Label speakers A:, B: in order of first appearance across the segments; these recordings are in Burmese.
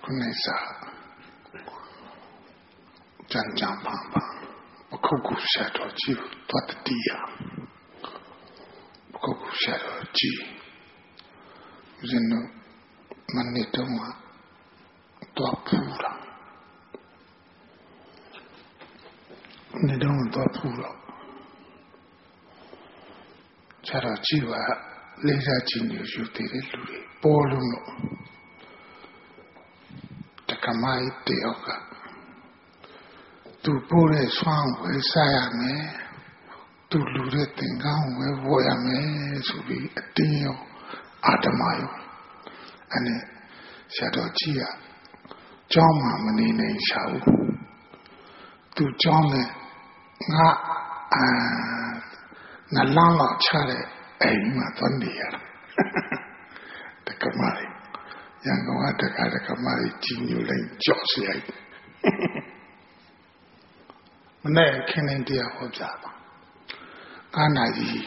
A: Kunesa Janjam Pampa Koku Shadow Chief Twatia Koku Shadow G Zeno Manitoma Twapura Nidon Twapura Shadow Chiva Laser Genius you did it, Poluno Takamai Teoka Tu pure swan we sayame Tu lure tingan we voyame subi atinyo adamayo Ane Shadow Chia Joma Manine Shao Tu Jone Nga Nalala Chare Aima Tondia Takamai Yangawa Takamai Jinule Josie Nay, can India hold up? Anayi,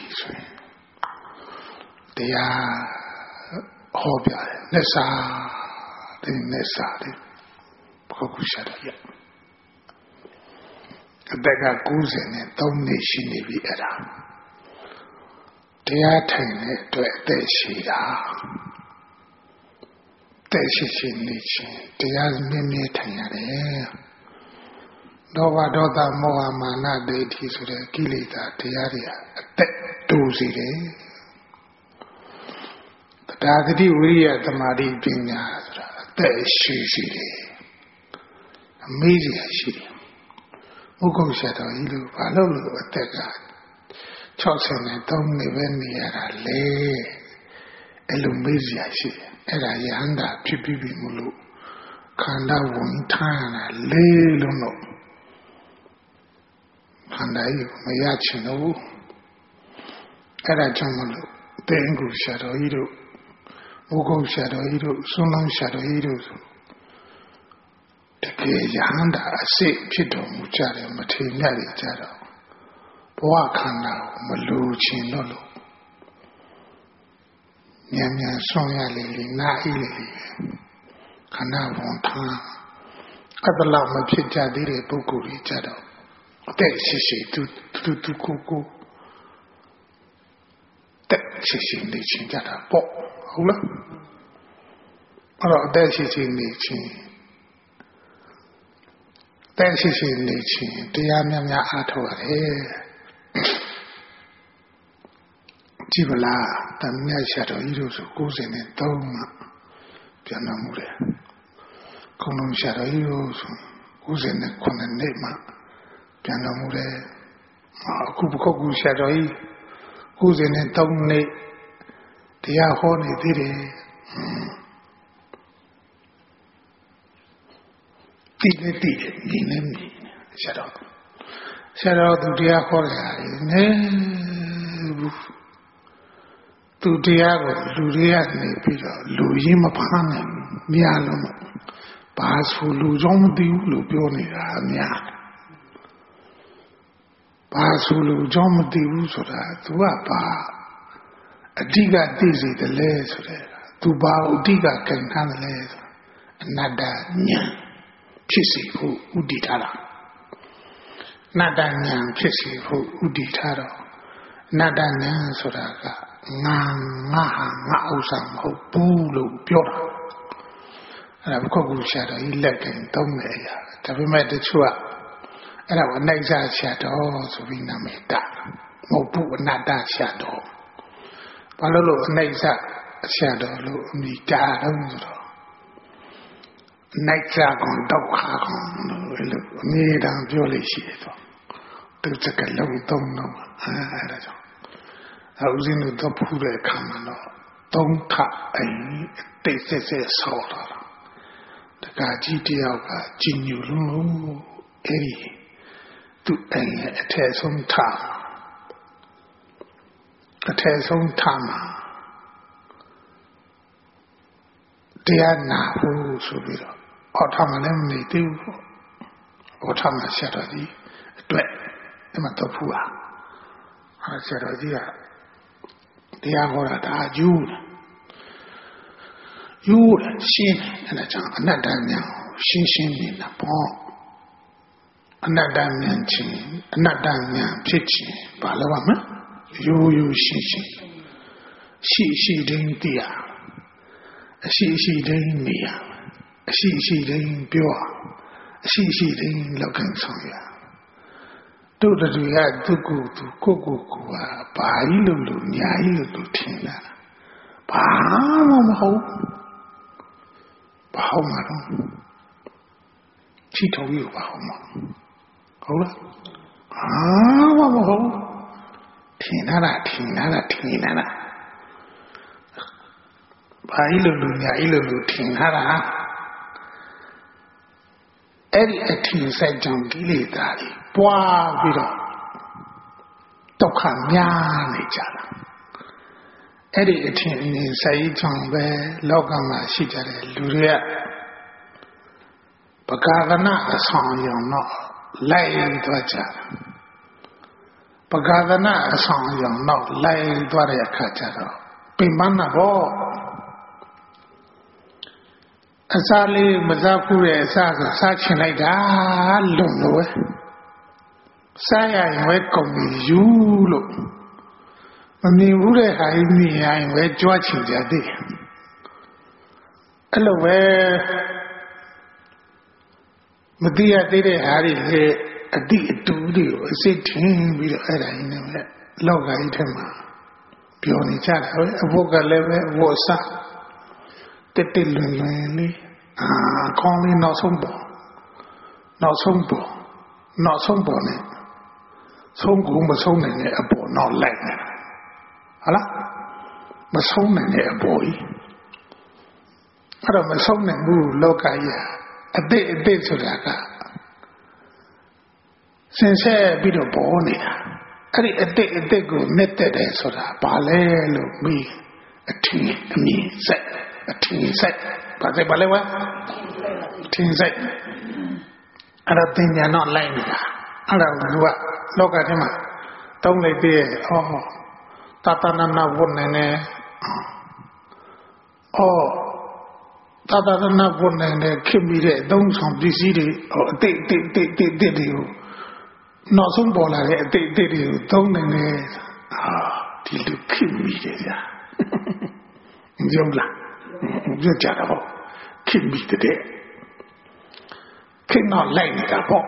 A: they are hobby, Nessa, the Nessa, the Kokushada. The beggar goes in and don't nation be at her. They are telling it to a Deshida. Deshin Nichin, they are many tiny. Dova Doda Moa Mana deity to the Gilita, Tiaria, Dozide. The Dadi Ria, the Madi Pina, the Shishide. Amazing she. Mugo Shadow, Ilu, Palolo, Tega, Chosen and Tom Nevenia, Lay, Elumizia, she, Era Yanda, Pipi Mulu, Kanda Wuntana, Lay Luno. Handai, Mayachino, Era Jamalu, Tengu Shadow Ido, Mugo Shadow Ido, Sunam Shadow Ido, Take Yahanda, a sick pito, Muchare, Matinari Jado, Boakana, Maluchi Nolo, Nyamia Sonia Lily, Na Lily, Kana Vontan, Abala Mapita Dire Bukuri Jado. That she to cuckoo. That she needs that a pop. Hola. Oh, that she needs. That she needs. The Yamia Ato. Jibala, the mere shadow heroes goes in and doma. Pianamure. Conum shadow heroes goes in the Conanema. Pianamure, Kubukogu Shadoi, who's in a tongue, the Yahoni did it. Shadow. Shadow to Diacola, to Diago, Luriani, Peter, Louis Mapan, Mialum, Pass for Luzon di Lupioni, Mia. Pasulu John de Usura, Tuapa, a diga dizzy the laser, Tuba diga can have laser, Nada Nyan, Kissy who Uditara, Nada Nyan Kissy who Uditara, Nada Nyan Suraga, Naha Mausam, who Pulu Pura, and I've got shadow, 11 Tomea, to be made the chua. And I was next shadow, so we named that. Mopu Nada shadow. Palolo next shadow, me down. Next on dog, me down Jolly shadow. To take a low don't know. I was in the Pure Kamano. Don't cut a taste as a soda. The Gajitioga, Jinulu, Eddie. To a some time. A some time. They are now who should be automatically do automatic shadowy. Ematopua. I said, they are what I do. ရိုးတယ်ရှင်းတယ်အဲ့ဒါကြောင့်အနတ္တဉာဏ်ကိုရှင်းနေတာပေါ့အနတ္တဉာဏ်ချင်းအနတ္တဉာဏ်ဖြစ်ခြင်းဘာလို့ပါမလဲရိုးရှင်းရှိတိုင်းတရားအရှိတိုင်းနေရအရှိတိုင်းပြောအရှိတိုင်းလောက်ကန်ဆောင်ရတို့တူရသူကိုသူကိုဘာကြီးလို့ညာကြီးလို့ထင်တာဘာမှမဟုတ်ဘာမှမဟုတ်ချီထုံးရဘာမှဟုတ်လားဘာမှမဟုတ်ထင်တာဘာကြီးလို့ညာကြီးလို့ထင်တာအဲ့ဒီအထင်ဆိုင်ကြောင့်ကိလေသာတွေပွားပြီးတော့ဒုက္ခများနေကြတာအဲ့ဒီအထင်ဆိုင်ကြောင့်ပဲလောကမှာရှိကြတဲ့လူတွေကပကာသနာအဆောင်ရောင်တော့လိုက်သွားကြတယ်ပကာသနာအဆောင်ရောင်တော့လိုက်သွားတဲ့အခါကျတော့ပိမနာဘောအစားလေးမစားဘူးတဲ့အစားကိုစားချင်လိုက်တာလုံလို့စားရရင်ပဲကုန်ပြီယူလို့မမြင်ဘူးတဲ့ဟာကြီးမြင်ရရင်ပဲကြွားချင်ကြသေးတယ်အဲ့လိုပဲမသိရသေးတဲ့ဟာတွေအတိအတူတွေကိုအစစ်ထင်းပြီးတော့အဲ့ဒါကြီးနဲ့ပဲလောကကြီးထဲမှာပြောနေကြတာပဲအဖို့ကလည်းပဲအဖို့စားတက်လွင်လေးကောင်းလေးနောက်ဆုံးပေါ်နဲ့ဆုံးကုန်မဆုံးနိုင်တဲ့အပေါ်နောက်လိုက်နေဟုတ်လားမဆုံးနိုင်တဲ့အပေါ်ကြီးအဲ့တော့မဆုံးနိုင်ဘူးလောကကြီးအတိတ်ဆိုတာကစင်ဆက်ပြီးတော့ပေါ်နေတာအဲ့ဒီအတိတ်ကိုနှစ်သက်တယ်ဆိုတာဘာလဲလို့မိအထင်အမြင်ဆက်ဘာလဲဝะထင်စိတ်အဲ့ဒါတင်ညာတော့လိုက်နေတာအဲ့ဒါလူကလောကထဲမှာတုံးလိုက်ပြီးတတနာဝတ်နေတယ်တတနာဝတ်နေတယ်ခင်ပြီးတဲ့အသုံးဆောင်ပစ္စည်းတွေအတိတ်တွေကိုနောက်ဆုံးပေါ်လာတဲ့အတိတ်တွေကိုသုံးနေတယ်ဒီလူခင်ပြီးတယ်ဗျာရုံးလားပြောကြတော့ခင်ပြီးတဲ့ခင်တော့လိုက်နေတာပေါ့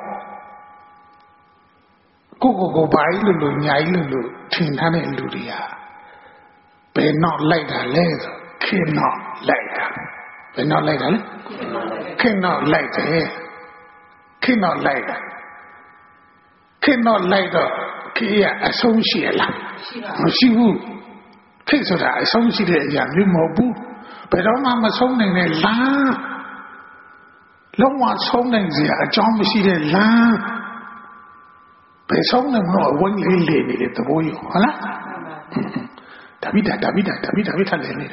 A: ကိုဘာကြီးလို့ညာကြီးလို့ထင်ထားတဲ့လူတွေကဘယ်တော့လိုက်တာလဲဆိုခင်တော့လိုက်တာဘယ်တော့လိုက်တာလဲခင်တော့လိုက်တယ်ခင်တော့လိုက်တာခင်တော့လိုက်တော့ခေရအဆုံးရှိရလားမရှိဘူးခေဆိုတာအဆုံးရှိတဲ့အရာမျိုးမဟုတ်ဘူးဘယ်တော့မှမဆုံးနိုင်တဲ့လမ်းလုံးဝဆုံးနိုင်စရာအကြောင်းမရှိတဲ့လမ်းဘယ်ဆုံးနိုင်မလို့ဝင်းလေးလေးနေတဲ့သဘောရောဟုတ်လားတပိတာလည်းနေတာအဲ့ဒါပဲဒါပေ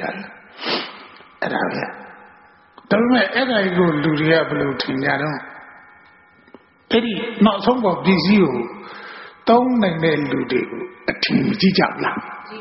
A: မဲ့အဲ့ဒါကိုလူတွေကဘယ်လိုထင်ကြတော့အဲ့ဒီနောက်ဆုံးပေါ်ပစ္စည်းကိုသုံးနိုင်တဲ့လူတွေကိုအထင်ကြီးကြလား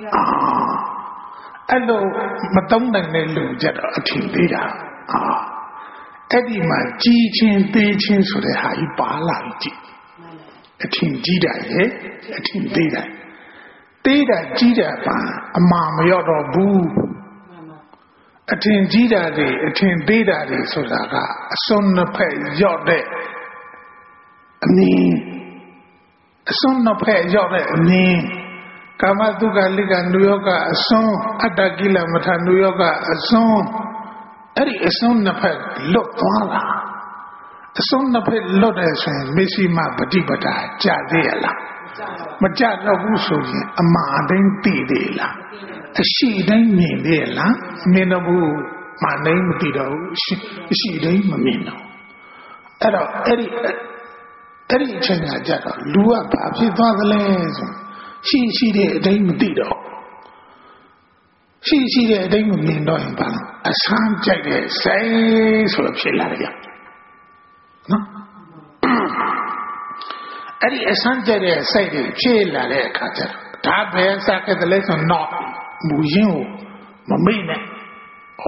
A: အဲ့လိုမသုံးနိုင်တဲ့လူကြတော့အထင်သေးတာအဲ့ဒီမှာကြီးချင်းသေးချင်းဆိုတဲ့ဟာကြီးပါလာကြည့်အထင်ကြီးတာရဲ့အထင်သေးတာကြီးတာပါအမှားမရောက်တော့ဘူးအထင်ကြီးတာတွေအထင်သေးတာတွေဆိုတာကအစွန်းနှစ်ဖက်ရောက်တဲ့အနည်းအစွန်းနှစ်ဖက်ရောက်တဲ့အနည်းကာမတုကလိကနုယောကအစွန်းအတ္တကိလမထနုယောကအစွန်းအဲ့ဒီအစွန်းနှစ်ဖက်လွတ်သွားတာအစွန်းနှစ်ဖက်လွတ်တယ်ဆိုရင်မရှိမပฏิပဒါကြသေးရလားမကြတော့ဘူးဆိုရင်အမှားတိုင်းသိသေးလားအရှိတိုင်းမြင်သေးလားမြင်တော့ဘူးမှန်တိုင်းမသိတော့ဘူးအရှိတိုင်းမမြင်တော့အဲ့တော့အဲ့ဒီအချိန်ကကြတော့လူကဘာဖြစ်သွားသလဲဆိုရှိတဲ့အတိုင်းမသိတော့ရှိတဲ့အတိုင်းမမြင်တော့ရင်ဘာလဲအဆန်းကြိုက်တဲ့စိတ်ဆိုဖြစ်လာတယ်နော်အဲ့ဒီအဆန်းကြိုက်တဲ့စိတ်တွေဖြစ်လာတဲ့အခါကျတော့ဒါပဲစခဲ့တယ်လဲဆိုတော့မူရင်းကိုမမိတ်နဲ့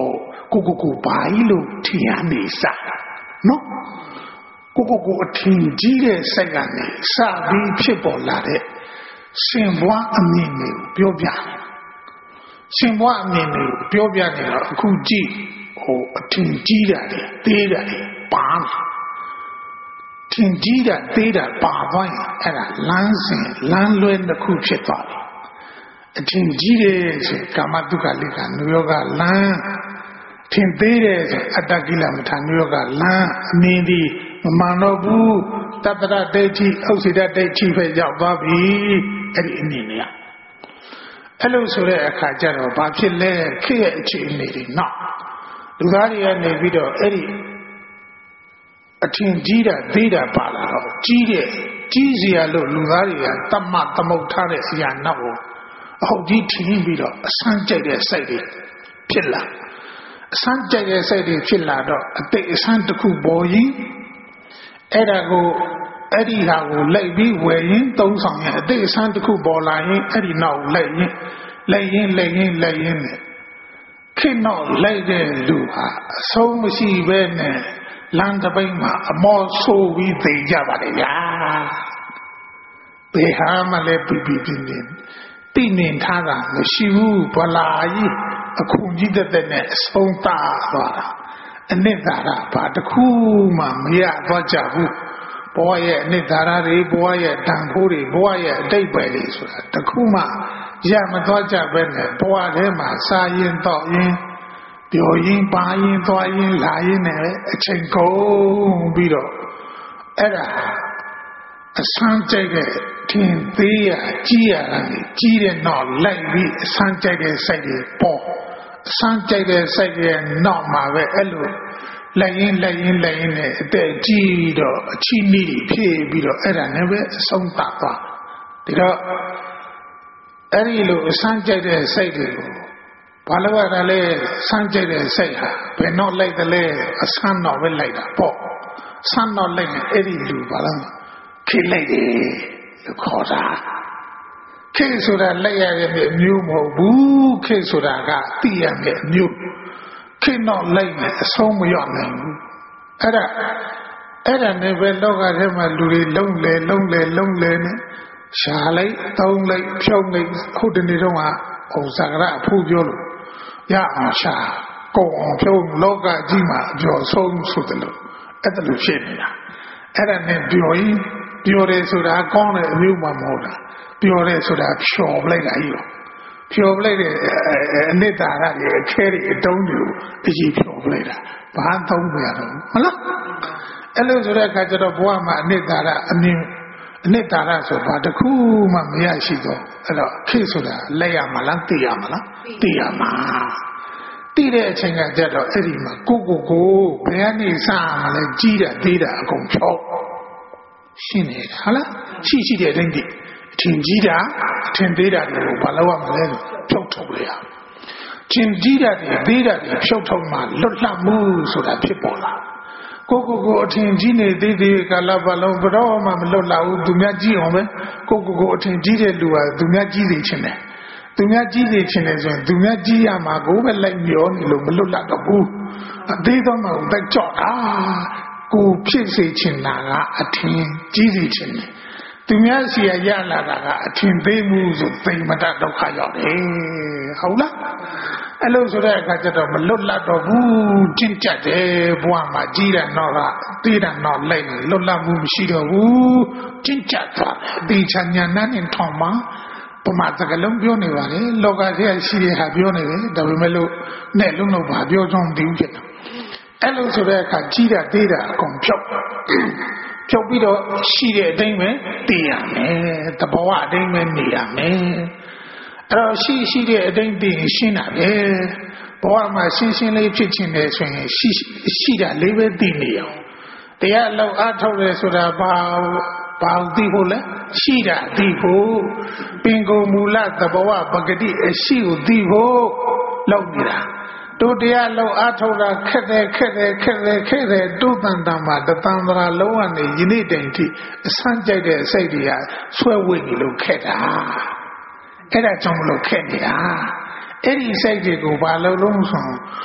A: ကိုဘာကြီးလို့ထင်ရနေစားနော်ကိုအထင်ကြီးတဲ့စိတ်ကနေစပြီးဖြစ်ပေါ်လာတဲ့ရှင်ဘွားအမြင်တွေကိုပြောပြတယ်ရှင်ဘွားအမြင်တွေကိုပြောပြနေတော့အခုကြည့်အထင်ကြီးတာတွေသေးတာတွေပါလာထင်ကြီးတာသေးတာပါသွားရင်အဲ့ဒါလမ်းလွဲတစ်ခုဖြစ်သွားတယ်အထင်ကြီးတယ်ဆိုကာမတုခလိကနုယောဂလမ်းထင်သေးတယ်ဆိုအတ္တကိလမထာနုယောဂလမ်းအမြင်ဒီမမှန်တော့ဘူးတတ္တရဒိဋ္ဌိဥစ္စေတဒိဋ္ဌိပဲရောက်သွားပြီအဲ့ဒီအမြင်တွေကအဲ့လိုဆိုတဲ့အခါကျတော့ဘာဖြစ်လဲခေရဲ့အခြေအနေတွေနောက်လူသားတွေကနေပြီးတော့အဲ့ဒီအထင်ကြီးတာသေးတာပါလာတော့ကြီးစရာလို့လူသားတွေကတမသမုတ်ထားတဲ့အရာနောက်ကိုအဟုတ်ကြီးထင်ပြီးတော့အဆန်းကြိုက်တဲ့စိတ်တွေဖြစ်လာအဆန်းကြိုက်တဲ့စိတ်တွေဖြစ်လာတော့အတိတ်အဆန်းတစ်ခုပေါ်ရင်အဲ့ဒါကိုအဲ့ဒီဟာကိုလိုက်ပြီးဝယ်ရင်သုံးဆောင်ရင်အတိတ်အဆန်းတစ်ခုပေါ်လာရင်အဲ့ဒီနောက်လိုက်ရင်နဲ့ခေနောက်လိုက်တဲ့လူဟာအဆုံးမရှိပဲနဲ့လမ်းတစ်ပိတ်မှာအမောဆိုးပြီးသိကြပါလေဗျာဘယ်ဟာမှလည်းပြပြပြင်းတိနေထားတာမရှိဘူးဗလာကြီးအခုကြီးတဲ့နဲ့အဆုံးသတ်သွားတာအနှစ်သာရဘာတစ်ခုမှမရသွားကြဘူးဘဝရဲ့အနှစ်သာရတွေဘဝရဲ့တန်ဖိုးတွေဘဝရဲ့အတိတ်ပဲတွေဆိုတာတစ်ခုမှရမသွားကြပဲနဲ့ဘဝထဲမှာစားရင်တော့ရင်ပြောရင်ပါရင်သွားရင်လာရင်နဲ့အချိန်ကုန်ပြီးတော့အဲ့ဒါအဆန်းကြိုက်တဲ့ထင်သေးရကြီးရတာကြီးတဲ့နောက်လိုက်ပြီးအဆန်းကြိုက်တဲ့စိတ်တွေပေါ်အဆန်းကြိုက်တဲ့စိတ်ရဲ့နောက်မှာပဲအဲ့လိုလိုက်ရင်နဲ့အသက်ကြီးတော့အချီးနီးဖြည့်ပြီးတော့အဲ့ဒါနဲ့ပဲအဆုံးသတ်သွားဒီတော့အဲ့ဒီလိုအဆန်းကြိုက်တဲ့စိတ်တွေကိုဘာလို့ရတာလဲဆန်းကြိုက်တဲ့စိတ်ဟာဘယ်တော့လိုက်တယ်လဲအဆန်းတော့ပဲလိုက်တာပေါ့ဆန်းတော့လိုက်ရင်အဲ့ဒီလူဘာလို့ခေလိုက်တယ်လို့ခေါ်တာခေဆိုတာလိုက်ရတဲ့အမျိုးမဟုတ်ဘူးခေဆိုတာကသိရတဲ့အမျိုးခေတော့လိုက်မယ်အဆုံးမရောက်နိုင်ဘူးအဲ့ဒါနဲ့ပဲလောကထဲမှာလူတွေလုံးလေနဲ့ရှားလိုက်တောင်းလိုက်ဖြုံးလိုက်ခုတနေ့တော့ဟိုဇာကရအဖို့ပြောလို့ရအောင်ရှားကုန်အောင်ဖြုံးလောကကြီးမှာအကျော်ဆုံးဆိုတယ်လို့အဲ့ဒါလိုဖြစ်နေတာအဲ့ဒါနဲ့ပြောရင်ပြောတယ်ဆိုတာကောင်းတဲ့အမျိုးမှမဟုတ်တာပြောတယ်ဆိုတာဖြော်ပလိုက်တာကြီးရောဖြော်ပလိုက်တဲ့အနှစ်သာရတွေအခဲတွေအတုံးတွေကိုအကြီးဖြော်ပလိုက်တာဘာသုံးပြရတော့မလားအဲ့လိုဆိုတဲ့အခါကျတော့ဘဝမှာအနှစ်သာရအနှစ်သာရဆိုဘာတစ်ခုမှမရရှိတော့အဲ့တော့ခေဆိုတာလက်ရမှာလားသိရမှာလားသိရမှာသိတဲ့အချိန်ကကျတော့အဲ့ဒီမှာကိုဘယ်ကနေစမှာလဲကြီးတာသေးတာအကုန်ဖြောက်ရှင်းနေတာဟုတ်လားရှိတဲ့အတိုင်းဒီအထင်ကြီးတာအထင်သေးတာတွေကိုဘာလို့ရမလဲဖြုတ်ထုတ်လိုက်ရထင်ကြီးတာတွေသေးတာတွေဖြုတ်ထုတ်မှလွတ်လပ်မှုဆိုတာဖြစ်ပေါ်လာကိုအထင်ကြီးနေသေးကာလပတ်လုံးဘယ်တော့မှမလွတ်လာဘူးသူများကြီးအောင်ပဲကိုအထင်ကြီးတဲ့လူကသူများကြီးနေချင်တယ်သူများကြီးနေချင်တယ်ဆိုရင်သူများကြီးရမှာကိုပဲလိုက်မျောနေလို့မလွတ်လာတော့ဘူးအသေးတော့မှတက်ကြော့တာကိုဖြစ်စေချင်တာကအထင်ကြီးစေချင်တယ်သူများစီရလာတာကအထင်သေးမှုဆိုသိမတဒုက္ခရောက်တယ်ဟုတ်လားအဲ့လိုဆိုတဲ့အခါကျတော့မလွတ်လပ်တော့ဘူးကျင့်ကြတ်တယ်ဘဝမှာကြီးတာတော့ကသေးတာတော့လိုက်နေလွတ်လပ်မှုမရှိတော့ဘူးကျင့်ကြတ်သွားတယ်အတိချာညာနဲ့ထောင်မှာပမာစကလုံးပြောနေပါလေလောကထဲရှိတဲ့ဟာပြောနေတယ်ဒါပေမဲ့လို့နဲ့လုံးလုံးဘာပြောဆုံးမသိဘူးဖြစ်တယ်အဲ့လိုဆိုတဲ့အခါကြီးတာသေးတာအကုန်ဖြုတ်ပြီးတော့ရှိတဲ့အတိုင်းပဲသိရမယ်တဘောအတိုင်းပဲနေရမယ်အဲ့တော့ရှိတဲ့အတိုင်းသိရင်ရှင်းတာပဲဘဝမှာရှင်းလေးဖြစ်ခြင်းလေဆိုရင်ရှိတာလေးပဲသိနေအောင်တရားအလောက်အားထုတ်တယ်ဆိုတာဘာသိဖို့လဲရှိတာသိဖို့ပင်ကိုမူလသဘောပဂတိအရှိကိုသိဖို့လုပ်နေတာတို့တရားလုံးအားထုတ်တာခက်တယ်တို့တန်တန်မှာတန်တရာလုံးကနေယနေ့တိုင်ထိအဆန်းကြိုက်တဲ့စိတ်တွေကဆွဲဝိနေလို့ခက်တာအဲ့ဒါကြောင့်မလို့ခက်နေတာအဲ့ဒီစိတ်တွေကိုဘာလို့လုံးဆို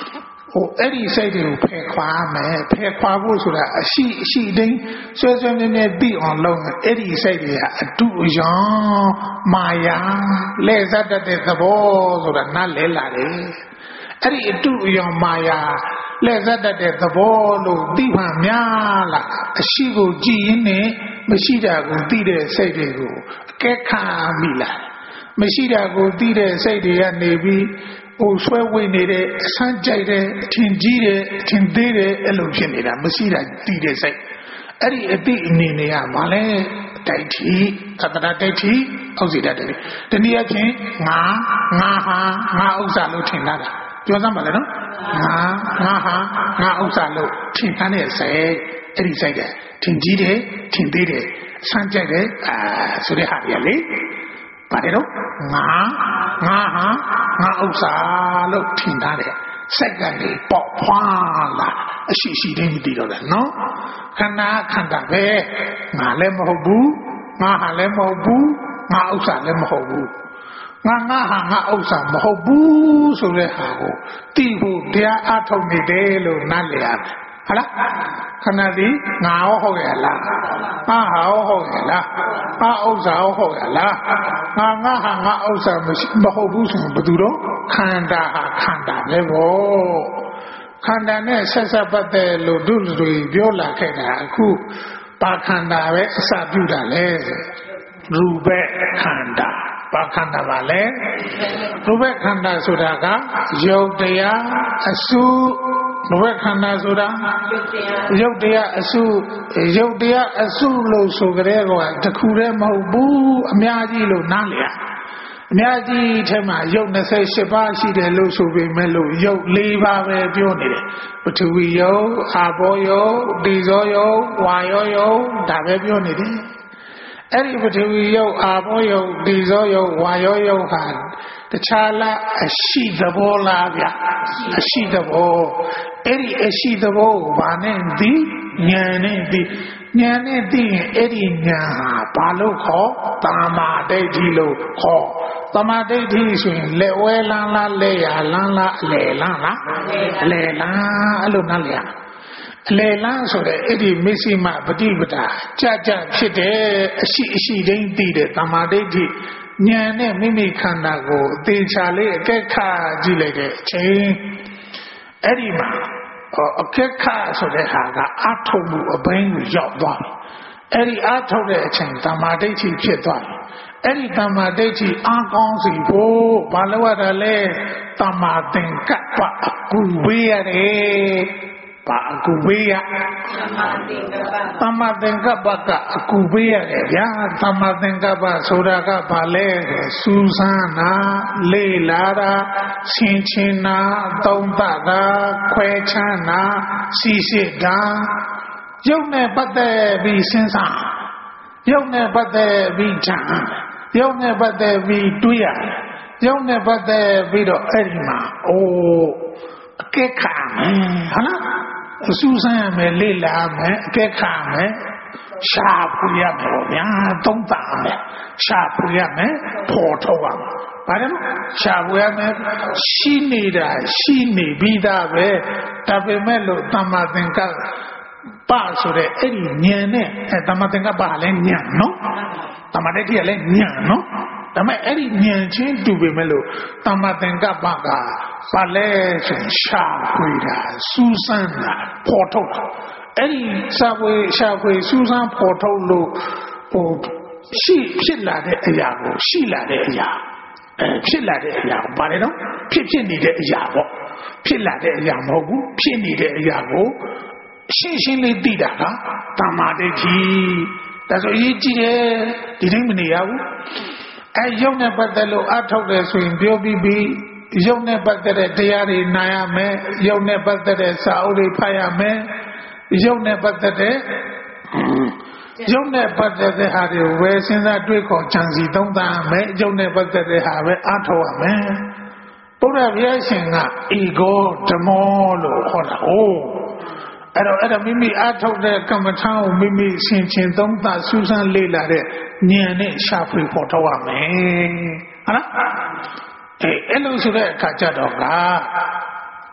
A: အဲ့ဒီစိတ်တွေကိုဖယ်ခွာမယ်ဖယ်ခွာဖို့ဆိုတာအရှိတိုင်းဆွဲဆွဲမြဲမြဲသိအောင်လုပ်မယ်အဲ့ဒီစိတ်တွေကအတုအယောင်မာယာလဲစတတ်တဲ့သဘောဆိုတာနားလဲလာတယ်အဲ့ဒီအတုအယောင်မာယာလဲစတတ်တဲ့သဘောလို့သိမှများလားအရှိကိုကြည်ရင်းနဲ့မရှိတာကိုသိတဲ့စိတ်တွေကိုအကဲခါမိလားမရှိတာကိုသိတဲ့စိတ်တွေကနေပြီးဆွဲဝေးနေတဲ့အဆန်းကြိုက်တဲ့အထင်ကြီးတဲ့အထင်သေးတဲ့အဲ့လိုဖြစ်နေတာမရှိတာသိတဲ့စိတ်အဲ့ဒီအတိအနေနဲ့ကဘာလဲတိုက်ထီသတ္တရတိုက်ထီအောက်စီတတ်တယ်တနည်းအားဖြင့်ငါဟာငါဥစ္စာလို့ထင်တာပြောစမ်းပါလေနော်ငါဟာငါဥစ္စာလို့ထင်တဲ့စိတ်အဲ့ဒီစိတ်ကထင်ကြီးတယ်ထင်သေးတယ်အဆန်းကြိုက်တယ်ဆိုတဲ့ဟာကြီးလေပါတယ်တော့ငါဟာငါဥစ္စာလို့ထင်ထားတယ်စိတ်ကနေပေါက်ဖွာလာအရှိတိုင်းတည်တော့တယ်နော်ခန္ဓာပဲငါလည်းမဟုတ်ဘူးငါဟာလည်းမဟုတ်ဘူးငါဥစ္စာလည်းမဟုတ်ဘူးငါဟာငါဥစ္စာမဟုတ်ဘူးဆိုတဲ့ဟာကိုသိဖို့တရားအထုတ်နေတယ်လို့နားလည်ရမယ်ဟုတ်လားခဏဒီငါရောဟုတ်ရဲ့လားငါဟာရောဟုတ်ရဲ့လားငါဥစ္စာရောဟုတ်ရဲ့လားငါဟာငါဥစ္စာမဟုတ်ဘူးဆိုရင်ဘယ်သူတော့ခန္ဓာဟာခန္ဓာပဲပေါ့ခန္ဓာနဲ့ဆက်ဆက်ပတ်သက်လို့တို့တွေပြောလာခဲ့တာအခုပါခန္ဓာပဲအစပြုတာလေရူပခန္ဓာပါခန္ဓာပါလေရူပခန္ဓာဆိုတာကယုတ်တရားအစုဘဝခန္ဓာဆိုတာရုပ်တရားအစုလို့ဆိုကြတဲ့ကောတခုတည်းမဟုတ်ဘူးအများကြီးလို့နားလည်ရအများကြီးထဲမှာရုပ်28ပါးရှိတယ်လို့ဆိုပေမဲ့လို့ရုပ်4ပါးပဲပြောနေတယ်ပထဝီယုတ်အာဘောယုတ်တေဇောယုတ်ဝါယောယုတ်ဒါပဲပြောနေတယ်အဲ့ဒီပထဝီယုတ်အာဘောယုတ်တေဇောယုတ်ဝါယောယုတ်ဟာတခြားလားအရှိသဘောလားဗျအရှိသဘောအဲ့ဒီအရှိသဘောကိုဘာနဲ့သိဉာဏ်နဲ့သိဉာဏ်နဲ့သိရင်အဲ့ဒီဉာဏ်ဟာဘာလို့ခေါ်တမာဒိဋ္ဌိလို့ခေါ်တမာဒိဋ္ဌိဆိုရင်လက်ဝဲလန်းလားလက်ရလန်းလားအလယ်လန်းလားအလယ်လန်းအဲ့လိုနားလည်ရအလယ်လန်းဆိုတဲ့အဲ့ဒီမစ္စည်းမပฏิပဒါကြဖြစ်တဲ့အရှိတိုင်းသိတဲ့တမာဒိဋ္ဌိဉာဏ်နဲ့မိမိခန္ဓာကိုအသေးချာလေးအကဲခါကြည့်လိုက်တဲ့အချိန်အဲ့ဒီမှာအကဲခါဆိုတဲ့ဟာကအထုံမှုအဘိန်းကိုရောက်သွားတယ်အဲ့ဒီအထုံတဲ့အချိန်တမာဒိဋ္ဌိဖြစ်သွားတယ်အဲ့ဒီတမာဒိဋ္ဌိအာကောင်းစီဖို့ဘာလို့ရတာလဲတမာသင်္ကပ္ပအကူဝေးရတယ်ပါအကူဝေးရတမာသင်္ကပ္ပကအကူဝေးရတယ်ဗျာတမာသင်္ကပ္ပဆိုတာကဘာလဲစူးစမ်းတာလေ့လာတာဆင်ခြင်တာသုံးသပ်တာခွဲခြမ်းတာစီစစ်တာရုပ်နဲ့ပတ်သက်ပြီးစဉ်းစားရုပ်နဲ့ပတ်သက်ပြီးခြံရုပ်နဲ့ပတ်သက်ပြီးတွေးရရုပ်နဲ့ပတ်သက်ပြီးတော့အဲ့ဒီမှာအကဲခါမယ်ဟုတ်လားအစူးစမ်းရမယ်လေ့လာမယ်အကဲခါမယ်ရှာဖွေရမယ်ပေါ့ဗျာသုံးသပ်မယ်ရှာဖွေရမယ်ပေါ်ထုတ်ရမယ်ဘာလဲရှာဖွေရမယ်ရှိနေတာရှိနေပြီးသားပဲဒါပေမဲ့လို့တမ္မာသင်္ကပ္ပဆိုတဲ့အဲ့ဒီဉာဏ်နဲ့တမ္မာသင်္ကပ္ပလည်းဉာဏ်နော်တမ္မာဒိဋ္ဌိလည်းဉာဏ်နော်ဒါပေမဲ့အဲ့ဒီဉာဏ်ချင်းတူပေမဲ့လို့တမ္မာသင်္ကပ္ပကဘာလဲဆိုရှာဖွေတာစူးစမ်းတာပေါ်ထုတ်တာအဲ့ဒီရှာဖွေစူးစမ်းပေါ်ထုတ်လို့ဖြစ်လာတဲ့အရာကိုရှိလာတဲ့အရာဖြစ်လာတဲ့အရာကိုဘာလဲတော့ဖြစ်နေတဲ့အရာပေါ့ဖြစ်လာတဲ့အရာမဟုတ်ဘူးဖြစ်နေတဲ့အရာကိုရှင်းလေးသိတာကတမ္မာဒိဋ္ဌိဒါဆိုအရေးကြီးတယ်ဒီတိုင်းမနေရဘူးရုပ်နဲ့ပတ်သက်လို့အထုတ်တယ်ဆိုရင်ပြောပြီးပြီရုပ်နဲ့ပတ်သက်တဲ့တရားတွေနာရမယ်ရုပ်နဲ့ပတ်သက်တဲ့စာအုပ်တွေဖတ်ရမယ်ရုပ်နဲ့ပတ်သက်တဲ့ဟာတွေဝယ်စဉ်းစားတွေးခေါ်ကြံစီသုံးသပ်ရမယ်ရုပ်နဲ့ပတ်သက်တဲ့ဟာပဲအထုတ်ရမယ်ဘုရားဘုရားရှင်ကဧကောဓမ္မောလို့ခေါ်တာအဲ့တော့မိမိအထုတ်တဲ့ကမ္မထာကိုမိမိဆင်ခြင်သုံးသပ်စူးစမ်းလေ့လာတဲ့ဉာဏ်နဲ့ရှာဖွေပေါ်ထုတ်ရမယ်ဟုတ်လားအဲ့လိုဆိုတဲ့အခါကျတော့က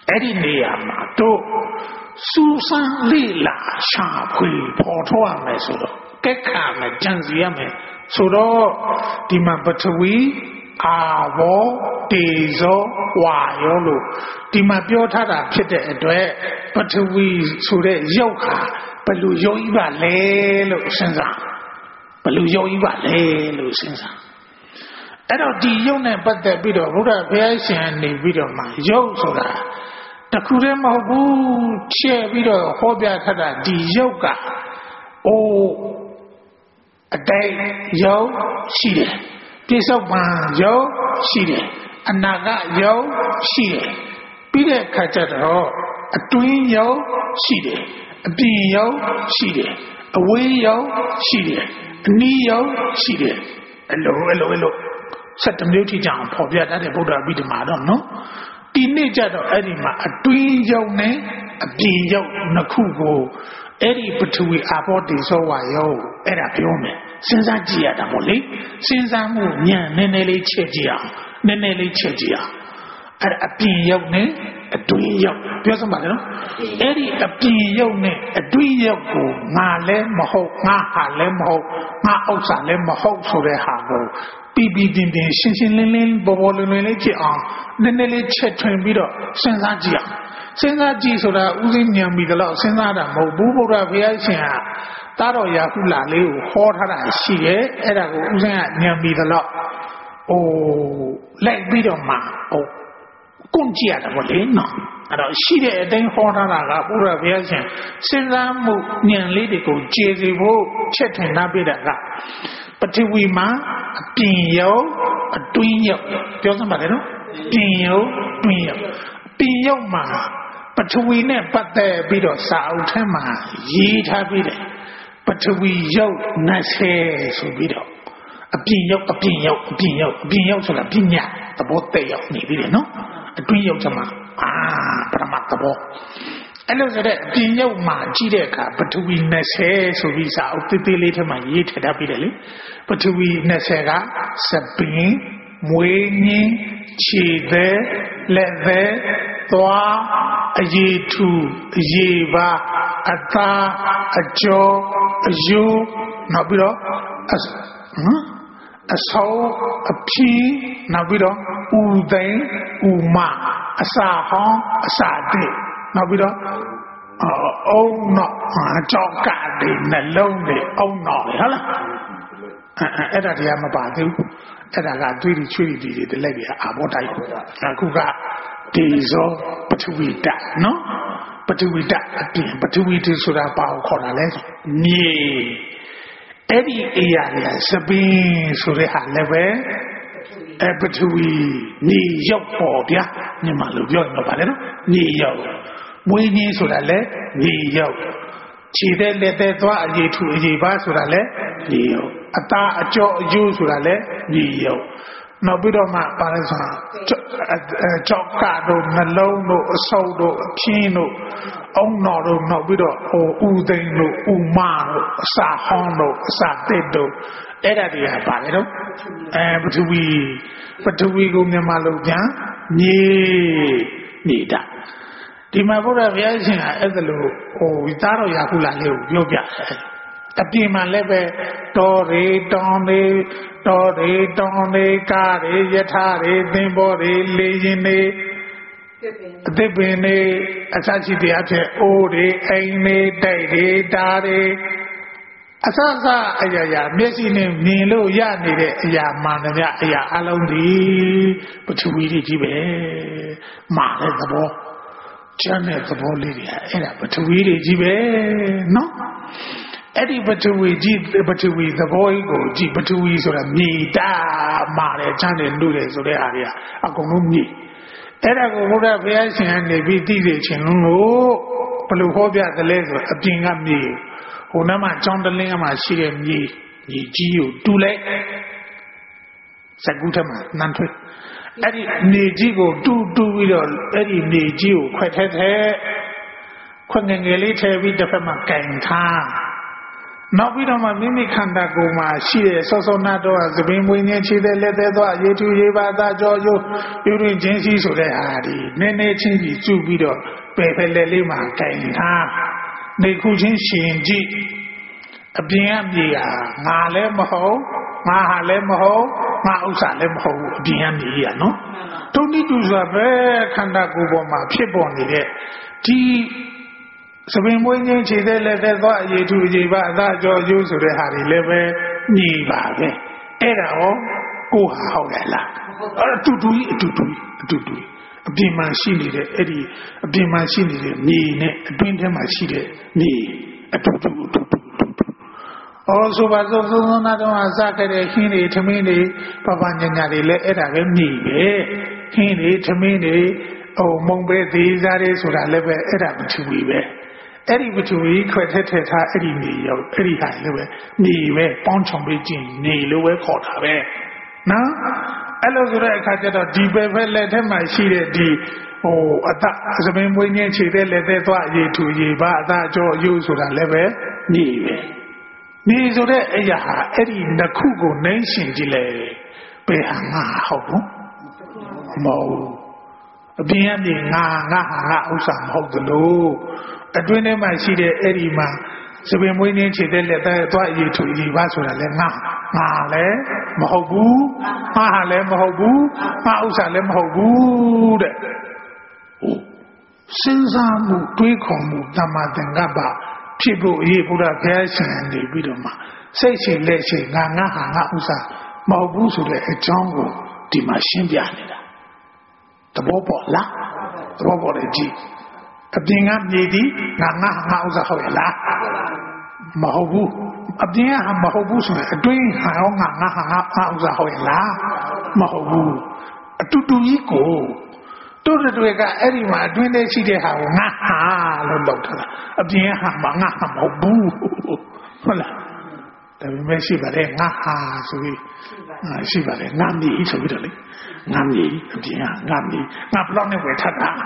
A: အဲ့ဒီနေရာမှာတို့စူးစမ်းလေ့လာရှာဖွေပေါ်ထုတ်ရမယ်ဆိုတော့ကက်ခါမယ်ကြံစီရမယ်ဆိုတော့ဒီမှာပထဝီအာဘောတေဇောဝါယောလို့ဒီမှာပြောထားတာဖြစ်တဲ့အတွက်ပထဝီဆိုတဲ့ရုပ်ဟာဘယ်လိုရုပ်ကြီးပါလဲလို့စဉ်းစားဘယ်လိုရုပ်ကြီးပါလဲလို့စဉ်းစားအဲ့တော့ဒီရုပ်နဲ့ပတ်သက်ပြီးတော့ဘုရားဘုရားရှင်နေပြီးတော့မှရုပ်ဆိုတာတခုတည်းမဟုတ်ဘူးချဲ့ပြီးတော့ဟောပြထားတာဒီရုပ်ကအိုးအတိတ်ရုပ်ရှိတယ်ပြစ္ဆုတ်ပံရုပ်ရှိတယ်အနာဂတ်ရုပ်ရှိတယ်ပြီးတဲ့အခါကျတော့အတွင်းရုပ်ရှိတယ်အပြင်ရုပ်ရှိတယ်အဝေးရုပ်ရှိတယ်အနီးရုပ်ရှိတယ်အဲ့လို7မျိုးထိကြအောင်ပေါ်ပြတတ်တဲ့ဗုဒ္ဓဗိဓမာတော့နော်ဒီနေ့ကျတော့အဲ့ဒီမှာအတွင်းရုပ်နဲ့အပြင်ရုပ်နှစ်ခုကိုအဲ့ဒီပထဝီအာဘောတေဇောဝါယောအဲ့ဒါပြောမယ်စဉ်းစားကြည့်ရတာမို့လေစဉ်းစားမှုဉာဏ်နည်းနည်းလေးချက်ကြည့်အောင်နည်းနည်းလေးချက်ကြည့်အောင်အဲ့ဒါအပြင်ရုပ်နဲ့အတွင်းရုပ်ပြောစမ်းပါလေနော်အဲ့ဒီအပြင်ရုပ်နဲ့အတွင်းရုပ်ကိုငါလည်းမဟုတ်ငါဟာလည်းမဟုတ်ငါဥစ္စာလည်းမဟုတ်ဆိုတဲ့ဟာကိုပြီးတင်ရှင်းရှင်းလင်းလင်းပေါ်ပေါ်လွင်လွင်လေးကြည့်အောင်နည်းနည်းလေးချက်ထွင်ပြီးတော့စဉ်းစားကြည့်အောင်စဉ်းစားကြည့်ဆိုတာဥသိဉာဏ်မိတော့စဉ်းစားတာမဟုတ်ဘူးဘုရားဘုရားရှင်ကတာတော်ရာဟုလာလေးကိုဟောထားတာရှိတယ်အဲ့ဒါကိုဥစဉ်ကဉာဏ်မိတော့လိုက်ပြီးတော့မှကုန်ကြည့်ရတာပေါ့လေနော်အဲ့တော့ရှိတဲ့အတိုင်းဟောထားတာကဘုရားဘုရားရှင်စဉ်းစားမှုဉာဏ်လေးတွေကိုကျေစီဖို့ချက်ထင်ထားပြတာကပထဝီမှာအပြင်ရုပ်အတွင်းရုပ်ပြောစမ်းပါလေနော်ပြင်ရုပ်တွင်းရုပ်ပြင်ရုပ်မှာပထဝီနဲ့ပတ်သက်ပြီးတော့စာအုပ်ထဲမှာရေးထားပြီးတယ်ပထဝီရုပ်20ဆိုပြီးတော့အပြင်ရုပ်ဆိုတာပညာသဘောတည့်ရောက်နေပြီလေနော်အတွင်းရုပ်ထဲမှာပရမတ်သဘောအဲ့လိုဆိုတဲ့အပြင်ရုပ်မှာကြည့်တဲ့အခါပထဝီ20ဆိုပြီးစာအုပ်သေးလေးထဲမှာရေးထည့်ထားပြီးတယ်လေပထဝီ20ကစပင်မွေးညင်းခြေသေးလက်သေးသွားအရည်ထူအရည်ပါအသားအကျော်အယိုးနောက်ပြီးတော့အဆောအဖြီးနောက်ပြီးတော့ဥသိမ်းဥမအစာဟောင်းအစာတဲ့နောက်ပြီးတော့အုံတော့ကြောက်ကတွေနှလုံးတွေအုံတော့လေဟုတ်လားအဲ့ဒါတရားမပါသေးဘူးအဲ့ဒါကတွေးပြီးချွေးပြီးတွေလိုက်ပြအာဘောတိုက်အခုကတေဇောပထဝီတနော်ပထဝီတအပြင်ပထဝီတဆိုတာဘာကိုခေါ်တာလဲမြေအဲ့ဒီအရာတွေကစပင်းဆိုတဲ့ဟာလည်းပဲပထဝီမြေရောက်ပေါ်ဗျာမြန်မာလိုပြောရင်တော့ဗာလဲနော်မြေရောက်မွေးညင်းဆိုတာလည်းမြေရောက်ခြေတဲ့လက်တဲ့သွားအရေးထူအရေးပါဆိုတာလည်းမြေရောက်အသားအကျော်အကျိုးဆိုတာလည်းမြေရောက်နောက်ပြီးတော့မှပါလဲဆိုတာကြောက်ကတော့နှလုံးတို့အဆုပ်တို့အဖြင်းတို့အုံတော်တို့နောက်ပြီးတော့ဥသိမ်းတို့ဥမတို့အစာဟောင်းတို့အစာတစ်တို့အဲ့ဒါတွေကပါတယ်တော့ပထဝီကိုမြန်မာလိုပြန်နေတာဒီမှာဘုရားဘုရားရှင်ကအဲ့ဒါလို့ဝိသားတော်ရာဟုလာလေးကိုပြောပြတယ်အပြင်မှာလည်းပဲတော်တွေတောင်းတွေတော်တွေတောင်းတွေကားတွေယထာတွေသင်္ဘောတွေလေရင်တွေအသစ်ပင်တွေအစရှိတဲ့အဖြစ်အိုးတွေအိမ်တွေတိုက်တွေဓာတွေအစအရာမျက်စိနဲ့မြင်လို့ရနေတဲ့အရာမှန်တယ်အရာအလုံးဒီပထဝီတွေကြီးပဲမှားတဲ့သဘောကျန်တဲ့သဘောလေးတွေအဲ့ဒါပထဝီတွေကြီးပဲနော်အဲ့ဒီပထဝီသဘောကြီးကိုကြည့်ပထဝီဆိုတာမြေတာမှားတယ်ချမ်းတယ်နှုတ်တယ်ဆိုတဲ့အားတွေအကုန်လုံးမြေအဲ့ဒါကိုဘုရားဘုရားရှင်ကနေပြီးသိစေခြင်းလို့ဘယ်လိုဟောပြသလဲဆိုအပြင်ကမြေဟိုနားမှာကြောင်းတလင်းမှာရှိတဲ့မြေကြီးကိုတူလိုက်စကုထမှာနန်းထွေးအဲ့ဒီမြေကြီးကိုတူပြီးတော့အဲ့ဒီမြေကြီးကိုခွက်ထဲခွက်ငယ်လေးထည့်ပြီးတစ်ဖက်မှာကင်ထားနောက်ပြီးတော့မှမိမိခန္ဓာကိုယ်မှာရှိတဲ့စောစောနာတော့သပင်မွေးနေခြေတဲ့လက်သေးသွားရေထူရေပါသားကြောရိုးယူရင်းချင်းစီဆိုတဲ့ဟာဒီနည်းနည်းချင်းစီကျူပြီးတော့ပယ်ဖက်လက်လေးမှာကင်ထားနေခုချင်းရှင်ကြည့်အပြင်ကမြေဟာငါလည်းမဟုတ်ငါဟာလည်းမဟုတ်ငါဥစ္စာလည်းမဟုတ်ဘူးအပြင်ကမြေရနော်တုံ့တူစွာပဲခန္ဓာကိုယ်ပေါ်မှာဖြစ်ပေါ်နေတဲ့ဒီသပင်မွေးခြင်းခြေသက်လက်သက်သွားရေထူရေပါအသာကြောရိုးဆိုတဲ့ဟာတွေလည်းပဲညီပါပဲအဲ့ဒါရောကိုဟာဟုတ်တယ်လားအဲ့တူတူအပြင်မှာရှိနေတဲ့အဲ့ဒီအပြင်မှာရှိနေတဲ့မြေနဲ့အတွင်းထဲမှာရှိတဲ့မြေအတူဆိုပါစို့သုံးနာတော့အစခဲ့တဲ့ခင်းတွေထမင်းတွေပပညာညာတွေလည်းအဲ့ဒါပဲမြေပဲခင်းတွေထမင်းတွေမုံပဲသေးစားတွေဆိုတာလည်းပဲအဲ့ဒါမထူဘူးပဲအဲ့ဒီပထဝီခွဲထက်ထားအဲ့ဒီမြေရောအဲ့ဒီဟာလည်းပဲမြေပဲပေါင်းချုံပေးခြင်းနေလို့ပဲခေါ်တာပဲနော်အဲ့လိုဆိုတဲ့အခါကျတော့ဒီပဲပဲလက်ထက်မှာရှိတဲ့ဒီအတသပင်မွေးခြင်းခြေတဲ့လက်သက်သွားရေထူရေပါအသာကြောအယုဆိုတာလည်းပဲမြေပဲမြေဆိုတဲ့အရာဟာအဲ့ဒီနှစ်ခုကိုနှိမ့်ရှင်ကြည့်လေဘယ်ဟာငါဟုတ်ဘူးမဟုတ်အပြင်ကနေငါဥစ္စာမဟုတ်သလိုအတွင်းထဲမှာရှိတဲ့အဲ့ဒီမှာသပင်မွေးခြင်းခြေတဲ့လက်သက်သွားရေထူရေပါဆိုတာလည်းငါလည်းမဟုတ်ဘူးငါဟာလည်းမဟုတ်ဘူးငါဥစ္စာလည်းမဟုတ်ဘူးတဲ့စဉ်းစားမှုတွေးခေါ်မှုတမသင်္ကပ္ပဖြစ်ဖို့အရေးဘုရားဘုရားရှင်နေပြီးတော့မှစိတ်ရှင်လက်ရှင်ငါဟာငါဥစ္စာမဟုတ်ဘူးဆိုတဲ့အကြောင်းကိုဒီမှာရှင်းပြနေတာသဘောပေါက်လားသဘောပေါက်တယ်ကြည့်အပြင်ကမြေဒီငါဥစ္စာဟုတ်ရလားမဟုတ်ဘူးအပြင်ကမဟုတ်ဘူးဆိုရင်အတွင်းဟာရောငါဥစ္စာဟုတ်ရလားမဟုတ်ဘူးအတူတူကြီးကိုတို့တွေကအဲ့ဒီမှာအတွင်းထဲရှိတဲ့ဟာကိုငါဟာလို့လောက်ထားတာအပြင်ဟာမငါဟာမဟုတ်ဘူးဟုတ်လားဒါပေမဲ့ရှိပါတယ်ငါဟာဆိုပြီးရှိပါတယ်ငါမီဆိုပြီးတော့လေငါမီအပြင်ဟာငါမီငါဘလောက်နဲ့ဝယ်ထပ်တာ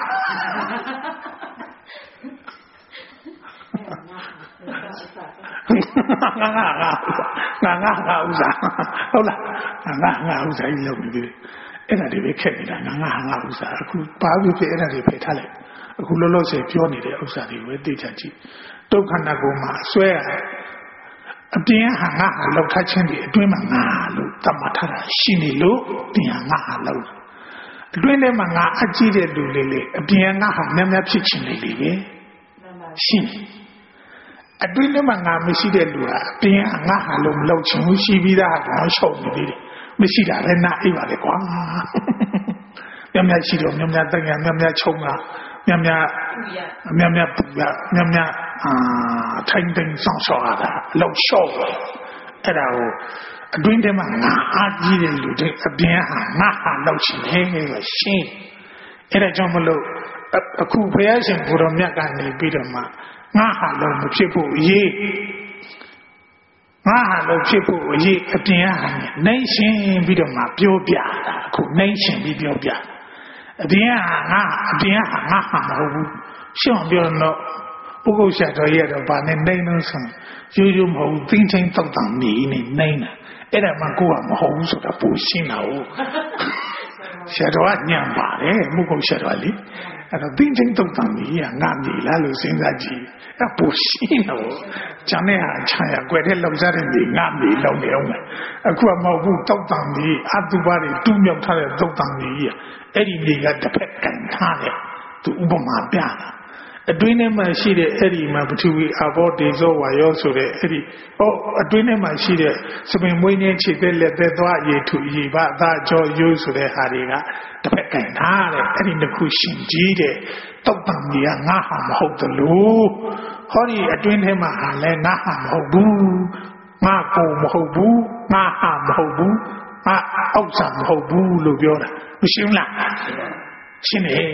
A: ငါဥစ္စာဟုတ်လားငါဥစ္စာကြီးလုပ်နေပြီအဲ့ဒါတွေပဲခက်နေတာငါဥစ္စာအခုဘာဖြစ်အဲ့ဒါတွေဖယ်ထားလိုက်အခုလောလောဆယ်ပြောနေတဲ့ဥစ္စာတွေပဲသိချကြည့်ဒုက္ခနာကိုမှဆွဲရအပြင်ဟာငါဟာလောက်ထားခြင်းတွေအတွင်းမှာငါလို့တတ်မှတ်ထားတာရှိနေလို့ပြင်ဟာငါဟာလောက်အတွင်းထဲမှာငါအကြည့်တဲ့လူလေးလေအပြင်ငါဟာများများဖြစ်ခြင်းလေးပဲရှိနေအတွင်းထဲမှာငါမရှိတဲ့လူဟာအပြင်ငါဟာလို့မလောက်ချင်ဘူးရှိပြီးသားဟာတော့ရှုပ်နေသေးတယ်မရှိတာလည်းနားအိပ်ပါလေကွာများရှိတော့များတန်ရများချုံတာများပူရများထိုင်တင်ဆောင်ဆောရတာလောက်လျှော့အဲ့ဒါကိုအတွင်းထဲမှာငါအားကြီးတဲ့လူတွေအပြင်ဟာငါဟာလောက်ချင်တယ်ရှင်းအဲ့ဒါကြောင့်မလို့အခုဘုရားရှင်ဘုရားမြတ်ကနေပြီးတော့မှငါဟာလို့မဖြစ်ဖို့အရေးငါဟာလို့ဖြစ်ဖို့အရေးအပြင်ဟာနှိမ့်ရှင်ပြီးတော့မှပြောပြတာအခုနှိမ့်ရှင်ပြီးပြောပြအပြင်ဟာငါဟာမဟုတ်ဘူးရှင်းပြောတော့ပုဂ္ဂိုလ်ဆရာတော်ရဲ့တော့ဗာနဲ့နှိမ့်လို့ဆိုရိုးမဟုတ်ဘူးသင်္ချင်းတောက်တောင်နေနေနှိမ့်တာအဲ့ဒါမှကိုယ်ကမဟုတ်ဘူးဆိုတာပိုရှင်းတာဟုတ်ဆရာတော်ကညံပါတယ်ပုဂ္ဂိုလ်ဆရာတော်လေအဲ့တော့သင်္ချင်းတောက်တောင်နေရငါနေလားလို့စဉ်းစားကြည့်အဲ့ပိုရှင်းတော့ဂျာနဲ့ဟာခြံရကွယ်တဲ့လောက်စားတဲ့နေငါနေလောက်နေအောင်အခုကမဟုတ်ဘူးတောက်တောင်နေအတုပါတွေတူးမြောက်ထားတဲ့တောက်တောင်နေကြီးအဲ့ဒီနေကတစ်ဖက်ကန်ထားတယ်သူဥပမာပြတာအတွင်းထဲမှာရှိတဲ့အဲ့ဒီမှာပထဝီအဘောဒေဇောဝါယောဆိုတဲ့အဲ့ဒီအတွင်းထဲမှာရှိတဲ့စပင်မွေးခြင်းခြေသက်လက်သက်သွားရေထူရေပါအသာကြောရိုးဆိုတဲ့ဟာတွေကတစ်ဖက်ကန်ထားတယ်အဲ့ဒီတစ်ခုရှင်ကြီးတဲ့တောက်တံကြီးကငါဟာမဟုတ်တယ်လို့ဟောဒီအတွင်းထဲမှာဟာလဲငါဟာမဟုတ်ဘူးငါကိုမဟုတ်ဘူးငါဟာမဟုတ်ဘူးငါအောက်ဆံမဟုတ်ဘူးလို့ပြောတာမရှိဘူးလားရှင်းတယ်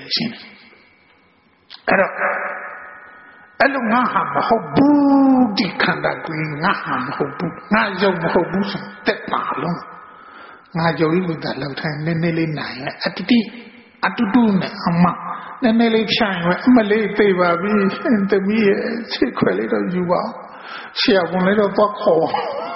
A: အဲ့လိုငါဟာမဟုတ်ဘူးဒီခန္ဓာကိုယ်ငါဟာမဟုတ်ဘူးငါယုံမဟုတ်ဘူးဆိုတက်ပါလုံးငါယုံလို့တာလောက်ထိုင်နည်းနည်းလေးနိုင်အတူတူနဲ့အမနည်းနည်းလေးဖြန့်ရအမလေးသိပါပြီသမီးရဲ့စိတ်ခွဲလေးတော့ယူပါရှေ့ကုန်လေးတော့သွားခေါ်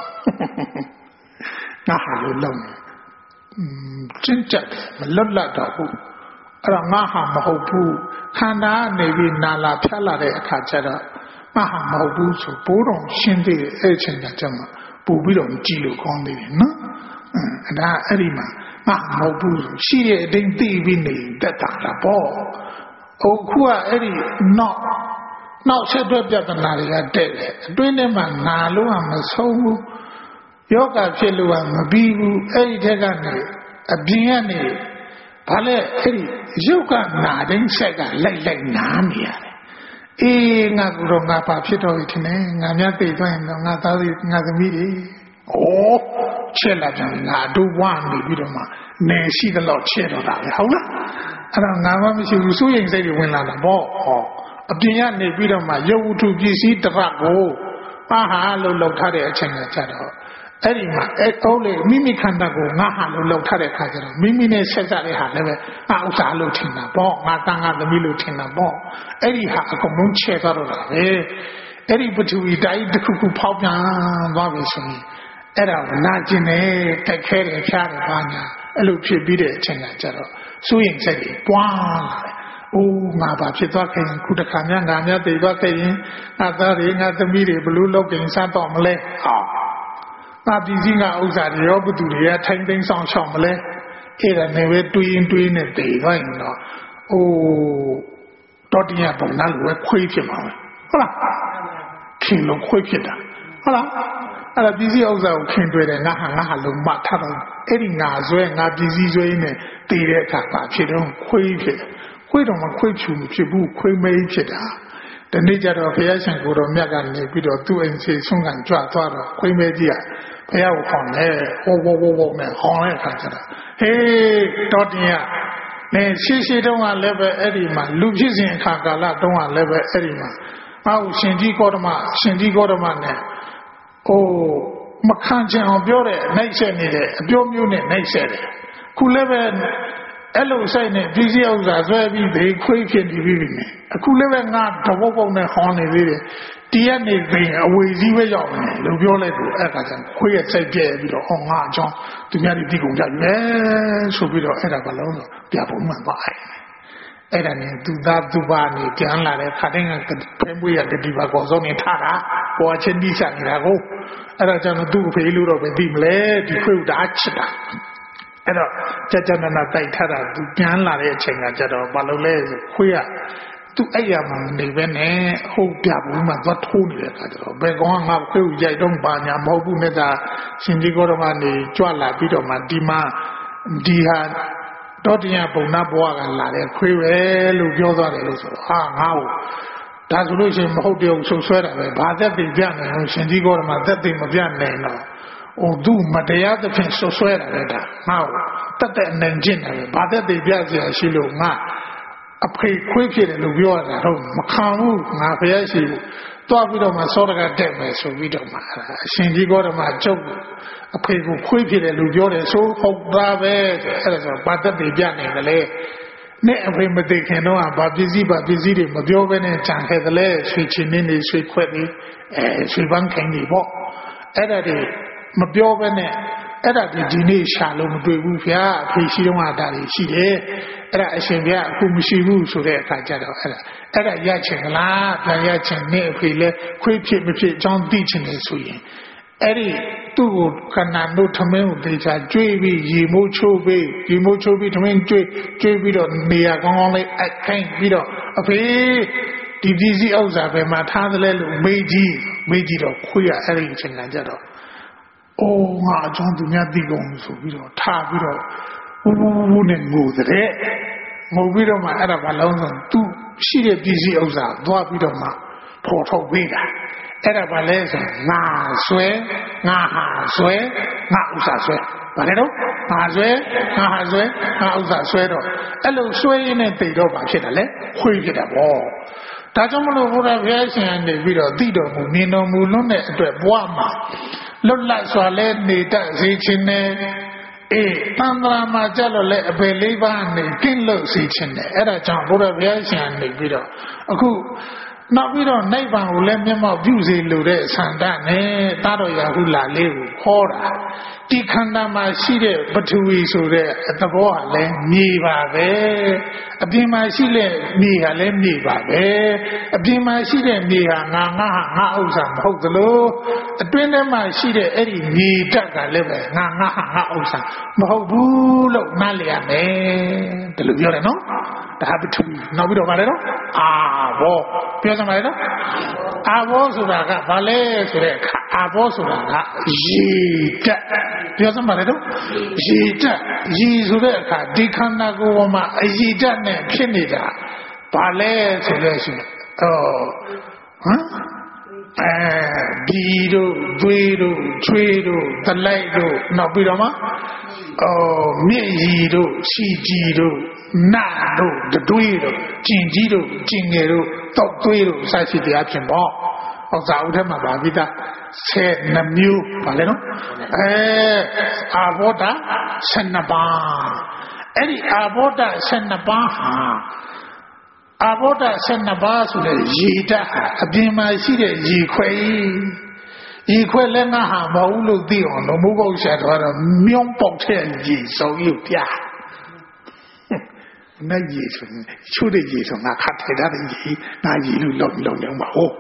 A: ငါဟာလို့လုံးကျင့်ကြမလွတ်လပ်တော့ဘူးအဲ့တော့ငါဟာမဟုတ်ဘူးခန္ဓာနေပြီးနာလာဖြတ်လာတဲ့အခါကျတော့ငါဟာမဟုတ်ဘူးဆိုဘိုးတော်ရှင်းသေးတယ်အဲ့ချိန်ကကျမှပို့ပြီးတော့ကြည့်လို့ကောင်းသေးတယ်နော်ဒါအဲ့ဒီမှာငါမဟုတ်ဘူးရှိတဲ့အတိုင်းသိပြီးနေတတ်တာပေါ့အခုကအဲ့ဒီနောက်ဆက်တွဲပြဿနာတွေကတက်တယ်အတွင်းထဲမှာနာလို့ကမဆုံးဘူးယောဂဖြစ်လို့ကမပြီးဘူးအဲ့ဒီထက်ကနေအပြင်ကနေဘာလဲအဲ့ဒီရုပ်ကနာတိုင်းဆက်ကလိုက်နာနေရတယ်အေးငါကတော့ငါပါဖြစ်တော့ပြီထင်တယ်ငါများသိသွားရင်တော့ငါသားလေးငါသမီးတွေချက်လာပြန်ငါတို့ဝနေပြီးတော့မှနေရှိသလောက်ချက်တော့တာပဲဟုတ်လားအဲ့တော့ငါမှမရှိဘူးစိုးရိမ်စိတ်တွေဝင်လာတာပေါ့အပြင်ကနေပြီးတော့မှရုပ်ဝတ္ထုပစ္စည်းတစ်ပတ်ကိုဟာလို့လောက်ထားတဲ့အချိန်ကကြတော့အဲ့ဒီမှာအဲ့လေမိမိခန္ဓာကိုငါဟာလို့လောက်ထားတဲ့ခါကျတော့မိမိနဲ့ဆက်ကြတဲ့ဟာလည်းပဲငါဥစ္စာလို့ထင်တာပေါ့ငါတန်ငါသမီးလို့ထင်တာပေါ့အဲ့ဒီဟာအကုန်လုံးချဲသွားတော့တာပဲအဲ့ဒီပထဝီတိုင်းတစ်ခုခုဖောက်ပြန်သွားပြီဆိုရင်အဲ့ဒါနာကျင်တယ်တက်ခဲတယ်ဖြားတယ်ဘာညာအဲ့လိုဖြစ်ပြီးတဲ့အချိန်ကကြတော့စိုးရင်စိတ်တွေပွားလာတယ်အိုးငါဘာဖြစ်သွားခဲ့ရင်ခုတစ်ခါများငါများတည်သွားခဲ့ရင်ငါသားတွေငါသမီးတွေဘလို့လောက်ကင်စားတော့မလဲငါပြည်စည်းငါဥစ္စာတွေရောဘသူတွေကထိုင်သိမ်းဆောင်ရှောက်မလဲအဲ့ဒါနဲ့ပဲတွေးရင်နဲ့တည်သွားရင်တော့အိုးတော်တရားပုံနာလိုပဲခွေးဖြစ်မှာပဲဟုတ်လားခင်လို့ခွေးဖြစ်တာဟုတ်လားအဲ့ဒါပြည်စည်းဥစ္စာကိုခင်တွေ့တယ်ငါဟာလုံးမထားတော့အဲ့ဒီငါဆွဲငါပြည်စည်းဆွဲနဲ့တည်တဲ့အခါကဖြစ်တော့ခွေးဖြစ်တယ်ခွေးတော်မှာခွေးဖြူမဖြစ်ဘူးခွေးမဲဖြစ်တာဒီနေ့ကျတော့ဘုရားရှင်ကိုယ်တော်မြတ်ကနေပြီးတော့သူ့အိမ်စီဆုံးကန်ကြွသွားတော့ခွေးမဲကြီးကဘုရားကိုခေါ်တယ်ဝုန်းနဲ့ခေါ်တဲ့အခါကျတော့ဟေးတော်တင်ရနဲ့ရှိတုန်းကလည်းပဲအဲ့ဒီမှာလူဖြစ်စဉ်အခါကာလတုန်းကလည်းပဲအဲ့ဒီမှာရှင်ကြီးကောဓမနဲ့မခံချင်အောင်ပြောတဲ့နှိုက်ဆက်နေတဲ့အပြောမျိုးနဲ့နှိုက်ဆက်တယ်ခုလည်းပဲအဲ့လိုဆိုင်နဲ့ပြည်စည်းဥစ္စာဆွဲပြီးဘေးခွေးဖြစ်နေပြီနဲ့အခုလည်းပဲငါတပုတ်ပုတ်နဲ့ခေါင်းနေသေးတယ်တရားနေသိအဝေစည်းပဲရောက်နေလို့ပြောလိုက်သူအဲ့ခါကျခွေးရဲ့စိတ်ပြဲပြီးတော့ငါအကြောင်းသူများတွေဒီကုန်ကြရဲဆိုပြီးတော့အဲ့ဒါကလုံးတော့ပြပုံမှန်ပါအဲ့ဒါနဲ့သူသားသူပါနေပြန်လာတဲ့ခါတိုင်းကဖဲမွေးရတတိပါကောစောနေထားတာပေါ်ချင်းတိချနေတာကိုအဲ့ဒါကြောင့်သူ့အဖေလို့တော့ပဲသိမလဲဒီခွေးတာချစ်တာအဲ့တော့ကြနာတိုက်ထားတာသူပြန်လာတဲ့အချိန်ကကြတော့ဘာလို့လဲဆိုခွေးကသူ့အဲ့ရမှာနေပဲနဲ့ဟုတ်ပြဘူးမှသွားထိုးနေတဲ့အခါကျတော့ဘယ်ကောင်ကငါခွေးကိုရိုက်တော့ဘာညာမဟုတ်ဘူးနဲ့သာရှင်ကြီးကောဓမနေကြွလာပြီးတော့မှဒီမှာဒီဟာတော်တရားပုံနာဘဝကလာတဲ့ခွေးပဲလို့ပြောသွားတယ်လို့ဆိုတော့ငါ့ကိုဒါဆိုလို့ရှိရင်မဟုတ်တယ်ကိုဆွဆွဲတာပဲဘာသက်သိပြနေလို့ရှင်ကြီးကောဓမသက်သိမပြနိုင်တော့သူမတရားသဖြင့်ဆွဆွဲတာပဲဒါငါ့ကိုတက်နိုင်ကျင့်တယ်ဘာသက်သိပြเสียရှိလို့ငါအဖေခွေးဖြစ်တယ်လို့ပြောတာတော့မခံဘူးငါဖျက်ရှိဘူးတွားပြီးတော့မှစောတကတက်မယ်ဆိုပြီးတော့မှအရှင်ကြီးကောဓမကျုပ်အဖေကိုခွေးဖြစ်တယ်လို့ပြောတယ်ဆိုဟုတ်သားပဲအဲ့ဒါဆိုဘာသက်သိပြနိုင်တယ်လေနဲ့အဖေမသိခင်တော့ဗာပစ္စည်းတွေမပြောဘဲနဲ့ကြံခဲ့တယ်လေဆွေချင်းနေဆွေခွက်နေဆွေပန်းခိုင်းနေပေါ့အဲ့ဒါတွေမပြောဘဲနဲ့အဲ့ဒါဒီနေ့ရှာလို့မတွေ့ဘူးဗျာအဖေရှိတော့တာတွေရှိတယ်အဲ့ဒါအရှင်ဗျာအခုမရှိဘူးဆိုတဲ့အခါကျတော့အဲ့ဒါရချင်လားပြန်ရချင်နဲ့အဖေလဲခွေးဖြစ်မဖြစ်အကြောင်းသိချင်တယ်ဆိုရင်အဲ့ဒီသူ့ကိုခန္ဓာတို့ထမင်းကိုတေချာကျွေးပြီးရေမိုးချိုးပြီးထမင်းကျွေးပြီးတော့နေရာကောင်းလေးအခိုင်းပြီးတော့အဖေဒီပစ္စည်းဥစ္စာပဲမှာထားသလဲလို့မေးကြည့်တော့ခွေးရအဲ့ဒီအချိန်ကကြတော့ငါအကြောင်းသူများသိကုန်ဆိုပြီးတော့ထားပြီးတော့ဝူနဲ့ငိုတဲ့ငိုပြီးတော့မှအဲ့ဒါဘာလုံးဆိုသူရှိတဲ့ပစ္စည်းဥစ္စာသွားပြီးတော့မှဖော်ထုတ်ပေးတာအဲ့ဒါဘာလဲဆိုငါဆွဲငါဟာဆွဲငါဥစ္စာဆွဲဘာလဲတော့ငါဆွဲငါဟာဆွဲငါဥစ္စာဆွဲတော့အဲ့လိုဆွဲရင်းနဲ့တိတ်တော့ဘာဖြစ်တာလဲခွေးဖြစ်တာပေါ့ဒါကြောင့်မလို့ဘုရားဘုရားရှင်ကနေပြီးတော့သိတော်မူမြင်တော်မူလွန်းတဲ့အတွက်ဘဝမှာလွတ်လပ်စွာလဲနေတတ်စေခြင်းနဲ့တန်ត្រာမှာကြလို့လဲအပေလေးပါးနေကင်းလို့စေခြင်းနဲ့အဲ့ဒါကြောင့်ဘုရားဘုရားရှင်နေပြီးတော့အခုနောက်ပြီးတော့နိဗ္ဗာန်ကိုလည်းမျက်မှောက်ပြုစေလိုတဲ့ဆန္ဒနဲ့တာတော်ရာဟုလာလေးကိုဟောတာဒီခန္ဓာမှာရှိတဲ့ပထဝီဆိုတဲ့သဘောကလည်းမြေပါပဲအပြင်မှာရှိတဲ့မြေကလည်းမြေပါပဲအပြင်မှာရှိတဲ့မြေဟာငါဥစ္စာမဟုတ်သလိုအတွင်းထဲမှာရှိတဲ့အဲ့ဒီမြေဓာတ်ကလည်းပဲငါဥစ္စာမဟုတ်ဘူးလို့နားလည်ရမယ်ဒီလိုပြောတယ်နော်ဒါပထဝီနောက်ပြီးတော့ဗါလဲနော်အာဘောပြောစမ်းပါလေနော်အာဘောဆိုတာကဘာလဲဆိုတဲ့အာဘောဆိုတာကရေဓာတ်ပြောစမ်းပါလေနော်ရေဓာတ်ရေဆိုတဲ့အခါဒီခန္ဓာကိုယ်ပေါ်မှာအရေဓာတ်နဲ့ဖြစ်နေတာဘာလဲဆိုလို့ရှိရင်ဒီတို့သွေးတို့ချွေးတို့တလိုက်တို့နောက်ပြီးတော့မှမြင့်ရီတို့စီကြီးတို့နာတို့တွေးတို့ကျင်ကြီးတို့ကျင်ငယ်တို့တောက်သွေးတို့စသဖြင့်ဖြင့်ပေါ့ဟောစာအုပ်ထဲမှာပါပြီးသား12မျိုးပါလေနော်အာဘောဓ12ပါးအဲ့ဒီအာဘောဓ12ပါးဟာအာဘောဓ12ပါးဆိုတဲ့ရေဓာတ်ဟာအပြင်မှာရှိတဲ့ရေခွဲရေခွဲလည်းငါဟာမဟုတ်လို့သိအောင်လို့မိုးကုတ်ဆက်တော့မြောင်းပေါက်တဲ့ရေစုံရုပ်ပြနိုင်ရေဆိုချိုးတဲ့ရေဆိုငါခတ်ထဲတဲ့ရေငါရေလို့လုံပါဟုတ်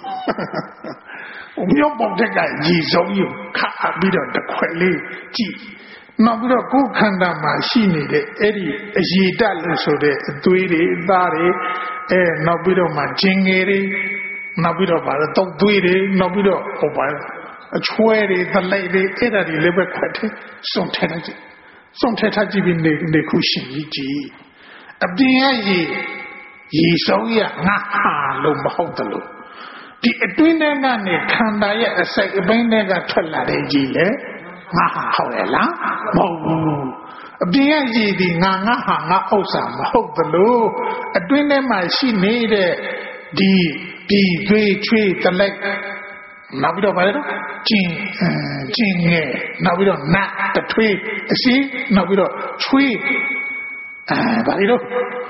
A: မြောင်းပေါက်တဲ့ကရေစုံရုပ်ခတ်ပြီးတော့တစ်ခွက်လေးကြည့်နောက်ပြီးတော့ကိုယ်ခန္ဓာမှာရှိနေတဲ့အဲ့ဒီအရေဓာတ်လို့ဆိုတဲ့အသွေးတွေအသားတွေနောက်ပြီးတော့မှဂျင်ငယ်တွေနောက်ပြီးတော့ဗါတော့တုတ်သွေးတွေနောက်ပြီးတော့ဟိုပါအချွဲတွေသလိုက်တွေအဲ့ဒါတွေလည်းပဲခွက်တယ်စုံထဲလိုက်စုံထဲထားကြည့်ပြီးနေခုရှင်ကြည့်အပြင်ရဲ့ရေဆုံးရငါဟာလို့မဟုတ်တယ်လို့ဒီအတွင်းထဲကနေခန္ဓာရဲ့အစိတ်အပိုင်းတွေကထွက်လာတဲ့ကြီးလေငါဟာဟုတ်ရဲ့လားမဟုတ်ဘူးအပြင်ရဲ့ရည်ဒီငါဟာငါဥစ္စာမဟုတ်သလိုအတွင်းထဲမှာရှိနေတဲ့ဒီသွေးချွေးတလိုက်နောက်ပြီးတော့ဗါလဲတော့ကျင်ငယ်နောက်ပြီးတော့နတ်တထွေးအစီနောက်ပြီးတော့ချွေးဗါလဲတော့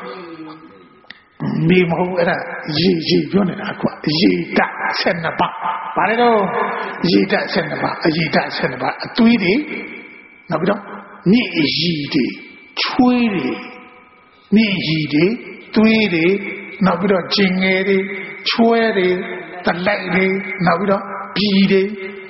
A: မေမဟုတ်အဲ့ဒါရေပြောနေတာကွာရေဓာတ်12ပါးဗါလဲတော့ရေဓာတ်12ပါးအရေဓာတ်12ပါးအသွေးတွေနောက်ပြီးတော့မြင့်အရီတွေချွေးတွေမြင့်အရီတွေသွေးတွေနောက်ပြီးတော့ကျင်ငယ်တွေချွဲတွေတလိုက်တွေနောက်ပြီးတော့ပြည်တွေ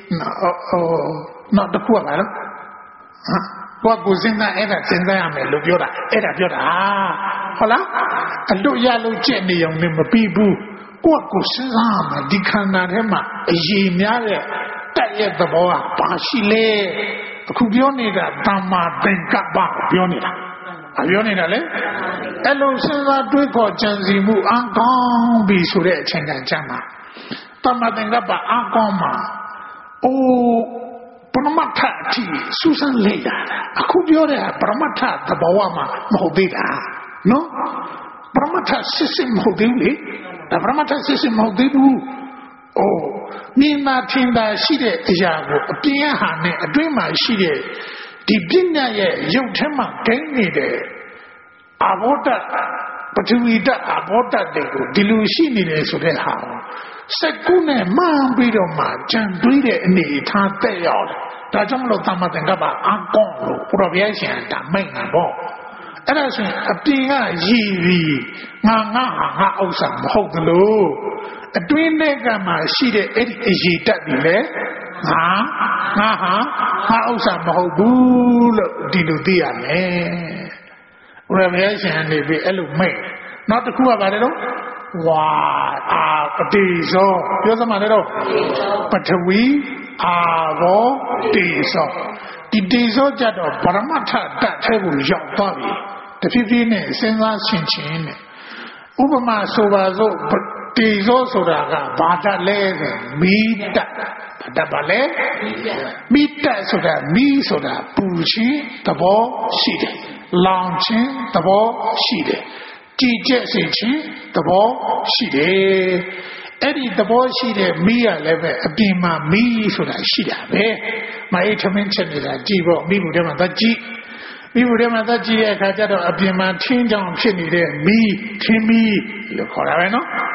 A: နောက်တစ်ခုကဘာလဲကိုယ်စဉ်းစားအဲ့ဒါစဉ်းစားရမယ်လို့ပြောတာအဲ့ဒါပြောတာဟုတ်လားအလွတ်ရလို့ကြက်နေအောင်လည်းမပြီးဘူးကိုယ်စဉ်းစားရမယ်ဒီခန္ဓာထဲမှာအရေးများတဲ့တက်ရဲ့သဘောကဘာရှိလဲအခုပြောနေတာတမ္မာသင်္ကပ္ပပြောနေတာပြောနေတာလေအဲ့လိုစဉ်းစားတွေးခေါ်ကြံစည်မှုအကောင်းပြီဆိုတဲ့အချိန်တန်ကြမှာတမ္မာသင်္ကပ္ပအကောင်းမှာပရမတ္ထအထိစူးစမ်းလေ့လာတာအခုပြောတဲ့ပရမတ္ထသဘောမှာမဟုတ်သေးတာနော်ပရမတ္ထစစ်မဟုတ်သေးဘူးလေဒါပရမတ္ထစစ်မဟုတ်သေးဘူးမြင်သာထင်သာရှိတဲ့အရာကိုအပြင်ဟာနဲ့အတွင်းမှာရှိတဲ့ဒီပညာရဲ့ရုပ်ထဲမှာဂိမ်းနေတဲ့အာဘောဓပထဝီဓာတ်အာဘောဓတွေကိုဒီလိုရှိနေတယ်ဆိုတဲ့ဟာစက်ကူးနဲ့မှန်ပြီးတော့မှကြံတွေးတဲ့အနေထားတက်ရောက်တယ်ဒါကြောင့်မလို့သမ္မာသင်္ကပ္ပအကောင်းလို့ဘုရားဗျာရှင်ဒါမိတ်နာပေါ့အဲ့ဒါဆိုရင်အပြင်ကရည်ပြီးငါဟာငါဥစ္စာမဟုတ်သလိုအတွင်းထဲကမှရှိတဲ့အဲ့ဒီအရေးတတ်ပြီလေငါဟာငါဥစ္စာမဟုတ်ဘူးလို့ဒီလိုသိရမယ်ဘုရားဗျာရှင်နေပြီအဲ့လိုမိတ်နောက်တစ်ခုကဘာလဲတော့ဝါပတိဇောပြောစမ်းပါလေတော့ပထဝီအာဘောတိဇောဒီတိဇောကြတော့ပရမတ္ထတတ်ထဲကိုရောက်သွားပြီတဖြည်းဖြည်းနဲ့စဉ်းစားရှင်းချင်းနဲ့ဥပမာဆိုပါစို့တိဇောဆိုတာကဘာတတ်လဲဆိုမီးတတ်တတ်ပါလေမီးတတ်ဆိုတာမီးဆိုတာပူခြင်းသဘောရှိတယ်လောင်ခြင်းသဘောရှိတယ်ကြည်ကျက်စေခြင်းသဘောရှိတယ်အဲ့ဒီသဘောရှိတဲ့မီးရလည်းပဲအပြင်မှာမီးဆိုတာရှိတာပဲမအေးထမင်းချက်နေတာကြည်ပေါ့မိဘူးထဲမှာသကြည်မိဘူးထဲမှာသကြည်ရဲ့အခါကျတော့အပြင်မှာထင်းကြောင်ဖြစ်နေတဲ့မီးထင်းမီးလို့ခေါ်တာပဲနော်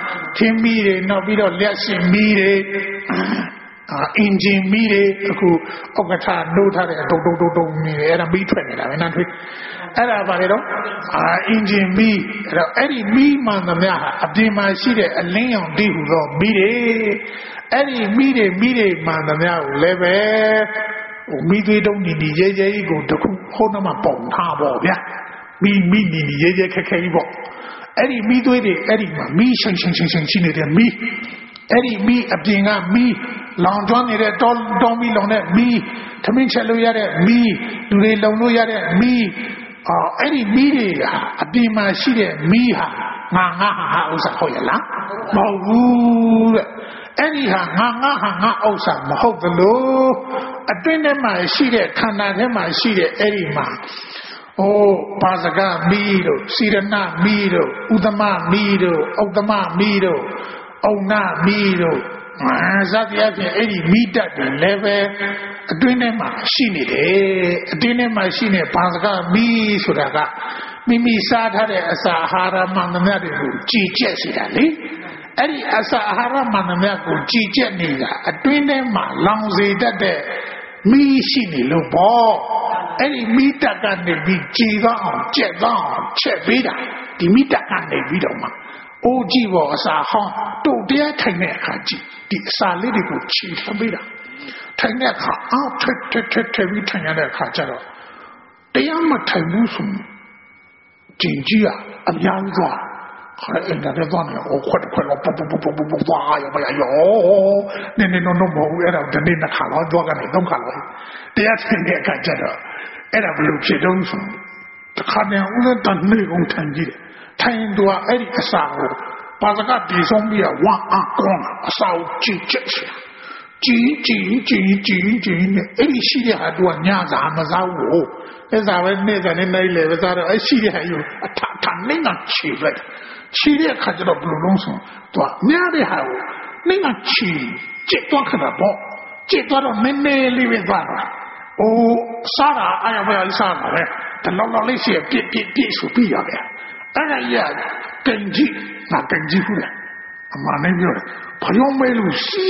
A: ထင်းမီးတွေနောက်ပြီးတော့လျှက်ရှင်မီးတွေအင်ဂျင်မီးတွေအခုအောက်ကထားနှိုးထားတဲ့တုံတုံတုံတုံမီးတွေအဲ့ဒါမီးထွက်နေတာပဲနားထွေးအဲ့ဒါပါလေတော့အင်ဂျင်မီးအဲ့ဒီမီးမှန်သမျှဟာအပြင်မှာရှိတဲ့အလင်းရောင်တည်ဟူသောမီးတွေအဲ့ဒီမီးတွေမှန်သမျှကိုလည်းပဲမီးသွေးတုံးနေရဲရဲကြီးကိုတခုဟိုးနှမပုံထားပေါ့ဗျာမီးနေရဲရဲခက်ခဲကြီးပေါ့အဲ့ဒီမီးသွေးတွေအဲ့ဒီမှာမီးရှိန်ရှိနေတဲ့မီးအဲ့ဒီမီးအပြင်ကမီးလောင်ကျွမ်းနေတဲ့တောမီးလောင်တဲ့မီးထမင်းချက်လို့ရတဲ့မီးလူတွေလုံလို့ရတဲ့မီးအဲ့ဒီမီးတွေအပြင်မှာရှိတဲ့မီးဟာငါဟာဥစ္စာဟုတ်ရလားမဟုတ်ဘူးတဲ့အဲ့ဒီဟာငါဥစ္စာမဟုတ်သလိုအတွင်းထဲမှာရှိတဲ့ခန္ဓာထဲမှာရှိတဲ့အဲ့ဒီမှာပါစကမီးတို့စီရဏမီးတို့ဥဒ္ဓမမီးတို့ဥဒ္ဓမမီးတို့အုံနာမီးတို့ဇာတိအပြင်အဲ့ဒီမိတတ်တွေလည်းပဲအတွင်းထဲမှာရှိနေတယ်အတွင်းထဲမှာရှိနေဘာစကားမီးဆိုတာကမိမိစားထားတဲ့အစာအာဟာရမှန်သမျှတွေကိုကြည်ကျက်စေတာလေအဲ့ဒီအစာအာဟာရမှန်သမျှကိုကြည်ကျက်နေတာအတွင်းထဲမှာလောင်စေတတ်တဲ့မီးရှိနေလို့ပေါ့အဲ့ဒီမိတတ်ကနေပြီးကြည်သောအောင်ကျက်သောအောင်ချက်ပေးတာဒီမိတတ်ကနေပြီးတော့မှအိုးကြည့်ပေါ်အစာဟောင်းတို့တရားထိုင်တဲ့အခါကြည့်ဒီအစာလေးတွေကိုချီထပေးတာထိုင်တဲ့အခါအောက်ထက်ပြီးထိုင်ရတဲ့အခါကျတော့တရားမထိုင်ဘူးဆိုကျင်ကြီးအများကြီးသွားခါအင်တာနက်သွားနေခွက်တော့ပပရပါရောနင်းမဟုတ်ဘူးအဲ့ဒါဒီနေ့နှစ်ခါတော့သွားကနေသုံးခါတော့တရားထိုင်တဲ့အခါကျတော့အဲ့ဒါဘယ်လိုဖြစ်တုံးဆိုတခါတည်းဦးဇင်းတန်နေကုန်ထိုင်ကြည့်တယ်ထိုင်တော့အဲ့ဒီအစာကိုပါစကဒီဆုံးပြီးဝါအကောင်းအစာကိုကြည့်ချက်ကြည်နဲ့အဲ့ဒီရှိတဲ့ဟာတို့ကညစာမစားဘူးအဲ့ဒါပဲနေ့ကနေ့နိုင်လေပဲစားတော့အဲ့ရှိတဲ့ဟာယူအထနေငါချီလိုက်ချီတဲ့ခါကျတော့ဘယ်လိုလုံးဆုံးတော့ညတဲ့ဟာကိုနေငါချီကျက်တော့ခဏပေါ့ကျက်တော့နည်းနည်းလေးပဲသွားတာစားတာအားရပါရစားတာပဲတလောက်လေးရှိပြည့်ဆိုပြီးရတယ်အဲ့ဒါကြီးကင်ကြီးငါကင်ကြီးခုလေအမှန်နဲ့ပြောတယ်ဘာလို့မဲလို့ရှိ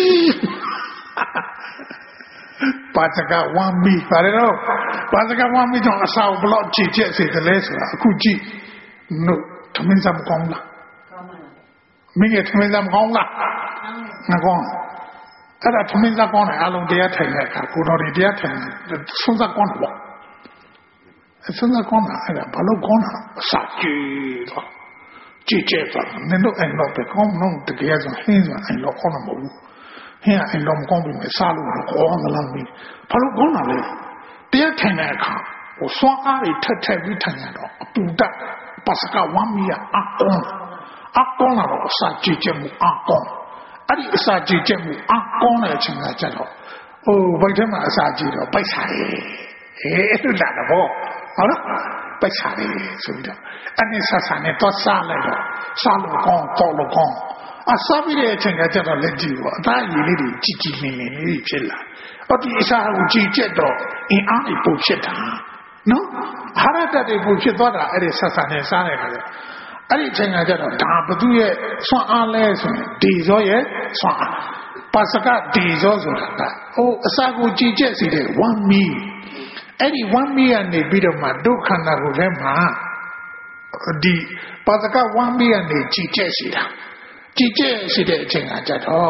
A: ပါစကဝမ်းမီပါတယ်တော့ပါစကဝမ်းမီကြောင့်အစာဘလောက်ကြည်ကျက်စေတယ်လဲဆိုတာအခုကြည့်နို့ထမင်းစားမကောင်းလားကောင်းပါဘူးမင်းရဲ့ထမင်းစားမကောင်းလားမကောင်းအဲ့ဒါထမင်းစားကောင်းတယ်အလုံးတရားထိုင်တဲ့အခါကိုတော်တွေတရားထိုင်ဆုံးစားကောင်းတယ်ပေါ့ဆုံးစားကောင်းတာအဲ့ဒါဘာလို့ကောင်းတာအစာကြည်တော့ကြည်ကျက်သွားနင်တို့အဲ့တော့ပဲကောင်းတော့တကယ်ဆိုဟင်းဆိုအဲ့တော့ကောင်းမှာမဟုတ်ဘူးဟင်းအဲ့တော့မကောင်းဘူးစားလို့ကောင်းသလားမင်းဘာလို့ကောင်းတာလဲတရားထိုင်တဲ့အခါစွမ်းအားတွေထက်ပြီးထိုင်ရတော့အပူတက်ပါစကဝမ်းမီးအကောင်းလာတော့အစာကြည်ကျက်မှုအကောင်းအဲ့ဒီအစာကြည်ကျက်မှုအကောင်းတဲ့အချိန်ကကျတော့ဘိုက်ထဲမှာအစာကြည်တော့ပိုက်စားတယ်အဲ့လိုလာတော့ဟုတ်လားပိုက်စားတယ်ဆိုပြီးတော့အဲ့ဒီဆာနဲ့တော့စားလိုက်တော့စားလို့ကောင်းတော့လို့ကောင်းအစားပြီးတဲ့အချိန်ကကျတော့လက်ကြည့်ပေါ့အသားရည်လေးတွေကြည်နေလေးဖြစ်လာဒီအစာကိုကြည်ကျက်တော့အင်းအားတွေပုံဖြစ်တာနော်ဟာရတတ်တွေပုံဖြစ်သွားတာအဲ့ဒီဆာနဲ့စားတဲ့ခါကျအဲ့ဒီအချိန်ကကျတော့ဒါဘသူရဲ့ဆွမ်းအားလဲဆိုရင်ဒီဇောရဲ့ဆွမ်းအားပါစကဒီဇောဆိုတာကအစာကိုကြည်ကျက်စေတဲ့ဝမ်းမီအဲ့ဒီဝမ်းမီကနေပြီးတော့မှဒုက္ခနာကိုထဲမှာဒီပါစကဝမ်းမီကနေကြည်ကျက်စေတာကြည်ကျက်စေတဲ့အချိန်ကကျတော့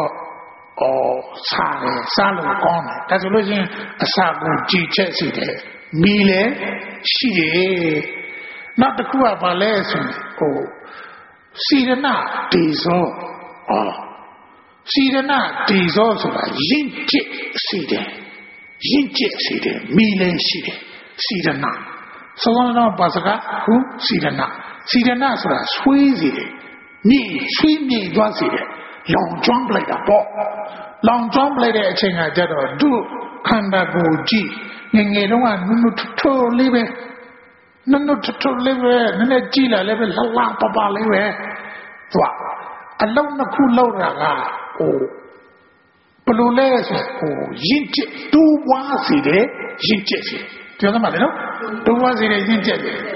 A: စားလို့ကောင်းတယ်ဒါဆိုလို့ချင်းအစာကိုကြည်ကျက်စေတဲ့မီလည်းရှိတယ်နောက်တစ်ခုကဘာလဲဆိုရင်စီရဏဒေဇောစီရဏဒေဇောဆိုတာရင့်ကျက်စေတယ်မီလည်းရှိတယ်စီရဏစောစောတော့ပါစကဟုစီရဏဆိုတာဆွေးစေတယ်ဆွေးမြေသွားစေတယ်လောင်ကျွမ်းပလိုက်တာပေါ့လောင်ကျွမ်းပလိုက်တဲ့အချိန်ကကျတော့သူ့ခန္ဓာကိုယ်ကြည့်ငယ်တုန်းကနုနုထိုးလေးပဲနည်းနည်းကြည့်လာလည်းပဲလှပလေးပဲသွားအလုံးနှစ်ခုလောက်တာကဘလို့လဲဆိုရင့်ကျက်တူးပွားစီတယ်ရင့်ကျက်စီပြောသမှာလေနော်တူးပွားစီတယ်ရင့်ကျက်တယ်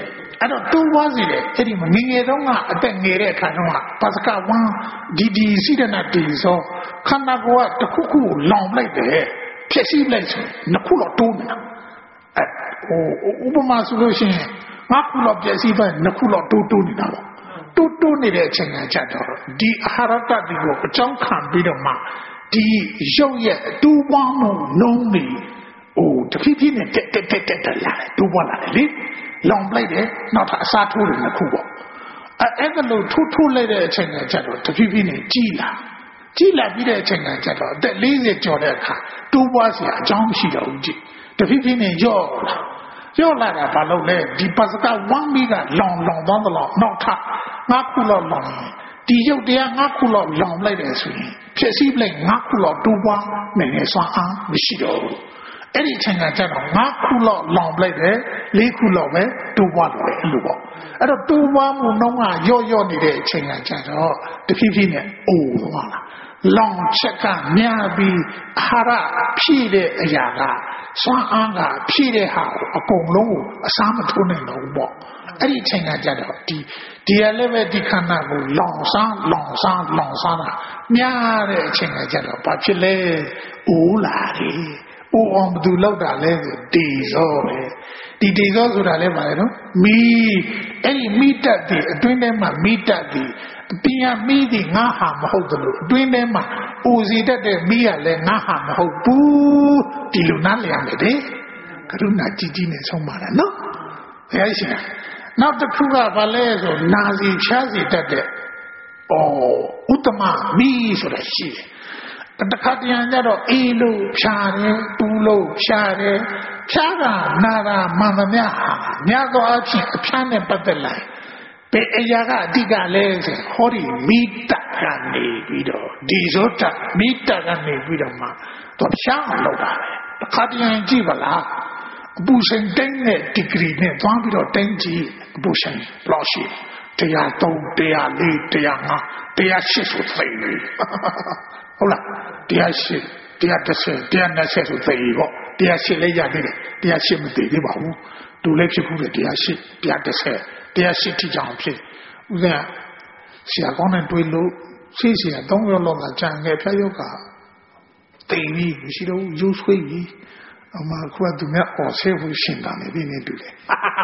A: အဲ့တော့တူဝါစီတဲ့အဲ့ဒီငငယ်တုန်းကအသက်ငယ်တဲ့အခါတုန်းကပါစကဝမ်းဒီစီဒနာတီဆိုခန္ဓာကိုယ်ကတစ်ခုခုလောင်လိုက်တယ်ဖြစ်စီလိုက်ဆိုနှစ်ခုတော့တိုးနေတာဥပမာဆိုလို့ရှိရင်ငါခုတော့ပြည့်စည်ပဲနှစ်ခုတော့တိုးနေတာပေါ့တိုးနေတဲ့အချိန်ကကြတော့ဒီအာဟာရတတိကိုအကြောင်းခံပြီးတော့မှဒီရုပ်ရဲ့တူပွားမှုနှုံးနေတဖြည်းဖြည်းနဲ့တက်လာတယ်တူပွားလာတယ်လေလောင်လိုက်တယ်နောက်ထပ်အစားထိုးတယ်နှစ်ခုပေါ့အဲ့ဒါလို့ထိုးလိုက်တဲ့အချိန်ကကြတော့တဖြည်းဖြည်းနဲ့ကြီးလာပြီးတဲ့အချိန်ကကြတော့အသက်40ကျော်တဲ့အခါတူပွားစရာအကြောင်းမရှိတော့ဘူးကြည့်တဖြည်းဖြည်းနဲ့ရော့လာတာဘာလို့လဲဒီပါစကဝမ်းမီကလောင်သွားတော့နောက်ထပ်ငါခုလောက်လောင်ဒီရုပ်တရားငါခုလောက်လောင်လိုက်တယ်ဆိုရင်ဖြစ်စီလိုက်ငါခုလောက်တူပွားနေနေစွမ်းအားမရှိတော့ဘူးအဲ့ဒီချိန်ကကြတော့ငါခုလောက်လောင်လိုက်တယ်4ခုလောက်ပဲတူပွားတယ်အဲ့လိုပေါ့အဲ့တော့တူပွားမှုနှုံးကရော့နေတဲ့အချိန်ကကြတော့တဖြည်းဖြည်းနဲ့သွားလာလောင်ချက်ကများပြီးအာဟာရဖြည့်တဲ့အရာကစွမ်းအားကဖြည့်တဲ့ဟာကိုအကုန်လုံးကိုအစားမထိုးနိုင်တော့ဘူးပေါ့အဲ့ဒီအချိန်ကကြတော့ဒီရလည်းပဲဒီခန္ဓာကိုလောင်စားတာများတဲ့အချိန်ကကြတော့ဘာဖြစ်လဲလာတယ်အောင်ဘယ်သူလောက်တာလဲဆိုတေဇောပဲဒီတေဇောဆိုတာလဲပါလေနော်မီးအဲ့ဒီမိတတ်တယ်အတွင်းထဲမှာမိတတ်တယ်အပြင်ကမီးဒီငါဟာမဟုတ်တယ်လို့အတွင်းထဲမှာအိုစီတတ်တဲ့မီးကလည်းငါဟာမဟုတ်ဘူးဒီလိုနားလည်ရမယ်တဲ့ကရုဏာကြီးနဲ့ဆုံးပါလားနော်ဘုရားရှင်နောက်တစ်ခုကဘာလဲဆိုနာစီဖြားစီတတ်တဲ့ဥတ္တမမီးဆိုတာရှိတယ်တခါတရံကြတော့အေးလို့ဖြာတယ်ပူလို့ဖြာတယ်ဖြာတာနာတာမှန်သမျှများသောအားဖြင့်အဖြာနဲ့ပတ်သက်လိုက်ဘယ်အရာကအတိကလဲဆိုဟောဒီမိတ္တကနေပြီးတော့ဒီဇောတမိတ္တကနေပြီးတော့မှသူဖြာအောင်လုပ်တာပဲတခါတရံကြည့်ပါလားအပူချိန်တိုင်းတဲ့ဒီဂရီနဲ့သွားပြီးတော့တိုင်းကြည့်အပူချိန်ဘလောက်ရှိ103 104 105 108ဆိုသိနေဟုတ်လား108 110 120ဆိုသိပေါ့108လည်းရသေးတယ်108မသိသေးပါဘူးသူလည်းဖြစ်ဘူးတယ်108 110 108ထိကြောင်ဖြစ်ဥစဉ်ဆရာကောင်းနဲ့တွေ့လို့ရှိဆရာ3ရက်လောက်ကကြံခဲ့ဖျက်ရုပ်ကတိမ်ပြီးမရှိတော့ရုပ်ဆွေးပြီးအမခုကသူများအော်ဆဲဖို့ရှင်းတာနေပြီးနေတူတယ်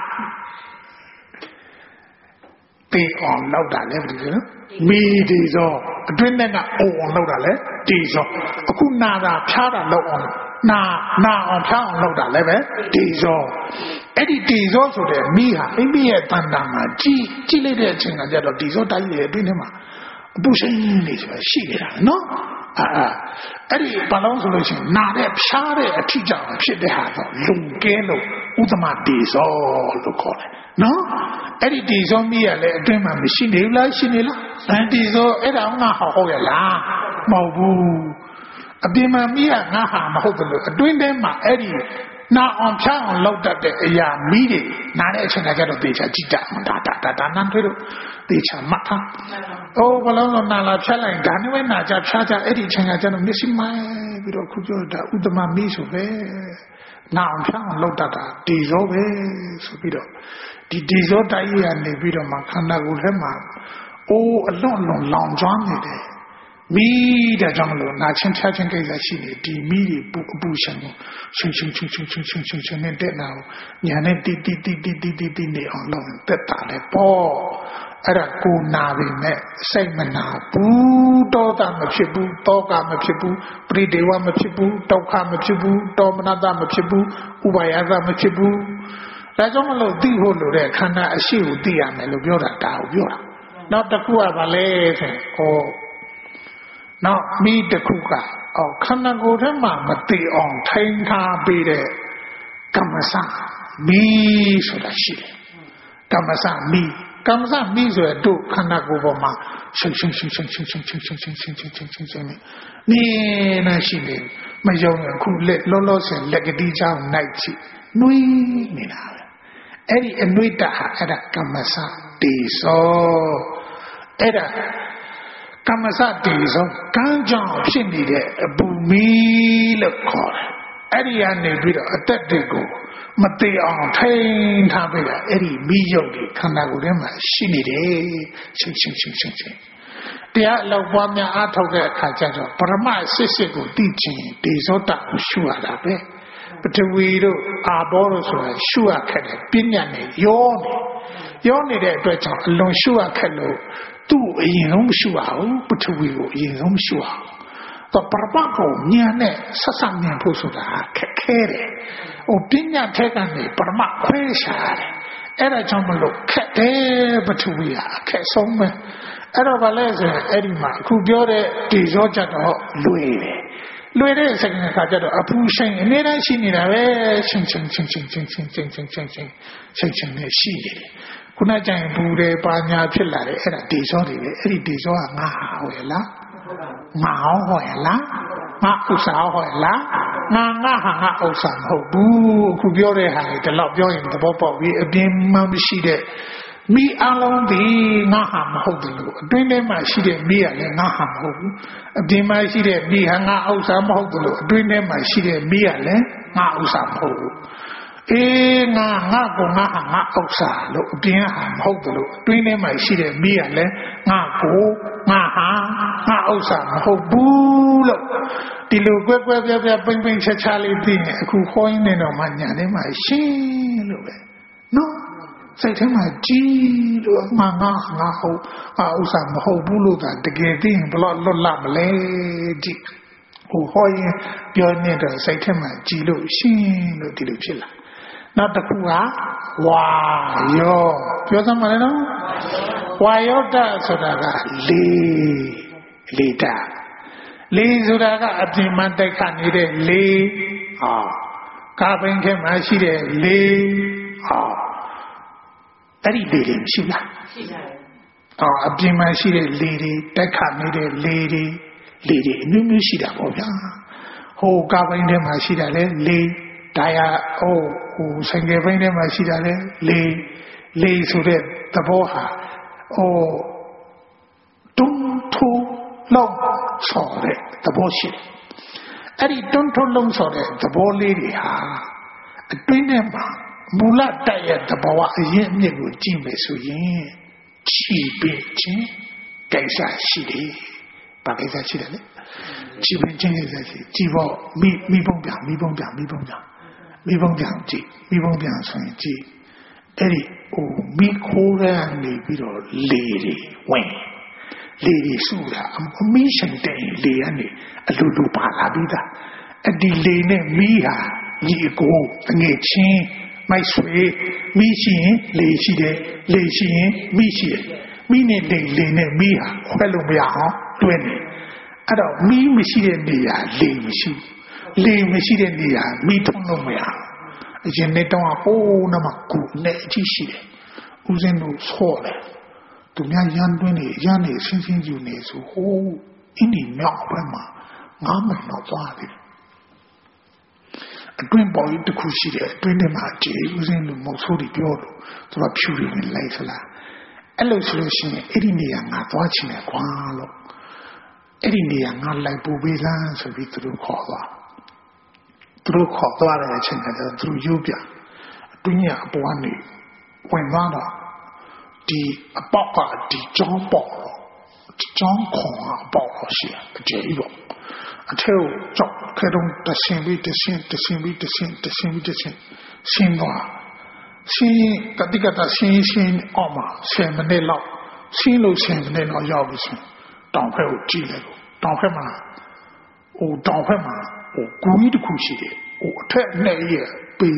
A: ပေအောင်လောက်တာလဲဘယ်လိုလဲမီဒီဇောအတွင်းနဲ့ကအောင်လောက်တာလဲဒီဇောအခုနာတာဖြားတာလောက်အောင်နာအောင်ဖြားအောင်လောက်တာလဲပဲဒီဇောအဲ့ဒီဒီဇောဆိုတဲ့မီးဟာအိမ်မီးရဲ့တန်တာမှာကြီးလိုက်တဲ့အချိန်ကကြတော့ဒီဇောတိုင်းရဲ့အတွင်းထဲမှာအပူရှိန်နေဆိုတာရှိနေတာနော်အဲ့ဒီဘာလို့ဆိုလို့ရှိရင်နာတဲ့ဖြားတဲ့အထီးကြောင့်ဖြစ်တဲ့ဟာတော့လုံကဲလို့ဥဒ္ဓမဒီဇောလို့ခေါ်တယ်နော်အဲ့ဒီဒီဇောမီးရလည်းအတွင်းမှာမရှိနေဘူးလားရှိနေလားဒီဇောအဲ့ဒါငါဟုတ်ရလားမဟုတ်ဘူးအပြင်မှာမီးကငါဟာမဟုတ်ဘူးလို့အတွင်းထဲမှာအဲ့ဒီနာအောင်ဖြားအောင်လောက်တတ်တဲ့အရာမီးတွေနားတဲ့အချိန်ကကြတော့တေချာကြည့်ကြအောင်ဒါနန်းထွေးတို့တေချာမှတ်ထားဘလုံးလုံးနာလာဖြားလိုက်ဒါနဲ့ပဲနာကြဖြားကြအဲ့ဒီအချိန်ကကြတော့မျက်စိမိုင်းပြီးတော့ခုပြောတာဥဒ္ဓမမီးဆိုပဲနာအောင်ဖြားအောင်လောက်တတ်တာဒီဇောပဲဆိုပြီးတော့ဒီဇောတိုင်းရနေပြီးတော့မှခန္ဓာကိုယ်ထဲမှာအလွန်လောင်ကျွမ်းနေတယ်မိတဲ့ကြောင့်လို့နာချင်းဖြားချင်းကိစ္စရှိနေဒီမိတွေအပူရှင်ကိုရှင်နဲ့တက်နာကိုညာနဲ့တီနေအောင်လုပ်တက်တာလေပေါ့အဲ့ဒါကိုနာပြီမဲ့စိတ်မနာဘူးတောတာမဖြစ်ဘူးတောကမဖြစ်ဘူးပရိဒေဝမဖြစ်ဘူးဒုက္ခမဖြစ်ဘူးတောမနတမဖြစ်ဘူးဥပါယသမဖြစ်ဘူးဒါကြောင့်မလို့သိဖို့လိုတဲ့ခန္ဓာအရှိကိုသိရမယ်လို့ပြောတာဒါကိုပြောတာနောက်တစ်ခုကဘာလဲဆိုနောက်မိတစ်ခုကခန္ဓာကိုယ်ထဲမှာမသိအောင်ထိန်းထားပေးတဲ့ကမ္မစမိဆိုတာရှိတယ်ကမ္မစမိဆိုရတို့ခန္ဓာကိုယ်ပေါ်မှာရှင်းနေနေရှိနေမယုံရင်ခုလက်လောဆယ်လက်ကတိချောင်းနိုင်ချီနှွေးနေတာပဲအဲ့ဒီအနှွေးတဟာအဲ့ဒါကမ္မစတေဇောအဲ့ဒါကမ္မစတေဇောကံကြောင့်ဖြစ်နေတဲ့အပူမီလို့ခေါ်တယ်အဲ့ဒီကနေပြီးတော့အသက်တွေကိုမသေးအောင်ထိန်းထားပေးတာအဲ့ဒီမိယုတ်တွေခန္ဓာကိုယ်ထဲမှာရှိနေတယ်ချင်းတရားလောက်ပွားများအားထုတ်တဲ့အခါကျတော့ပရမစစ်စစ်ကိုသိချင်းဒေဇောတကိုရှုရတာပဲပထဝီတို့အာဘောတို့ဆိုတာရှုရခက်တယ်ပညာနဲ့ရောနေတဲ့အတွက်ကြောင့်အလွန်ရှုရခက်လို့သူ့အရင်ဆုံးမရှုရဘူးပထဝီကိုအရင်ဆုံးမရှုရဘူးတော့ပရမကိုဉာဏ်နဲ့ဆက်ဆက်မြင်ဖို့ဆိုတာခက်ခဲတယ်ဟိုပညာထက်ကနေပရမခွဲရှာတယ်အဲ့ဒါကြောင့်မလို့ခက်တယ်ပထဝီဟာအခက်ဆုံးပဲအဲ့တော့ဗာလဲဆိုရင်အဲ့ဒီမှာအခုပြောတဲ့ဒီဇောကြတော့လွယ်တဲ့စကားခါကြတော့အဖူရှိန်အနည်းတန်းရှိနေတာပဲချင်းနဲ့ရှိနေတယ်ခုနကျရင်ဘူးတယ်ပါညာဖြစ်လာတယ်အဲ့ဒါဒီဇောတွေပဲအဲ့ဒီဒီဇောကငါဟာဟောရလားငါဟောရလားငါဥစ္စာဟောရလားငါဟာငါဥစ္စာမဟုတ်ဘူးအခုပြောတဲ့ဟာတွေဒီလောက်ပြောရင်သဘောပေါက်ပြီအပြင်းမှမရှိတဲ့မိအလုံးဒီငါဟာမဟုတ်တယ်လို့အတွင်းထဲမှာရှိတဲ့မိကလည်းငါဟာမဟုတ်ဘူးအပြင်မှာရှိတဲ့မိဟာငါဥစ္စာမဟုတ်တယ်လို့အတွင်းထဲမှာရှိတဲ့မိကလည်းငါဥစ္စာမဟုတ်ဘူးအေးငါကိုငါဟာငါဥစ္စာလို့အပြင်ဟာမဟုတ်တယ်လို့အတွင်းထဲမှာရှိတဲ့မိကလည်းငါကိုငါဟာငါဥစ္စာမဟုတ်ဘူးလို့ဒီလိုကွဲပြပိန်ချာလေးသိရင်အခုခေါင်းရင်းနေတော့မှညာထဲမှာရှင်းလို့ပဲနော်စိတ်ထဲမှာကြီးလို့ငါဟုတ်ဥစ္စာမဟုတ်ဘူးလို့သာတကယ်သိရင်ဘလို့လွတ်လပ်မလဲဒီဟိုဟောရင်ပြောနေတော့စိတ်ထဲမှာကြီးလို့ရှင်းလို့ဒီလိုဖြစ်လာနောက်တစ်ခုကဝါယောပြောစမ်းပါလေနော်ဝါယောတဆိုတာကလေတာလေဆိုတာကအပြင်မှာတိုက်ခတ်နေတဲ့လေကာပင်ထဲမှာရှိတဲ့လေအဲ့ဒီလေတွေရှိလားရှိပါတယ်အပြင်မှာရှိတဲ့လေတွေတိုက်ခတ်နေတဲ့လေတွေအမျိုးရှိတာပေါ့ဗျာဟိုကာပင်ထဲမှာရှိတာလေဒါရဟိုဆိုင်ကယ်ပင်ထဲမှာရှိတာလေဆိုတဲ့သဘောဟာတွန်းထိုးလုံးဆော်တဲ့သဘောရှိတယ်အဲ့ဒီတွန်းထိုးလုံးဆော်တဲ့သဘောလေးတွေဟာအတွင်းထဲမှာမူလတိုက်ရဲ့သဘောအရင်အမြစ်ကိုကြည့်မယ်ဆိုရင်ချီပေးခြင်းကိစ္စရှိတယ်။ဘာကိစ္စရှိတယ်လဲ။ချီပေးခြင်းကိစ္စရှိကြည့်ဖို့မိဘုံပြန်ကြည့်မိဘုံပြန်ဆိုရင်ကြည့်အဲ့ဒီမိခိုးရနေပြီးတော့လေတွေဝင်လေတွေစုတာအမိရှင်တဲ့လေကနေအလူလူပါလာပြီးသားအဲ့ဒီလေနဲ့မိဟာညီကိုငယ်ချင်းမိုက်ဆွေမိရှိရင်လေရှိတယ်လေရှိရင်မိရှိတယ်မိနဲ့လေနဲ့မိဟာခွဲလို့မရအောင်တွဲနေအဲ့တော့မိမရှိတဲ့နေရာလေမရှိတဲ့နေရာမိထုံးလို့မရအောင်အရင်နဲ့တော့ဟိုးနမကူနဲ့အကြည့်ရှိတယ်ဦးစင်းတို့ဆော့တယ်သူများရန်တွင်းနေရန်နေဆင်းယူနေဆိုဟိုးအင်းဒီမြောက်ဘက်မှာ9မိုင်တော့သွားတယ်အတွင်းပေါ်ကြီးတစ်ခုရှိတယ်အတွင်းထဲမှာကျေဦးစင်းတို့မဟုတ်ဆိုးပြီးပြောလို့သူကဖြူရင်းလိုက်သလားအဲ့လိုဆိုလို့ရှိရင်အဲ့ဒီနေရာငါသွားချင်တယ်ကွာလို့အဲ့ဒီနေရာငါလိုက်ပို့ပေးလားဆိုပြီးသူတို့ခေါ်သွားတဲ့အချိန်ကတည်းကသူတို့ယူပြအတွင်းကအပေါ်ကနေဝင်သွားတော့ဒီအပေါက်ကဒီကြောင်းပေါက်ကြောင်းခေါ်အပေါက်ရှိတယ်အကျေကြီးပေါ့အထက်ကြောက်ခဲတော့တဆင်ပြီးရှင်းသွားရှင်းကတိကတရှင်းအောင်မှာ10မိနစ်လောက်ရှင်းလို့10မိနစ်တော့ရောက်ပြီဆိုတောင်ဖက်ကိုကြည့်လိုက်လို့တောင်ဖက်မှာကူကြီးတစ်ခုရှိတယ်အထက်နဲ့ရဲ့ပေ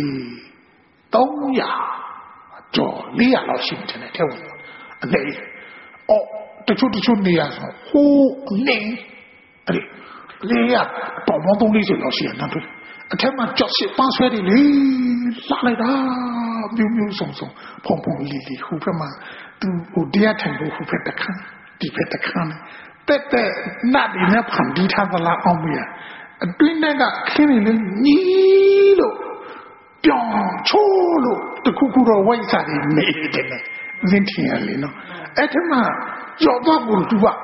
A: 300ကျော်400လောက်ရှိတယ်တဲ့ထဲဝင်အနေတချို့နေရာဆိုဟိုးနေအဲ့လေရပေါ်မတော့လေးဆိုတော့ရှိရနော်အထက်မှာကြောက်စစ်ပန်းဆွဲတယ်လေလာလိုက်တာမျိုးစုံဖုံလီဟိုဘက်မှာသူဟိုတရားထိုင်လို့ဟိုဘက်တခါဒီဘက်တခါတဲ့နတ်ဒီနဲ့ဖန်တီးထားသလားအောင်မရအတွင်းကခင်းနေညီလို့ပြောင်းချိုးလို့တခုခုတော့ဝိုက်စားနေတယ်လေသင်ထင်ရလေနော်အဲ့ထက်မှကြော်တော့ကိုသူက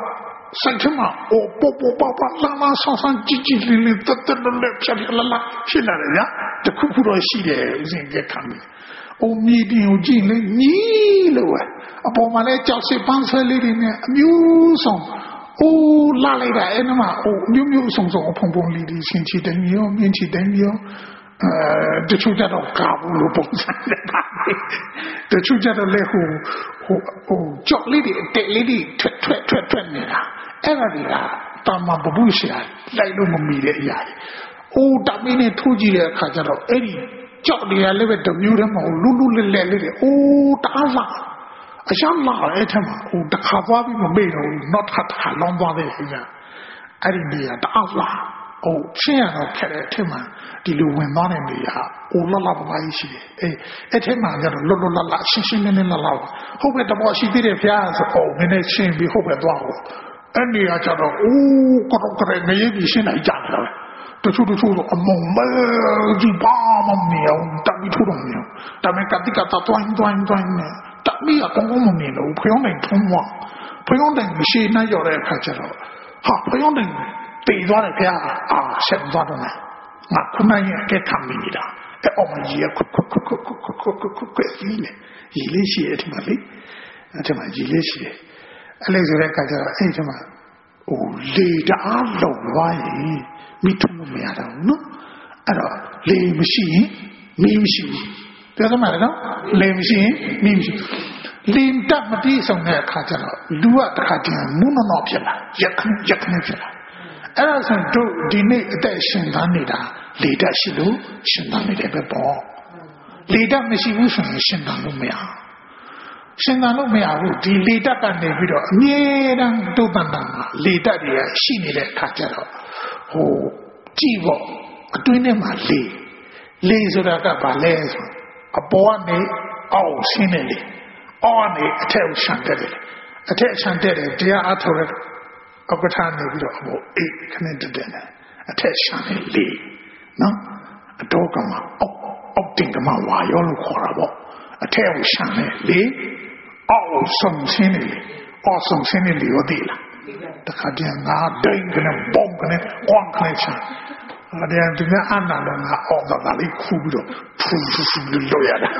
A: ဆိုင်ထမအိုပိုပိုပပလာလာဆန်းဆန်းကြည်ကြည်လင်းလင်းတက်တက်လက်ဖြတ်လာလာဖြစ်လာတယ်ဗျာတခုခုတော့ရှိတယ်ဦးစင်ကြခံတယ်အိုမြည်တင်ကိုကြည့်လေညီးလို့ပဲအပေါ်မှာလည်းကြောက်စစ်ပန်းဆွဲလေးတွေနဲ့အမျိုးဆုံးအိုးလာလိုက်တာအဲ့မှာအိုးမျိုးမျိုးစုံစုံအဖုံဖုံလေးတွေရှင်ချီတယ်မျိုးမြင့်ချီတယ်မျိုးတချို့ကြတော့ကာဘူးလို့ပုံစံနဲ့ပါတချို့ကြတော့လေဟိုကြောက်လေးတွေတက်လေးတွေထွက်နေတာအဲ့ဒါတွေကတာမန်ဘဘူးရှာလိုက်လို့မမီတဲ့အရာအိုးတမင်းနဲ့ထိုးကြည့်တဲ့အခါကျတော့အဲ့ဒီကြောက်တွေကလည်းပဲတမျိုးတည်းမဟုတ်လူလူလဲလေးတွေအိုးတအားလာအရှမ်းလာအဲ့ထက်မှာဟိုတခါသွားပြီးမမေ့တော့ဘူးnot ခါလောင်းသွားတဲ့ခင်ဗျအဲ့ဒီနေရာတအားလာဟိုရှင်းရတော့ခက်တဲ့အထက်မှာဒီလိုဝင်သွားတဲ့နေရာအိုးလာပါကြီးရှိတယ်အဲ့ထက်မှာကျတော့လွတ်လွတ်လပ်လပ်ရှင်းရှင်းလင်းလင်းလာဟုတ်ပဲတဘောရှိသေးတယ်ဖျားဆိုတော့နည်းနည်းရှင်းပြီးဟုတ်ပဲသွားဖို့အဲ့ဒီကကျတော့အိုးကတော့ကလေးငရေပြီးရှင်းလိုက်ကြတယ်တချို့တော့အမုံမဲကြီးပါမမီအောင်တမီထိုးတော့မျိုးဒါမဲ့ကတိကတတွိုင်းနဲ့တမီအကောင်မမီလို့ဖျောင်းနိုင်ထုံးမဖျောင်းနိုင်မရှိနိုင်ရတဲ့အခါကျတော့ဟာဖျောင်းနိုင်တေးသွားတယ်ဗျာဆက်သွားတော့ငါခုနကကဲခံမိနေတာအဲ့အမကြီးကခွကြီးနေရီလေးရှိတယ်ဒီမှာလေအဲ့ဒီမှာရီလေးရှိတယ်အဲ့လေဆိုတဲ့အခါကျတော့အဲ့ဒီမှာဟိုလေတအားလုံသွားရင်မိထုံးမရတော့ဘူးနော်အဲ့တော့လေမရှိရင်မီးမရှိဘူးပြောသမှာလေနော်လေမရှိရင်မီးမရှိလင်းတတ်မတိဆောင်တဲ့အခါကျတော့လူကတခါတည်းမုန်းတော့ဖြစ်လာရက်ခနဲ့ဖြစ်လာအဲ့ဒါဆိုတို့ဒီနေ့အသက်ရှင်သားနေတာလေတတ်ရှိလို့ရှင်သားနေတယ်ပဲပေါ့လေတတ်မရှိဘူးဆိုရင်ရှင်သားလို့မရရှင်သာလို့မရဘူးဒီလေတက်ကနေပြီးတော့အမြဲတမ်းတုတ်တန်တာလေတက်တွေကရှိနေတဲ့အခါကျတော့ဟိုကြည့်ပေါ့အတွင်းထဲမှာလေဆိုတာကဘာလဲဆိုအပေါ်ကနေအောက်ဆင်းနေလေအောက်ကနေအထက်ရှန်တက်တယ်အထက်ရှန်တက်တယ်တရားအထောက်ရအပ္ပထာနေပြီးတော့ဟိုအိတ်ခနဲ့တက်တယ်အထက်ရှန်နေလေနော်အတော့ကမှာအောက်တင်ကမှာဝါရောလို့ခေါ်တာပေါ့အထက်ကိုရှန်နေလေအောက်ဆုံးဆင်းနေလေအောက်ဆုံးဆင်းနေလေရောသိလားတခါတည်းငါဒိန်ကနေပုံကနေကွန်ခနဲ့ချာအဲ့ဒါဒီကအနာလည်းငါအောက်ကသာလေးခူးပြီးတော့ဖူးလို့ရတာ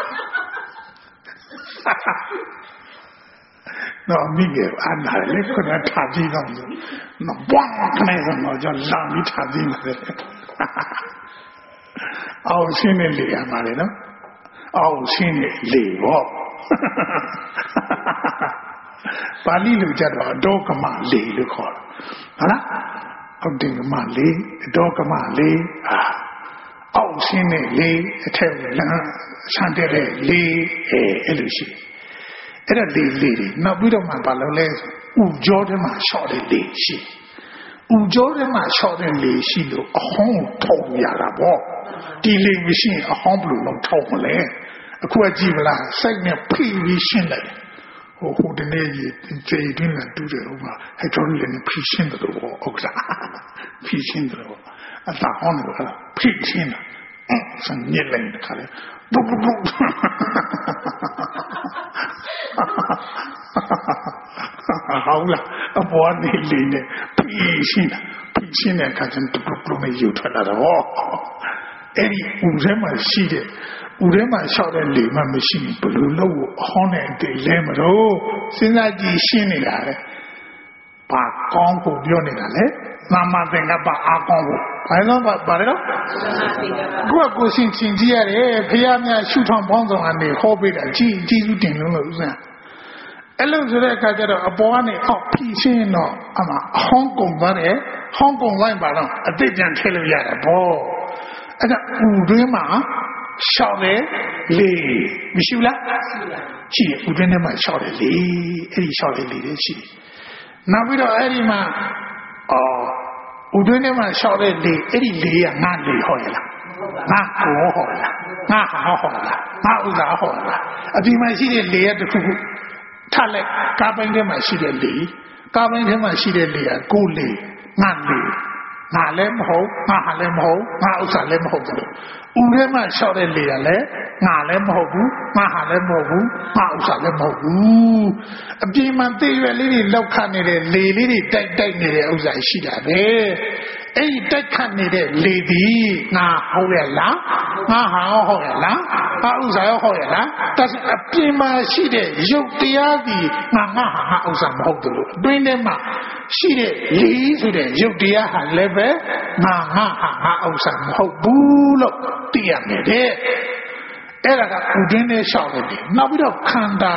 A: နော်မိကအနာလည်းခဏထားကြည့်တော့နော်ဘွားခနဲ့ဆိုတော့ကြောင့်လာပြီးထားကြည့်တယ်အောက်ဆင်းနေလေရပါလေနော်အောက်ဆင်းနေလေပေါ့ပါဠိလိုကြတော့အတောကမလေလို့ခေါ်တယ်ဟုတ်လားအောက်တင်ကမလေအတောကမလေအောက်ဆင်းနေလေအထက်လမ်းဆန်းတဲ့လေအဲ့လိုရှိအဲ့ဒါလေတွေနောက်ပြီးတော့မှဘာလို့လဲဥကြောထဲမှာရှော့တဲ့လေရှိဥကြောထဲမှာရှော့တဲ့လေရှိလို့အဟောင်းထုံရတာပေါ့ဒီလေမရှိရင်အဟောင်းဘယ်လိုလုပ်ထုံမလဲအခုကြည့်မလားစိတ်နဲ့ဖိပြီးရှင်းတယ်ဟိုဒီနေ့ကျေတွင်းလာတူးတယ်ဟိုမှာဟဲ့တော်လည်းဖိရှင်းတယ်လို့ဟုတ်လားဖိရှင်းတယ်လို့အသာဟောင်းတယ်ဖိရှင်းတယ်ဆန်ညက်လိုက်တဲ့ခါလေဘုဘဘဟောလားအပေါ်နေလေနဲ့ဖိရှင်းတဲ့အခါကျတော့ဘုဘနဲ့ယူထွက်လာတော့အဲ့ဒီဦးထဲမှာရှိတဲ့ဦးထဲမှာလျှောက်တဲ့လေမှမရှိဘူးဘလို့လို့အဟောင်းနဲ့အတေလဲမလို့စဉ်းစားကြည့်ရှင်းနေတာလေဘာကောင်းကိုပြောနေတာလေနာမသင်္ကပ္ပအာကောင်းကိုဘာလို့ဘာလဲတော့ကိုရှင်ချင်းကြည့်ရတယ်ဖះများရှုထောင်ပေါင်းဆောင်ကနေဟောပေးတာကြည်စုတင်လုံးလို့ဥစ္စာအဲ့လိုဆိုတဲ့အခါကျတော့အပေါ်ကနေအောက်ဖြီးရှင်းတော့အမှဟောင်းကုန်သွားတယ်ဟောင်းကုန်လိုက်ပါတော့အတိတ်ကြံထည့်လို့ရတယ်ဗောအဲ့ဒါဦးတွင်းမှာရှောက်တယ်လေမရှိဘူးလားရှိတယ်ဦးတွင်းထဲမှာရှောက်တယ်လေအဲ့ဒီရှောက်တယ်လေရှိတယ်နောက်ပြီးတော့အဲ့ဒီမှာဦးတွင်းထဲမှာရှောက်တဲ့လေအဲ့ဒီလေကငါလေဟောရလားငါကိုဟောလားငါဟောလားငါဥစ္စာဟောလားအပြင်မှာရှိတဲ့လေကတခုခုထလိုက်ကားပိုင်းထဲမှာရှိတဲ့လေကားပိုင်းထဲမှာရှိတဲ့လေကကိုလေငါလေငါလည်းမဟုတ်ငါဟာလည်းမဟုတ်ငါဥစ္စာလည်းမဟုတ်တယ်ဦးထဲမှာလျှောက်တဲ့လေကလည်းငါလည်းမဟုတ်ဘူးငါဟာလည်းမဟုတ်ဘူးငါဥစ္စာလည်းမဟုတ်ဘူးအပြင်မှာတည်ရွယ်လေးတွေလောက်ခတ်နေတဲ့လေလေးတွေတိုက်နေတဲ့ဥစ္စာရှိတာပဲအဲ့ဒီတိုက်ခတ်နေတဲ့လေဒီငါဟုတ်ရဲ့လားငါဟာဟုတ်ရဲ့လားငါဥစ္စာရောဟုတ်ရဲ့လားဒါဆိုအပြင်မှာရှိတဲ့ရုပ်တရားဒီငါဟာငါဥစ္စာမဟုတ်တယ်လို့အတွင်းထဲမှာရှိတဲ့လေဆိုတဲ့ရုပ်တရားဟာလည်းပဲငါဟာငါဥစ္စာမဟုတ်ဘူးလို့သိရမယ်တဲ့အဲ့ဒါကကိုတွင်းနဲ့ရှောက်တယ်နောက်ပြီးတော့ခန္ဓာ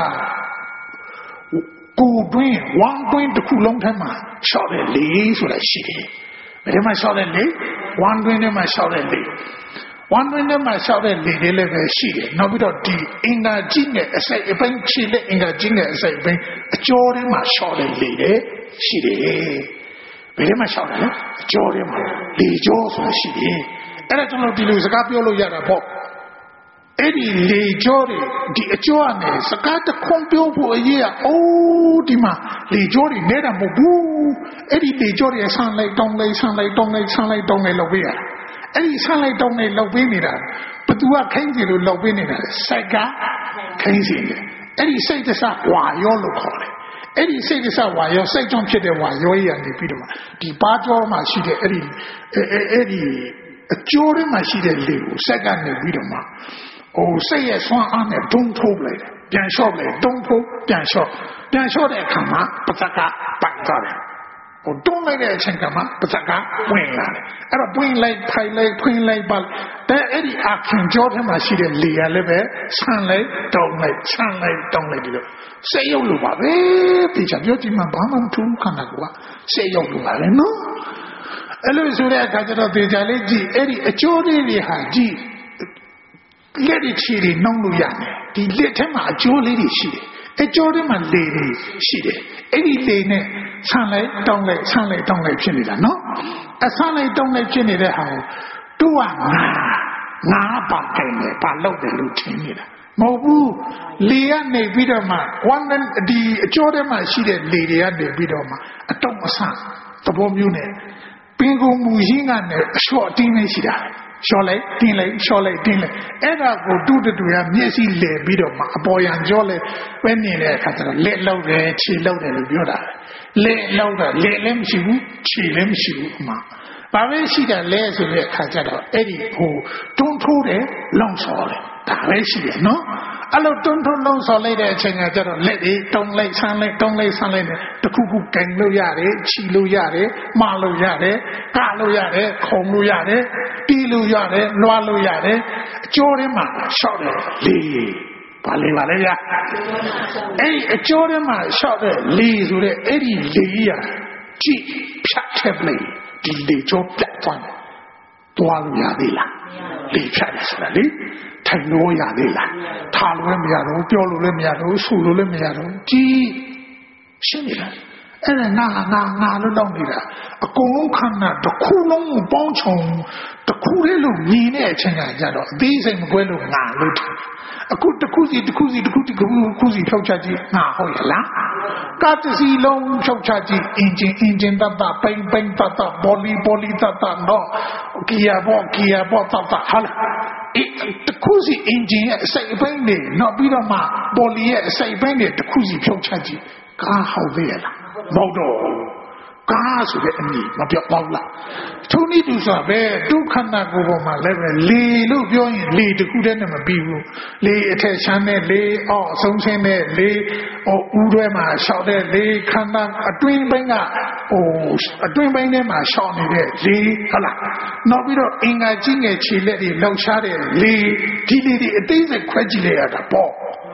A: ကိုတွင်းဝမ်းတွင်းတစ်ခုလုံးထဲမှာရှောက်တယ်လေဆိုတာရှိတယ်ဘယ်မှာရှောက်တယ်လေဝမ်းတွင်းထဲမှာရှောက်တယ်လေဝမ်းတွင်းထဲမှာရှောက်တဲ့လေတွေလည်းပဲရှိတယ်နောက်ပြီးတော့ဒီအင်္ဂါကြီးနဲ့အစိတ်အပိုင်းခြေလက်အင်္ဂါကြီးနဲ့အစိတ်အပိုင်းအကျော်ထဲမှာရှောက်တဲ့လေတွေရှိတယ်ဘယ်မှာရှောက်တယ်လဲအကျော်ထဲမှာလေကျော်ဆိုတာရှိတယ်အဲ့ဒါကျွန်တော်ဒီလိုစကားပြောလို့ရတာပေါ့အဲ့ဒီလေကျော်တွေဒီအကျော်ကနေစကားတခွန်ပြောဖို့အရေးအိုးဒီမှာလေကျော်တွေနေတာမဟုတ်ဘူးအဲ့ဒီလေကျော်တွေဆန်းလိုက်တောင်းလိုက်ဆန်းလိုက်တောင်းလိုက်ဆန်းလိုက်တောင်းလိုက်လုပ်ပေးရအဲ့ဒီဆန်းလိုက်တောင်းလိုက်လုပ်ပေးနေတာဘသူကခိုင်းစီလို့လုပ်ပေးနေတာစိုက်ကခိုင်းစီတယ်အဲ့ဒီစိတ်တဆဝါရောလို့ခေါ်တယ်အဲ့ဒီစိတ်တဆဝါရောစိတ်ကြောင့်ဖြစ်တဲ့ဝါရောကြီးကနေပြီးတော့ဒီပါးကြောမှာရှိတဲ့အဲ့ဒီအကျိုးတွေမှာရှိတဲ့လေကိုစက်ကနေပြီးတော့မှစိတ်ရဲ့ဆွမ်းအားနဲ့ဒုံထိုးလိုက်တယ်ပြန်လျှော့လိုက်ဒုံထိုးပြန်လျှော့တဲ့အခါမှာပစကပတ်သွားတယ်တွန်းလိုက်တဲ့အချိန်ကမှပစကဝင်လာတယ်အဲ့တော့ပွင့်လိုက်ထိုင်လိုက်ဖွင့်လိုက်ပါတဲ့အဲ့ဒီအခင်းကြောထဲမှာရှိတဲ့လေရလည်းပဲဆန်းလိုက်တောင်းလိုက်ဆန်းလိုက်တောင်းလိုက်ဒီလိုစိတ်ရုပ်လိုပါပဲဒီချာပြောကြည့်မှဘာမှမထူးခန္ဓာကစိတ်ရုပ်လိုပါလေနော်အဲ့လိုဆိုတဲ့အခါကျတော့ဒေကြလေးကြည့်အဲ့ဒီအကျိုးလေးတွေဟာကြည့်လက်တွေချီတွေနှောင်းလို့ရတယ်ဒီလက်ထဲမှာအကျိုးလေးတွေရှိတယ်အကျိုးတွေမှာလေတွေရှိတယ်အဲ့ဒီလေနဲ့ဆန်းလိုက်တောင်းလိုက်ဆန်းလိုက်တောင်းလိုက်ဖြစ်နေတာနော်အဆန်းလိုက်တောင်းလိုက်ဖြစ်နေတဲ့ဟာကိုသူကငါပါကြတယ်ပါလောက်တယ်လို့ထင်နေတာမဟုတ်ဘူးလေကနေပြီးတော့မှဝမ်းဒီအကျိုးတွေမှာရှိတဲ့လေတွေကနေပြီးတော့မှအတုံးအဆသဘောမျိုးနဲ့ပင်ကုန်မူရင်းကနေအလျှော့အတင်းလေးရှိတာလျှော့လိုက်တင်းလိုက်လျှော့လိုက်တင်းလိုက်အဲ့ဒါကိုတူတူရမျက်စိလဲပြီးတော့မှအပေါ်ရန်ကြောလဲပဲနေတဲ့အခါကျတော့လက်လောက်တယ်ခြေလောက်တယ်လို့ပြောတာလက်လောက်တာလက်လည်းမရှိဘူးခြေလည်းမရှိဘူးအမှဘာပဲရှိတာလဲဆိုတဲ့အခါကျတော့အဲ့ဒီဟိုတွန်းထိုးတယ်လောင်ဆော်တယ်ဒါပဲရှိတယ်နော်အဲ့လိုတွန်းထိုးလောင်ဆော်လိုက်တဲ့အချိန်ကကျတော့လက်တွေတုံးလိုက်ဆန်းလိုက်တုံးလိုက်ဆန်းလိုက်နဲ့တခုခုကင်လို့ရတယ်ခြီလို့ရတယ်မှားလို့ရတယ်ကလို့ရတယ်ခုံလို့ရတယ်တီးလို့ရတယ်လွှားလို့ရတယ်အကျိုးထဲမှာရှော့တယ်လေဘာလေပါလဲဗျာအဲ့ဒီအကျိုးထဲမှာရှော့တဲ့လေဆိုတဲ့အဲ့ဒီလေကြီးอ่ะကြည့်ဖြတ်ထက်လိုက်ဒီလေကျိုးပြတ်သွားတယ်တွားလို့ရသေးလားလေဖြတ်တယ်ဆိုတာလေထိုင်လို့ရသေးလားထားလို့လည်းမရတော့ပြောလို့လည်းမရတော့ဆူလို့လည်းမရတော့ကြည့်ရှင်းနေလားအဲ့ဒါငါလို့တော့နေတာအကုန်လုံးခန္ဓာတစ်ခုလုံးကိုပေါင်းချုံတစ်ခုလေးလို့မြင်တဲ့အချိန်ကကြတော့အသေးစိတ်မကွဲလို့ငါလို့အခုတစ်ခုစီဖြုတ်ချကြည့်ငါဟုတ်ရလားကာတစီလုံးဖြုတ်ချကြည့်အင်ဂျင်တတ်ပိန်တတ်ဘောလီတတ်တော့ကီယာဘောတတ်ဟာလားတစ်ခုစီအင်ဂျင်ရဲ့အစိတ်အပိုင်းတွေနောက်ပြီးတော့မှဘောလီရဲ့အစိတ်အပိုင်းတွေတစ်ခုစီဖြုတ်ချကြည့်ကားဟုတ်သေးရလားမဟုတ်တော့ကားဆိုတဲ့အမည်မပြောတော့လားထုံးနည်းတူဆိုပဲဒုက္ခနာကိုယ်ပေါ်မှာလည်းပဲလေလို့ပြောရင်လေတခုတည်းနဲ့မပြီးဘူးလေအထက်ချမ်းတဲ့လေအောက်အဆုံးချင်းတဲ့လေဦးထဲမှာရှောက်တဲ့လေခန္ဓာအတွင်းပိုင်းကအတွင်းပိုင်းထဲမှာရှောက်နေတဲ့လေဟုတ်လားနောက်ပြီးတော့အင်္ဂါကြီးငယ်ခြေလက်တွေလှောက်ရှားတဲ့လေဒီလေတွေအသေးစိတ်ခွဲကြည့်လိုက်ရတာပေါ့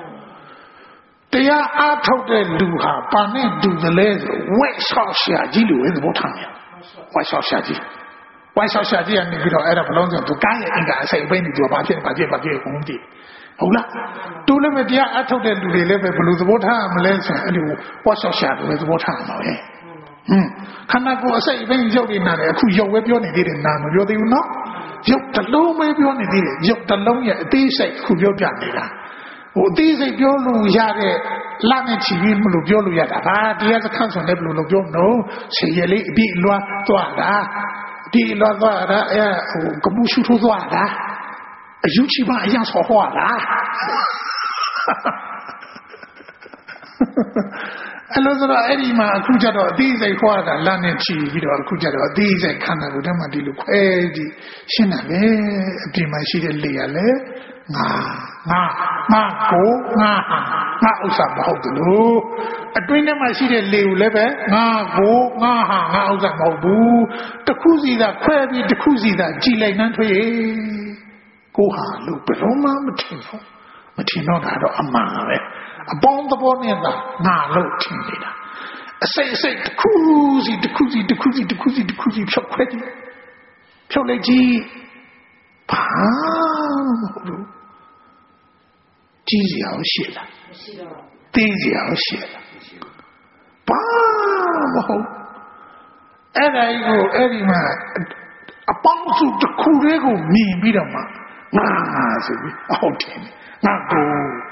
A: တရားအားထုတ်တဲ့လူဟာပါနဲ့တူတယ်လဲဆိုဝက်ဆောက်ရှာကြီးလို့သဘောထားတယ်ဝက်ဆောက်ရှာကြီးကနေပြီးတော့အဲ့ဒါဘလုံးဆိုသူကားရဲ့အင်္ဂါအစိတ်အပိုင်းတွေသူဘာဖြစ်ကုန်ပြီဟုတ်လားတူလည်းမတရားအားထုတ်တဲ့လူတွေလည်းပဲဘယ်လိုသဘောထားမလဲဆိုရင်အဲ့ဒီဝက်ဆောက်ရှာလို့သဘောထားမှာပဲခန္ဓာကိုယ်အစိတ်အပိုင်းရုပ်တွေနာတယ်အခုရုပ်ပဲပြောနေသေးတယ်နာမပြောသေးဘူးနော်ရုပ်တစ်လုံးပဲပြောနေသေးတယ်ရုပ်တစ်လုံးရဲ့အသေးစိတ်အခုပြောပြနေတာဟိုအသေးစိတ်ပြောလို့ရတဲ့လက်နဲ့ချီပြီးမလို့ပြောလို့ရတာဒါတရားစခန်းဆိုလည်းဘယ်လိုလုပ်ပြောမလို့ဆေးရလေးအပြည့်လွှားသွားတာဒီလောသွားတာကမှုရှုထိုးသွားတာအယူချီမအရင်ဆော်ဟောတာအဲ့လိုဆိုတော့အဲ့ဒီမှာအခုကျတော့အသေးစိတ်ခွာတာလမ်းနဲ့ချီပြီးတော့အခုကျတော့အသေးစိတ်ခန္ဓာကိုယ်ထဲမှာဒီလိုခွဲကြည့်ရှင်းတယ်လေအပြင်မှာရှိတဲ့လေရလေငါကိုငါဥစ္စာမဟုတ်ဘူးလို့အတွင်းထဲမှာရှိတဲ့လေကိုလည်းပဲငါကိုငါဟာငါဥစ္စာမဟုတ်ဘူးတစ်ခုစီသာခွဲပြီးတစ်ခုစီသာကြည်လိုက်နှမ်းထွေးကိုဟာလို့ဘယ်တော့မှမထင်ဘူးမထင်တော့တာတော့အမှန်ပဲအပေါင်းသဘောနဲ့သာငါလို့ထင်နေတာအစိတ်တစ်ခုစီဖြုတ်ခွဲကြည့်ဖြုတ်လိုက်ကြည့်ဘာမဟုတ်ဘူးကြည့်ရအောင်ရှိလားမရှိတော့သိရအောင်ရှိလားဘာမဟုတ်အဲ့ဒါကိုအဲ့ဒီမှာအပေါင်းစုတစ်ခုလေးကိုမြင်ပြီးတော့မှငါဆိုပြီးဟုတ်တယ်ငါကို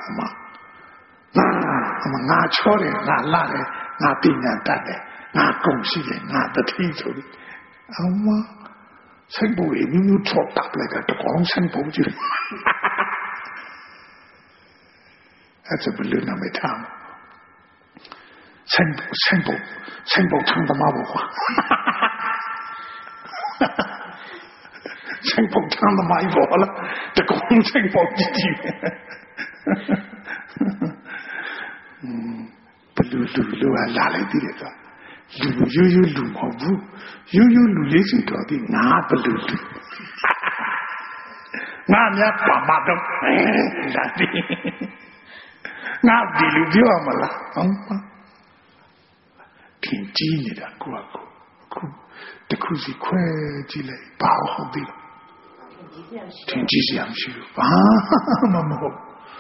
A: ငါချောတယ်ငါလာတယ်ငါပညာတတ်တယ်ငါကုန်ရှိတယ်ငါတတိဆိုပြီးအမဆိုင်ဖို့ရင်းမျိုးထောက်တပ်လိုက်တဲ့ကောင်ဆိုင်ဖို့ကြည့်အဲ့ဒါဘယ်လိုနာမည်ထားဆိုင်ဖို့ထမ်းသမားပေါ့ကွာဆိုင်ဖို့ထမ်းသမားပေါ့လားတကောင်ဆိုင်ဖို့ကြည့်ဘလူလာလိုက်သေးတယ်ဆိုလူရိုးလူမဟုတ်ဘူးရိုးလူလေးစီတော့ဒီငါဘလူငါမြတ်ပါမတော့လာဒီငါဒီလူပြောမလားဟုတ်ပါထင်ကြီးနေတာကိုယ့်အခုတခုစီခွဲကြည့်လိုက်ဘာဟုတ်သေးလဲထင်ကြီးစရာမရှိဘူးဘာမှမဟုတ်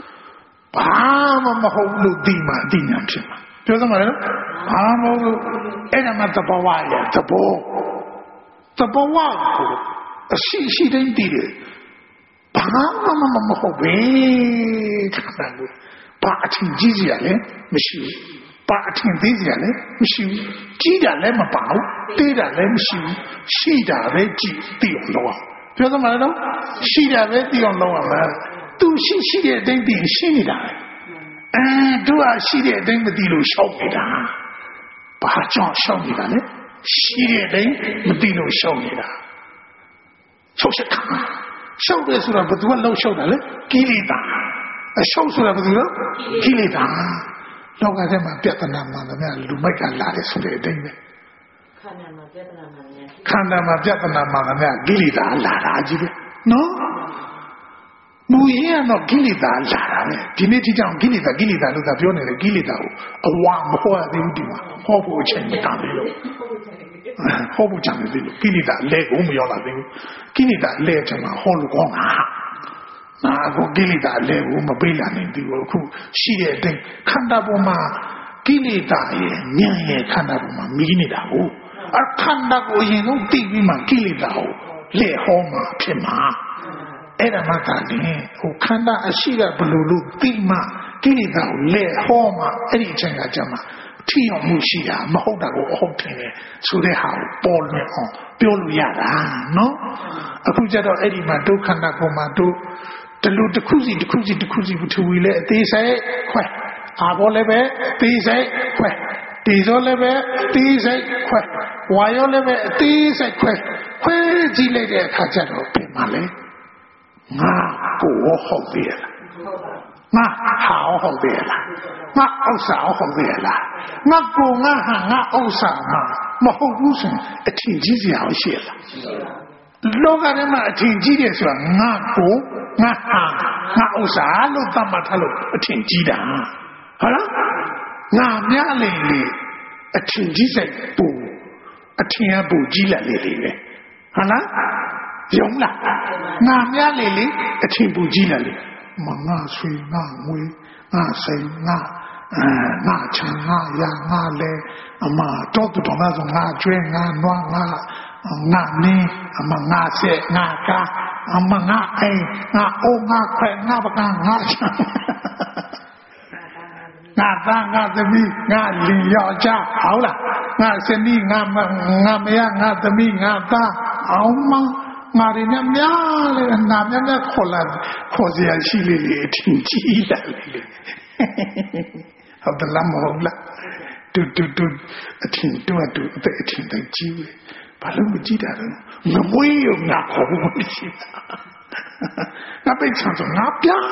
A: လို့ဒီမှာအတိညာဖြစ်မှာပြောစမ်းပါလေဘာမဟုတ်လို့အဲ့ဒါမှသဘောဝရသဘောကိုအရှိတိုင်းတည်တယ်ဘာမှမဟုတ်ပဲခဏလို့ဘာအထင်ကြီးစရာလဲမရှိဘူးဘာအထင်သေးစရာလဲမရှိဘူးကြီးတာလည်းမပါဘူးတေးတာလည်းမရှိဘူးရှိတာပဲကြည့်သိအောင်လုပ်အောင်ပြောစမ်းပါလေတော့ရှိတာပဲသိအောင်လုပ်ရမှာသူရှိတဲ့အတိုင်းသိရှင်းနေတာသူကရှိတဲ့အတိုင်းမသိလို့ရှောက်နေတာဘာကြောင့်ရှောက်နေတာလဲရှိတဲ့အတိုင်းမသိလို့ရှောက်နေတာရှောက်တယ်ဆိုတာဘယ်သူကလောက်ရှောက်တာလဲကိလေသာအရှောက်ဆိုတာဘယ်သူလဲကိလေသာလောကထဲမှာပြဿနာမှန်တယ်လူမိုက်ကလာတယ်ဆိုတဲ့အတိုင်းပဲခန္ဓာမှာပြဿနာမှန်တယ်ကိလေသာလာတာကြီးပဲနော်မူရင်းကတော့ကိလေသာလာတာပဲဒီနေ့ဒီကြောင့်ကိလေသာလို့သာပြောနေတယ်ကိလေသာကိုအဝမဟောရသေးဘူးဒီမှာဟောဖို့အချိန်မတန်သေးလို့ဟောဖို့ကြံနေသေးလို့ကိလေသာလဲကိုမရောက်လာသေးဘူးကိလေသာလဲချင်မှာဟောလို့ကောင်းတာအခုကိလေသာလဲကိုမပေးလာနိုင်သေးဘူးအခုရှိတဲ့အတိုင်းခန္ဓာပေါ်မှာကိလေသာရဲ့ဉာဏ်ရဲ့ခန္ဓာပေါ်မှာမီးနေတာကိုအခန္ဓာကိုအရင်ဆုံးသိပြီးမှကိလေသာကိုလဲဟောမှာဖြစ်မှာအဲ့ဒါမှသာလေဟိုခန္ဓာအရှိကဘလို့လို့သိမှကိလေသာကိုလဲဟောမှအဲ့ဒီအချိန်ကကြမှာထီအောင်မှုရှိတာမဟုတ်တာကိုအဟုတ်တယ်ဆိုတဲ့ဟာကိုပေါ်လွင်အောင်ပြောလို့ရတာနော်အခုကျတော့အဲ့ဒီမှာဒုက္ခန္ဓာကိုမှတို့တလူတစ်ခုစီပထဝီလဲအသေးစိတ်ခွဲအာဘောလည်းပဲအသေးစိတ်ခွဲတေဇောလည်းပဲအသေးစိတ်ခွဲဝါယောလည်းပဲအသေးစိတ်ခွဲကြည့်လိုက်တဲ့အခါကျတော့ပြင်ပါလေငါကိုဟုတ်ပြီလားငါဟာဟုတ်ပြီလားငါဥစ္စာဟုတ်ပြီလားငါကိုငါဟာငါဥစ္စာမဟုတ်ဘူးဆိုရင်အထင်ကြီးစရာရှိလားလောကထဲမှာအထင်ကြီးတယ်ဆိုတာငါကိုငါဟာငါဥစ္စာလို့သတ်မှတ်ထားလို့အထင်ကြီးတာဟုတ်လားငါများလေအထင်ကြီးစိတ်ပူအထင်ကပူကြီးလက်လေပဲဟုတ်လားယုံလားငါများလေအထင်ပူကြီးလက်လေငါဆွေငါငွေငါစိတ်ငါချမ်းငါရငါလေအမတော့တော်မဆိုငါကျွဲငါနွားငါနေအမငါဆက်ငါကအမငါအိငါအိုငါခွဲငါပကငါချမ်းငါသားငါသမီးငါလင်ယောက်ျားဟုတ်လားငါစနီးငါမယားငါသမီးငါသားငါတွေနဲ့များလေငါများခေါ်လာခေါ်စရာရှိလေအထင်ကြီးလာလေဟုတ်တယ်လားမဟုတ်လားတူအထင်တူအသက်အထင်တိုင်းကြီးပဲဘာလို့မကြည့်တာလဲငမွေးရောငါခေါ်ဖို့မရှိငါပိတ်ချင်တော့ငါပြား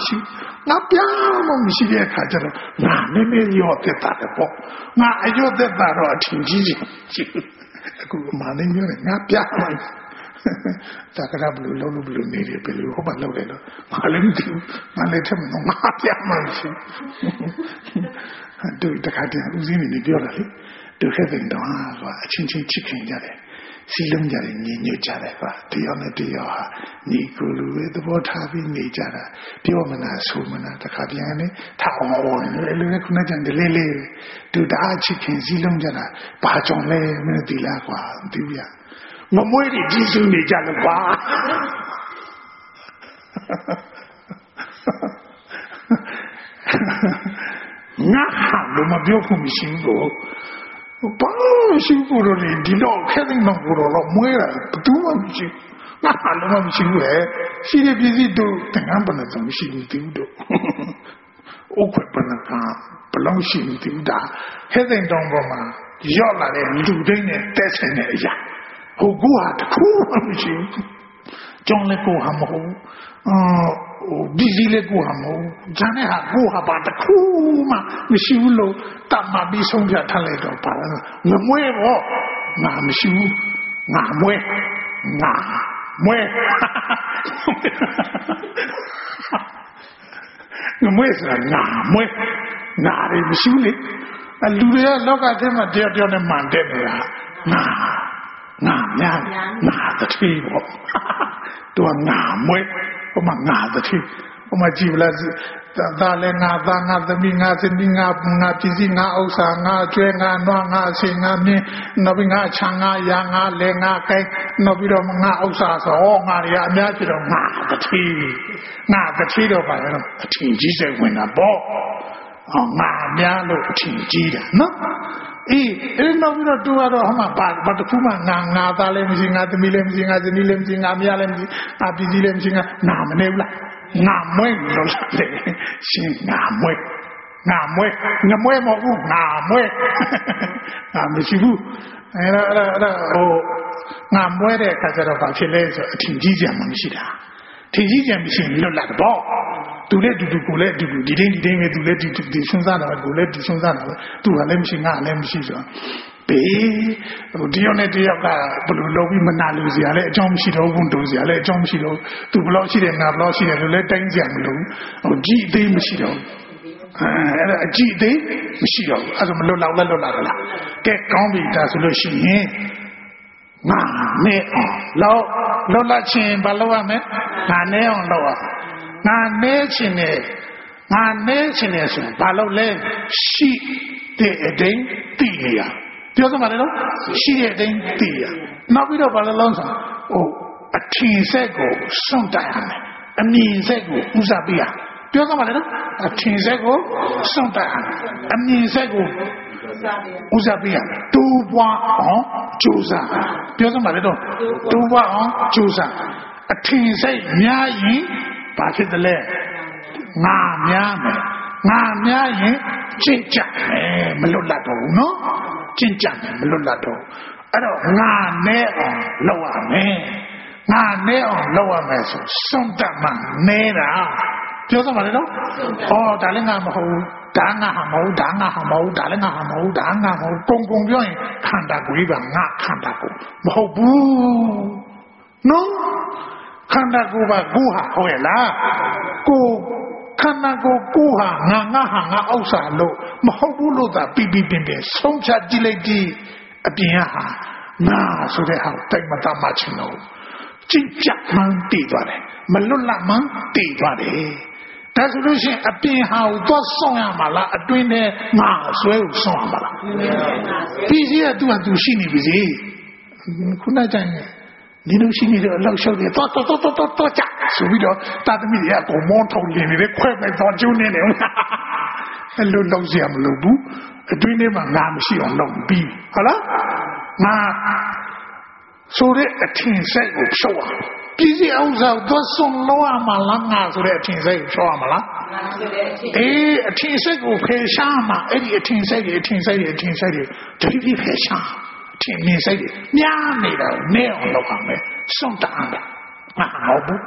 A: မရှိတဲ့အခါကျတော့ငါနည်းနည်းရောတက်တာပေါ့ငါအရောတက်တာတော့အထင်ကြီးအခုမှလည်းပြောတယ်ငါပြားမှသာကရဘလူလုံးဘလူနေတယ်ဘယ်လိုဟောမလုပ်တယ်လို့ငါလည်းမသိဘူးငါလည်းထမငါပြားမှမရှိတို့တခါတည်းဦးစင်းနေပြောတာလေတို့ခဲ့တဲ့တော့ဟာအချင်းချင်းချစ်ခင်ကြတယ်စီလုံးကြတယ်ညင်ညွတ်ကြတယ်ကွာတရားနဲ့တရားဟာညီကိုလူပဲသဘောထားပြီးနေကြတာပြောမလားဆိုမလားတခါတည်းကနေထားအောင်လေခုနကတည်းကလေးတို့တအားချစ်ခင်စီလုံးကြတာဘာကြောင့်လဲမသိလားကွာသိပြမမွေးတွေကြီးစုနေကြလို့ကွာငါဟာလို့မပြောဖို့မရှိဘူးဘာရှိဘူးလို့ဒီတော့ခဲတဲ့နော်ကိုတော့မွေးတာဘယ်သူမှမရှိငါဟာလို့မရှိဘူးလေရှိတဲ့ပြည်စီတို့တန်ခမ်းပနဆုံးမရှိဘူးတူတို့ဥပပနကဘလုံးရှိဘူးတူတာခဲတဲ့တောင်ပေါ်မှာရော့လာတဲ့လူတွေနဲ့တက်ဆင်တဲ့အရာဟိုကူဟာတခုမှမရှိဘူးကြောင်းလည်းကိုဟာမဟုတ်ဒီစီလေးကိုဟာမဟုတ်ဂျန်နဲ့ဟာကိုဟာပါတခုမှမရှိဘူးလို့တတ်မှပြီးဆုံးဖြတ်ထားလိုက်တော့ပါလားငမွေးပေါ့ငါမရှိဘူးငါမွေးငါမွေးဆိုတာငါမွေးငါတွေမရှိဘူးလေလူတွေကလောကထဲမှာတယောက်နဲ့မှန်တဲ့နေတာငါများငါတတိပေါ့သူကငါမွေးဟိုမှာငါတတိဟိုမှာကြည့်လားဒါလည်းငါသားငါသမီးငါစနီးငါပစ္စည်းငါဥစ္စာငါကျွဲငါနွားငါအရှင်ငါမြင်းနောက်ပြီးငါချမ်းငါရာငါလဲငါကိုင်းနောက်ပြီးတော့ငါဥစ္စာဆိုငါတွေကအများကြီးတော့ငါတတိတော့ပါတော့အထင်ကြီးစိတ်ဝင်တာပေါ့ငါများလို့အထင်ကြီးတာနော်အဲ့နောက်ပြီးတော့တူတော့ဟောမှာဘာတခုမှငါသားလည်းမရှိငါသမီးလည်းမရှိငါဇနီးလည်းမရှိငါမယားလည်းမရှိငါပစ္စည်းလည်းမရှိငါမနေဘူးလားငါမွေးလို့လေရှင်ငါမွေးမဟုတ်ဘူးငါမွေးငါမရှိဘူးအဲ့တော့ဟိုငါမွေးတဲ့အခါကျတော့ဘာဖြစ်လဲဆိုအထင်ကြီးကြမှမရှိတာထင်ကြီးကြမရှိလွတ်လပ်တော့သူလည်းတူကိုလည်းတူဒီတိုင်းပဲသူလည်းဒီဆွမ်းစားတာကိုလည်းဒီဆွမ်းစားတာသူကလည်းမရှိငါလည်းမရှိဆိုတော့ဘေးဟိုဒီရောက်နဲ့တယောက်ကဘယ်လိုလုပ်ပြီးမနာလို့စရာလဲအကြောင်းမရှိတော့ဘူးတူစရာလဲအကြောင်းမရှိတော့သူဘယ်လောက်ရှိတယ်ငါဘယ်လောက်ရှိတယ်လို့လဲတိုင်းကြမလို့ဟိုကြည့်သေးမရှိတော့အဲ့ဒါအကြည့်သေးမရှိတော့ဘူးအဲ့ဒါမလွတ်လောက်ကလားကဲကောင်းပြီဒါဆိုလို့ရှိရင်ငါနဲ့အောင်လောက်လာချင်းဘာလုပ်ရမလဲငါနဲ့အောင်လုပ်ရငါနဲ့ချင်းနဲ့ဆိုဘာလုပ်လဲရှိတဲ့အတိုင်းတည်နေရပြောစမ်းပါလေနော်ရှိတဲ့အတိုင်းတည်ရနောက်ပြီးတော့ဘာလို့လုံးဆိုဟိုအထင်ဆက်ကိုစွန့်တိုက်ရမယ်အမြင်ဆက်ကိုဥစားပေးရပြောစမ်းပါလေနော်အထင်ဆက်ကိုစွန့်တိုက်ရမယ်အမြင်ဆက်ကိုဥစားပေးရတူပွားအောင်ကြိုးစားပြောစမ်းပါလေတော့တူပွားအောင်ကြိုးစားအထင်ဆက်များရင်ဘာဖြစ်တယ်လဲငါများရင်ကျင့်ကြမယ်မလွတ်လပ်တော့ဘူးနော်ကျင့်ကြမယ်မလွတ်လပ်တော့အဲ့တော့ငါနဲ့အောင်လုပ်ရမယ်ဆိုစွန့်တတ်မှနေတာပြောစမ်းပါလေနော်ဒါလည်းငါမဟုတ်ဘူးဒါငါဟာမဟုတ်ဒါလည်းငါဟာမဟုတ်ကုံပြောရင်ခန္ဓာကိုယ်ကငါခန္ဓာကိုယ်မဟုတ်ဘူးနော်ခန္ဓာကိုယ်ကကိုဟာဟုတ်ရဲ့လားကိုခန္ဓာကိုယ်ကိုဟာငါဟာငါဥစ္စာလို့မဟုတ်ဘူးလို့သာပြပြပင်ဆုံးဖြတ်ကြည့်လိုက်ကြည့်အပြင်ဟာငါဆိုတဲ့ဟာတိုက်မတတ်မှချင်တော့ကြင်ကြမှန်းတည်သွားတယ်မလွတ်လပ်မှန်းတည်သွားတယ်ဒါဆိုလို့ရှိရင်အပြင်ဟာကိုသွားဆောင်ရမှာလားအတွင်းထဲငါဆွဲကိုဆောင်ရမှာလားပြီးစီးကသူရှိနေပြီစီခုနကဒီလိုရှိနေတော့အလောက်လျှောက်တယ်တော့ကြဆိုပြီးတော့တာသမီးတွေကကိုမောထုံလင်းနေတဲ့ခွဲမဲ့တော့ကျုံနေတယ်အဲ့လိုလောက်စရာမလိုဘူးအတွင်းထဲမှာငါမရှိအောင်လုပ်ပြီးဟုတ်လားငါဆိုတဲ့အထင်စိတ်ကိုဖြုတ်အောင်ပြည်စည်းဥစ္စာကိုသွတ်ဆုံးလို့ရမှာလားငါဆိုတဲ့အထင်စိတ်ကိုဖြုတ်ရမှာလားအထင်စိတ်ကိုဖယ်ရှားမှာအဲ့ဒီအထင်စိတ်တွေတဖြည်းဖြည်းဖယ်ရှားအထင်မြင်စိတ်တွေများနေတာကိုနည်းအောင်လုပ်ရမယ်စွန့်တမ်းတာငါမဟုတ်ဘူး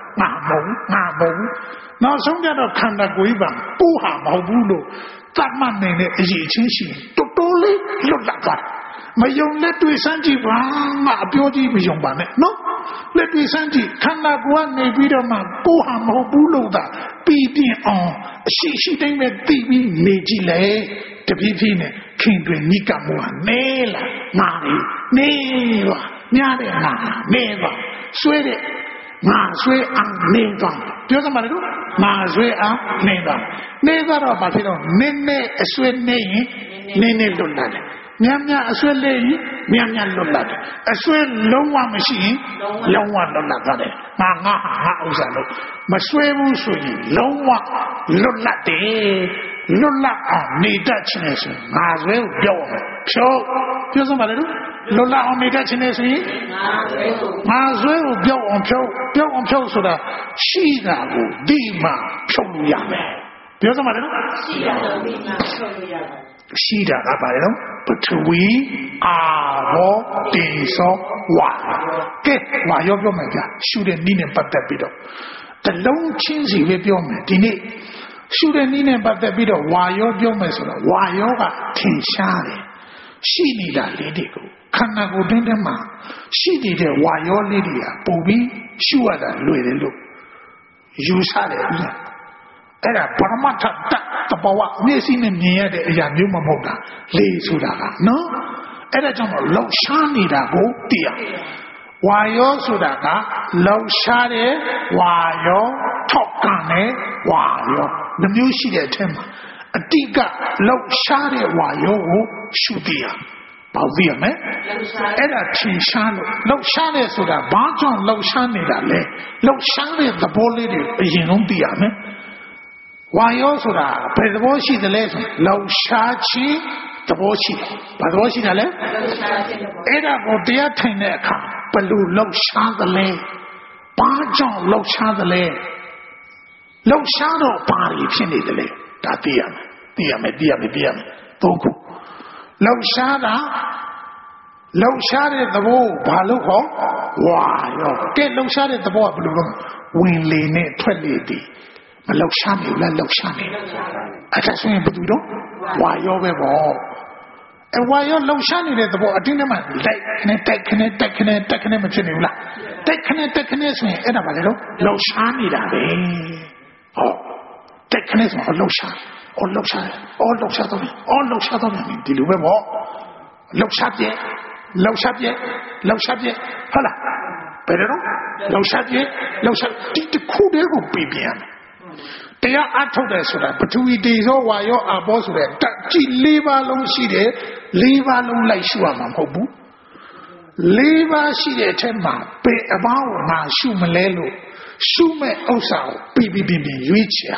A: နောက်ဆုံးကြတော့ခန္ဓာကိုယ်ပါပို့ဟာမဟုတ်ဘူးလို့သတ်မှတ်နေတဲ့အရေးချင်းရှိတော်တော်လေးလွတ်လပ်သွားမယုံလက်တွေ့စမ်းကြည့်ပါငါအပြောကြီးမယုံပါနဲ့နော်လက်တွေ့စမ်းကြည့်ခန္ဓာကိုယ်ကနေပြီးတော့မှပို့ဟာမဟုတ်ဘူးလို့သာပြီးပြင်းအောင်အရှိတိုင်းပဲသိပြီးနေကြည့်လေတဖြည်းဖြည်းနဲ့ခင်တွင်နိကမောဟာနေလာငါနေပါများတယ်ငါနေပါဆွဲတဲ့ငါဆွဲအောင်နေသွားပြောစမ်းပါလေတို့ငါဆွဲအောင်နေသွားတော့ဘာဖြစ်တော့နည်းအဆွဲနေရင်နည်းလွတ်လာတယ်များအဆွဲလေးရင်များလွတ်လာတယ်အဆွဲလုံးဝမရှိရင်လုံးဝလွတ်လာတယ်ငါဥစ္စာလို့မဆွဲဘူးဆိုရင်လုံးဝလွတ်လပ်တယ်လွတ်လပ်အောင်နေတတ်ခြင်းနဲ့ဆိုငါဆွဲကိုပြောအောင်ပြောစမ်းပါလေတို့လွတ်လပ်အောင်နေတတ်ခြင်းနဲ့ဆိုရင်ငါဆွဲကိုပြောအောင်ဆိုတာရှိတာကိုဒီမှာဖြုတ်လို့ရမယ်ပြောစမ်းပါလေတို့ရှိတာကိုဒီမှာဖြုတ်လို့ရတယ်ရှိတာကပါလေတော့ပထဝီအာဘောတေသောဝါကဲဝါရောပြောမယ်ဗျာရှုတဲ့နည်းနဲ့ပတ်သက်ပြီးတော့တလုံးချင်းစီပဲပြောမယ်ဒီနေ့ရှုတဲ့နည်းနဲ့ပတ်သက်ပြီးတော့ဝါရောပြောမယ်ဆိုတော့ဝါရောကထင်ရှားတယ်ရှိနေတာလေးတွေကိုခန္ဓာကိုယ်တွင်းထဲမှာရှိနေတဲ့ဝါရောလေးတွေကပုံပြီးရှုရတာလွယ်တယ်လို့ယူဆတယ်ဗျာအဲ့ဒါပရမတ္ထတဘောမျက်စိနဲ့မြင်ရတဲ့အရာမျိုးမဟုတ်တာလေဆိုတာကနော်အဲ့ဒါကြောင့်လှောက်ရှားနေတာကိုသိရဝါရောဆိုတာကလှောက်ရှားတဲ့ဝါရောထောက်ကန်တဲ့ဝါရောနှမျိုးရှိတဲ့အထက်မှာအတိကလှောက်ရှားတဲ့ဝါရောကိုရှုသိရပေါ့သိရမယ်အဲ့ဒါထင်ရှားလို့လှောက်ရှားတဲ့ဆိုတာဘာကြောင့်လှောက်ရှားနေတာလဲလှောက်ရှားတဲ့သဘောလေးတွေအရင်ဆုံးသိရမယ်ဝါရောဆိုတာဘယ်သဘောရှိသလဲဆိုလှောက်ရှားခြင်းသဘောရှိတယ်ဘာသဘောရှိတာလဲအဲ့ဒါကိုတရားထိုင်တဲ့အခါဘယ်လိုလှောက်ရှားသလဲဘာကြောင့်လှောက်ရှားသလဲလှောက်ရှားတော့ဘာတွေဖြစ်နေသလဲဒါသိရမယ်သုံးခုလှောက်ရှားတာလှောက်ရှားတဲ့သဘောဘာလို့ခေါ်ဝါရောကဲလှောက်ရှားတဲ့သဘောကဘယ်လိုလဲဝင်လေနဲ့ထွက်လေသည်မလှောက်ရှားနေဘူးလားလှောက်ရှားနေအဲ့ဒါဆိုရင်ဘယ်သူတော့ဝါရောပဲပေါ့ဝါရောလှောက်ရှားနေတဲ့သဘောအတင်းထဲမှာတိုက်ခနဲ့မဖြစ်နေဘူးလားတိုက်ခနဲ့ဆိုရင်အဲ့ဒါဘာလဲတော့လှောက်ရှားနေတာပဲဟောတိုက်ခနဲ့ဆိုလှောက်ရှားလှောက်ရှားတော့ဒီလိုပဲပေါ့လှောက်ရှားပြဲဟုတ်လားဘယ်တော့လှောက်ရှားဒီတခုတည်းကိုပြပြရမယ်တရားအထုတ်တယ်ဆိုတာပထဝီတေဇောဝါရောအာဘောဆိုတဲ့တက်ကြည့်၄ပါးလုံးရှိတယ်၄ပါးလုံးလိုက်ရှုရမှာမဟုတ်ဘူး၄ပါးရှိတဲ့အထက်မှာဘယ်အပေါင်းကိုငါရှုမလဲလို့ရှုမဲ့ဥစ္စာကိုပြရွေးချယ်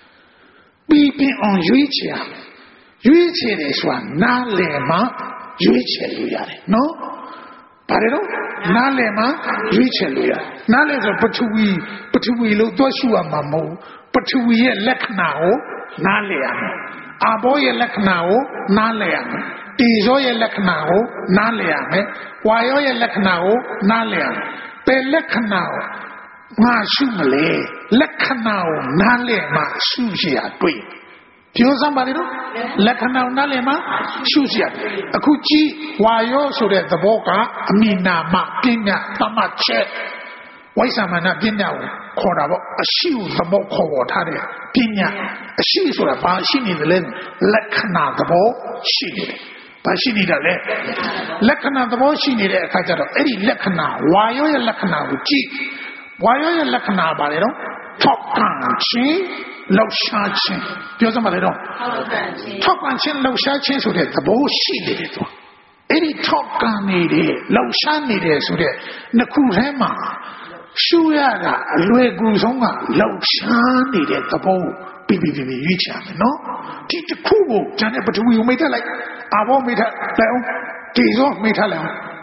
A: အောင်ရွေးချယ်တယ်ဆိုတာနားလည်မှရွေးချယ်လို့ရတယ်နော်ဘာလဲတော့နားလည်မှရွေးချယ်လို့ရတယ်နားလည်ဆိုပထဝီလို့သွားရှုရမှာမဟုတ်ပထဝီရဲ့လက္ခဏာကိုနားလည်ရမယ်အာဘောရဲ့လက္ခဏာကိုနားလည်ရမယ်တေဇောရဲ့လက္ခဏာကိုနားလည်ရမယ်ဝါရောရဲ့လက္ခဏာကိုနားလည်ရမယ်ဘယ်လက္ခဏာကိုငါရှုမလဲလက္ခဏာကိုနားလည်မှရှုရတွေ့ပြောစမ်းပါလေတော့လက္ခဏာနားလည်မှရှုရအခုကြည့်ဝါရောဆိုတဲ့သဘောကအမိနာမပညာသမတ်ချက်ဝိသမဏပညာကိုခေါ်တာပေါ့အရှိကိုသဘောခေါ်ထားတဲ့ပညာအရှိဆိုတာဘာရှိနေတယ်လဲလက္ခဏာသဘောရှိနေတယ်ဘာရှိနေတာလဲလက္ခဏာသဘောရှိနေတဲ့အခါကျတော့အဲ့ဒီလက္ခဏာဝါရောရဲ့လက္ခဏာကိုကြည့်ဝါရောရဲ့လက္ခဏာပါလေတော့ထောက်ကန်ခြင်းလှောက်ရှားခြင်းပြောစမ်းပါလေတော့ထောက်ကန်ခြင်းလှောက်ရှားခြင်းဆိုတဲ့သဘောရှိနေတယ်သူအဲ့ဒီထောက်ကန်နေတယ်လှောက်ရှားနေတယ်ဆိုတဲ့နှစ်ခုထဲမှာရှုရတာအလွယ်ကူဆုံးကလှောက်ရှားနေတဲ့သဘောပြရွေးချယ်မယ်နော်ဒီတစ်ခုကိုကျန်တဲ့ပထဝီကိုမိတ်ထက်လိုက်အာဘောမိတ်ထက်လိုက်အောင်တေဇောမိတ်ထက်လိုက်အောင်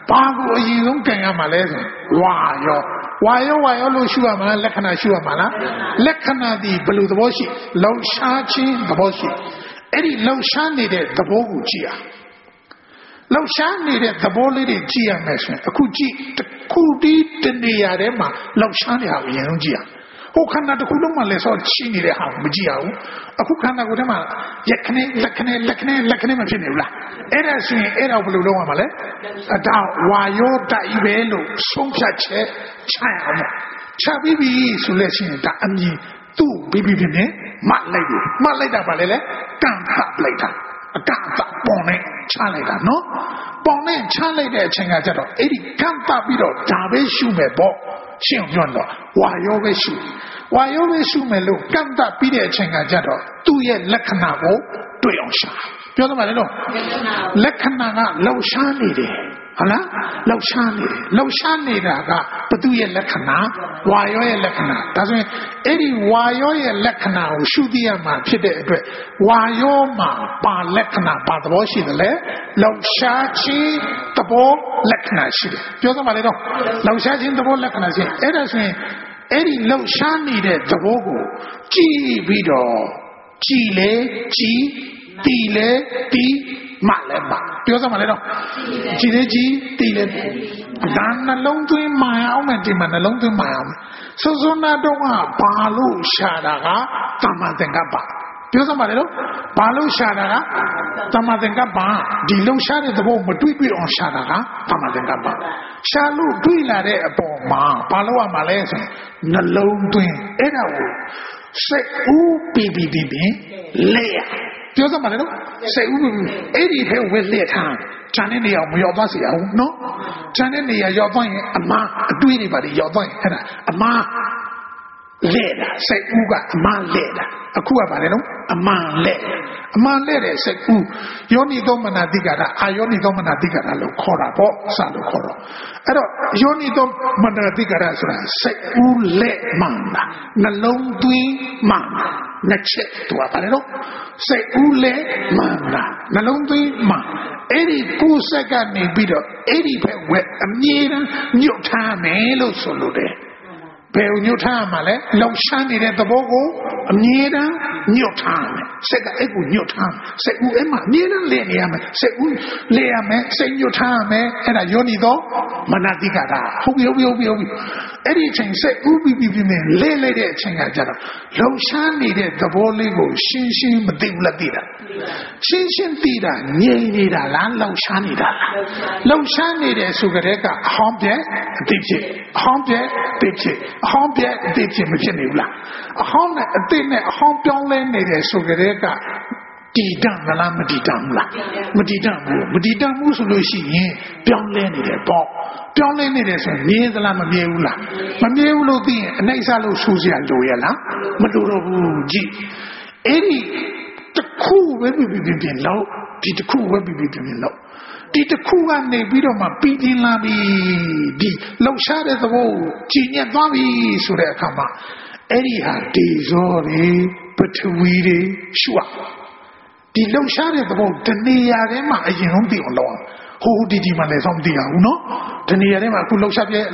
A: ဘာကိုအရင်ဆုံးကန်ရမှာလဲဆိုဝါရောလို့ရှုရမှာလားလက္ခဏာရှုရမှာလားလက္ခဏာဒီဘယ်လိုသဘောရှိလှုပ်ရှားခြင်းသဘောရှိအဲ့ဒီလှုပ်ရှားနေတဲ့သဘောကိုကြည့်ရလှုပ်ရှားနေတဲ့သဘောလေးတွေကြည့်ရမယ်ဆိုရင်အခုကြည့်တစ်ခုတည်းတနေရာထဲမှာလှုပ်ရှားနေတာကိုအရင်ဆုံးကြည့်ရဟိုခန္ဓာတစ်ခုလုံးမှာလည်းစောချိနေတဲ့ဟာမကြည့်ရဘူးအခုခန္ဓာကိုယ်ထဲမှာရက်ခနဲ့လက်ခနဲ့မဖြစ်နေဘူးလားအဲ့ဒါဆိုရင်အဲ့တော့ဘယ်လိုလုပ်ရမှာလဲအတာဝါယောတိုက်ပဲလို့ဆုံးဖြတ်ချက်ချရအောင်ချပြီးပြီဆိုလို့ရှိရင်ဒါအမြင်သူ့ပြီးပြင်းမှတ်လိုက်တာပါလေကန့်သတ်လိုက်တာအကန့်အသတ်ပုံနဲ့ချလိုက်တာနော်ပုံနဲ့ချလိုက်တဲ့အချိန်ကကျတော့အဲ့ဒီကန့်သတ်ပြီးတော့ဒါပဲရှုမယ်ပေါ့ရှင်းပြောတော့ဝါယောပဲရှုမယ်လို့ကန့်သတ်ပြီးတဲ့အချိန်ကကျတော့သူ့ရဲ့လက္ခဏာကိုတွေ့အောင်ရှာပြောသမှာလေနော်လက္ခဏာကလှုပ်ရှားနေတယ်ဟုတ်လားလှုပ်ရှားနေတာကဘသူရဲ့လက္ခဏာဝါယောရဲ့လက္ခဏာဒါဆိုရင်အဲ့ဒီဝါယောရဲ့လက္ခဏာကိုရှုသိရမှာဖြစ်တဲ့အတွက်ဝါယောမှာပါလက္ခဏာပါသဘောရှိတယ်လေလှုပ်ရှားခြင်းသဘောလက္ခဏာရှိတယ်ပြောသမှာလေနော်လှုပ်ရှားခြင်းသဘောလက္ခဏာရှိအဲ့ဒါဆိုရင်အဲ့ဒီလှုပ်ရှားနေတဲ့သဘောကိုကြည့်ပြီးတော့ကြည်လေကြည်တီလေတီမှလည်းပါပြောစမ်းပါလေတော့ကြည်လေကြည်တီလေဒါနှလုံးသွင်းမှန်အောင်မယ်ဒီမှာနှလုံးသွင်းမှန်အောင်စိုးစိုးနာတော့ကဘာလို့ရှာတာကသမ္မာသင်္ကပ္ပပြောစမ်းပါလေတော့ဘာလို့ရှာတာကသမ္မာသင်္ကပ္ပဒီလုံရှာတဲ့သဘောမတွေ့အောင်ရှာတာကသမ္မာသင်္ကပ္ပရှာလို့တွေ့လာတဲ့အပေါ်မှာဘာလို့ရမှာလဲဆိုရင်နှလုံးသွင်းအဲ့ဒါကိုစိတ်ဦးပြီးလဲရပြောစမ်းပါလေနော်စိတ်ဥပ္ပအဲ့ဒီဖဲဝက်လက်ထားခြံတဲ့နေရာမရောက်သွားစေအောင်နော်ခြံတဲ့နေရာရောက်သွားရင်အမားအတွေးတွေပါလေရောက်သွားရင်အဲ့ဒါအမားလဲတာစိတ်ဥကအမားလဲတာအခုကပါလေနော်အမားလဲတဲ့စိတ်ဥယောနိသောမနတိကာရအာယောနိသောမနတိကာရလို့ခေါ်တာပေါ့စလို့ခေါ်တော့အဲ့တော့ယောနိသောမနတိကာရဆိုတာစိတ်ဥလက်မှန်တာနှလုံးသွင်းမှန်တာနှစ်ချက်သူကပါလေနော်စိတ်ဥလက်မှန်တာနှလုံးသွင်းမှန်အဲ့ဒီကိုယ်စက်ကနေပြီးတော့အဲ့ဒီဘက်ဝက်အမြဲတမ်းညှို့ထားမယ်လို့ဆိုလို့တယ်ဘယ်ညှို့ထားမှာလဲလှုပ်ရှားနေတဲ့သဘောကိုအမြဲတမ်းညှို့ထားမယ်စိတ်ကအဲ့ကိုညှို့ထားစိတ်ဦးအဲ့မှာအမြဲတမ်းလဲနေရမယ်စိတ်ဦးလဲရမယ်စိတ်ညှို့ထားရမယ်အဲ့ဒါယောနိသောမနတိကတာဟုတ်ပြီအဲ့ဒီအချိန်စိတ်ဦးပြီးလဲလိုက်တဲ့အချိန်ကကြတော့လှုပ်ရှားနေတဲ့သဘောလေးကိုရှင်းမသိဘူးလားသိတာရှင်းသိတာငြိမ်နေတာလားလှုပ်ရှားနေတာလားလှုပ်ရှားနေတယ်ဆိုကြတဲ့ကအဟောင်းပြက်အသိဖြစ်အဟောင်းပြက်အသိဖြစ်အဟောင်းပြက်အသိဖြစ်မဖြစ်နေဘူးလားအဟောင်းနဲ့အသိနဲ့အဟောင်းပြောင်းလဲနေတယ်ဆိုကြတဲ့ကတည်တံ့မလားမတည်တံ့ဘူးလားမတည်တံ့ဘူးဆိုလို့ရှိရင်ပြောင်းလဲနေတယ်ပေါ့ပြောင်းလဲနေတယ်ဆိုရင်မြဲသလားမမြဲဘူးလားမမြဲဘူးလို့သိရင်အနိုင်စားလို့ဆူစရာလိုရလားမလိုတော့ဘူးကြည့်အဲ့ဒီတစ်ခုပဲပြင်လောက်ဒီတစ်ခုပဲပြင်လောက်ဒီတစ်ခုကနေပြီးတော့မှပြီးပြင်းလာပြီဒီလှုပ်ရှားတဲ့သဘောကိုကြည်ညက်သွားပြီဆိုတဲ့အခါမှာအဲ့ဒီဟာဒေဇောတွေပထဝီတွေရှုရဒီလှုပ်ရှားတဲ့သဘောတနေရာထဲမှာအရင်ဆုံးသိအောင်လုပ်အောင်ဟိုဒီမှလည်းဆုံးမသိအောင်နော်တနေရာထဲမှာအခုလှုပ်ရှားပြ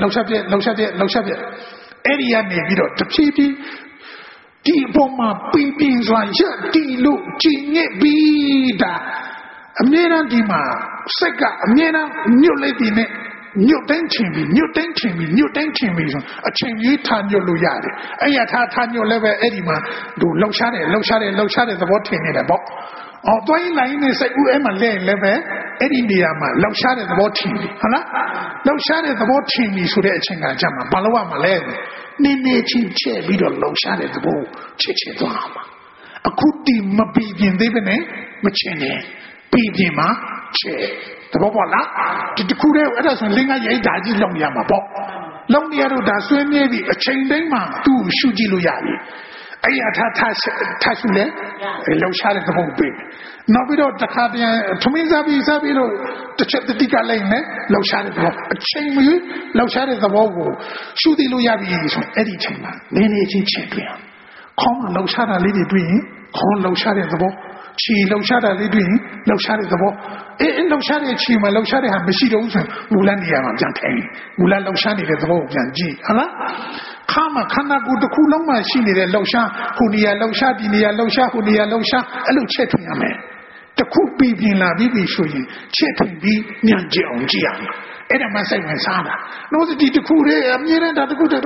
A: အဲ့ဒီကနေပြီးတော့တဖြည်းဖြည်းဒီပုံမှာပြင်းစွာရတီလို့ကြည်ညက်ပြီးတာအမြဲတမ်းဒီမှာစိတ်ကအမြဲတမ်းညှို့လိုက်ပြီးနဲ့ညှို့တိုင်းချင်ပြီးဆိုအချိန်ကြီးထားညှို့လို့ရတယ်အဲ့ရထားညှို့လည်းပဲအဲ့ဒီမှာသူလှုပ်ရှားတဲ့သဘောထင်နေတယ်ပေါ့တွိုင်းလိုက်နေစိတ်ဦးအဲ့မှာလဲလည်းပဲအဲ့ဒီနေရာမှာလှုပ်ရှားတဲ့သဘောထင်ပြီဟုတ်လားလှုပ်ရှားတဲ့သဘောထင်ပြီဆိုတဲ့အချိန်ကကြာမှာဘာလို့ရမှာလဲနေချင်းချက်ပြီးတော့လှုပ်ရှားတဲ့သဘောချက်သွားအောင်ပါအခုဒီမပြီးပြင်သေးပဲနဲ့မချင်နဲ့ပြီးပြင်မှာချက်သဘောပေါက်လားဒီတခုတည်းအဲ့ဒါဆိုလင်းကရိုက်ဓာကြီးလုံရမှာပေါ့လုံရတော့ဒါဆွေးမြဲပြီးအချိန်တိုင်းမှာသူ့ရှုကြည့်လို့ရပြီအဲ့ရထားရှုလဲလှုပ်ရှားတဲ့သဘောပေးနောက်ပြီးတော့တခါပြန်ထမင်းစားပြီးတော့တစ်ချက်တိကလိုက်နဲ့လှုပ်ရှားတဲ့သဘောအချိန်မီလှုပ်ရှားတဲ့သဘောကိုရှုသိလို့ရပြီဆိုအဲ့ဒီအချိန်မှာနေချင်းချက်တွေ့အောင်ခေါင်းမှာလှုပ်ရှားတာလေးတွေတွေ့ရင်ခေါင်းလှုပ်ရှားတဲ့သဘောခြေလှုပ်ရှားတာလေးတွေ့ရင်လှုပ်ရှားတဲ့သဘောလှုပ်ရှားတဲ့ခြေမှာလှုပ်ရှားတဲ့ဟာမရှိတော့ဘူးဆိုရင်မူလနေရာမှာပြန်ထိုင်မူလလှုပ်ရှားနေတဲ့သဘောကိုပြန်ကြည့်ဟုတ်လားခါမှာခန္ဓာကိုယ်တစ်ခုလုံးမှာရှိနေတဲ့လှုပ်ရှားဟိုနေရာလှုပ်ရှားဒီနေရာလှုပ်ရှားဟိုနေရာလှုပ်ရှားအဲ့လိုချက်ထွင်ရမယ်တခုပြီးပြင်လာပြီးဆိုရင်ချက်ထွင်ပြီးညံ့ကြအောင်ကြည့်ရမယ်အဲ့ဒါမှစိတ်ဝင်စားတာလို့ဒီတခုလေးအမြဲတမ်းတခုပြီး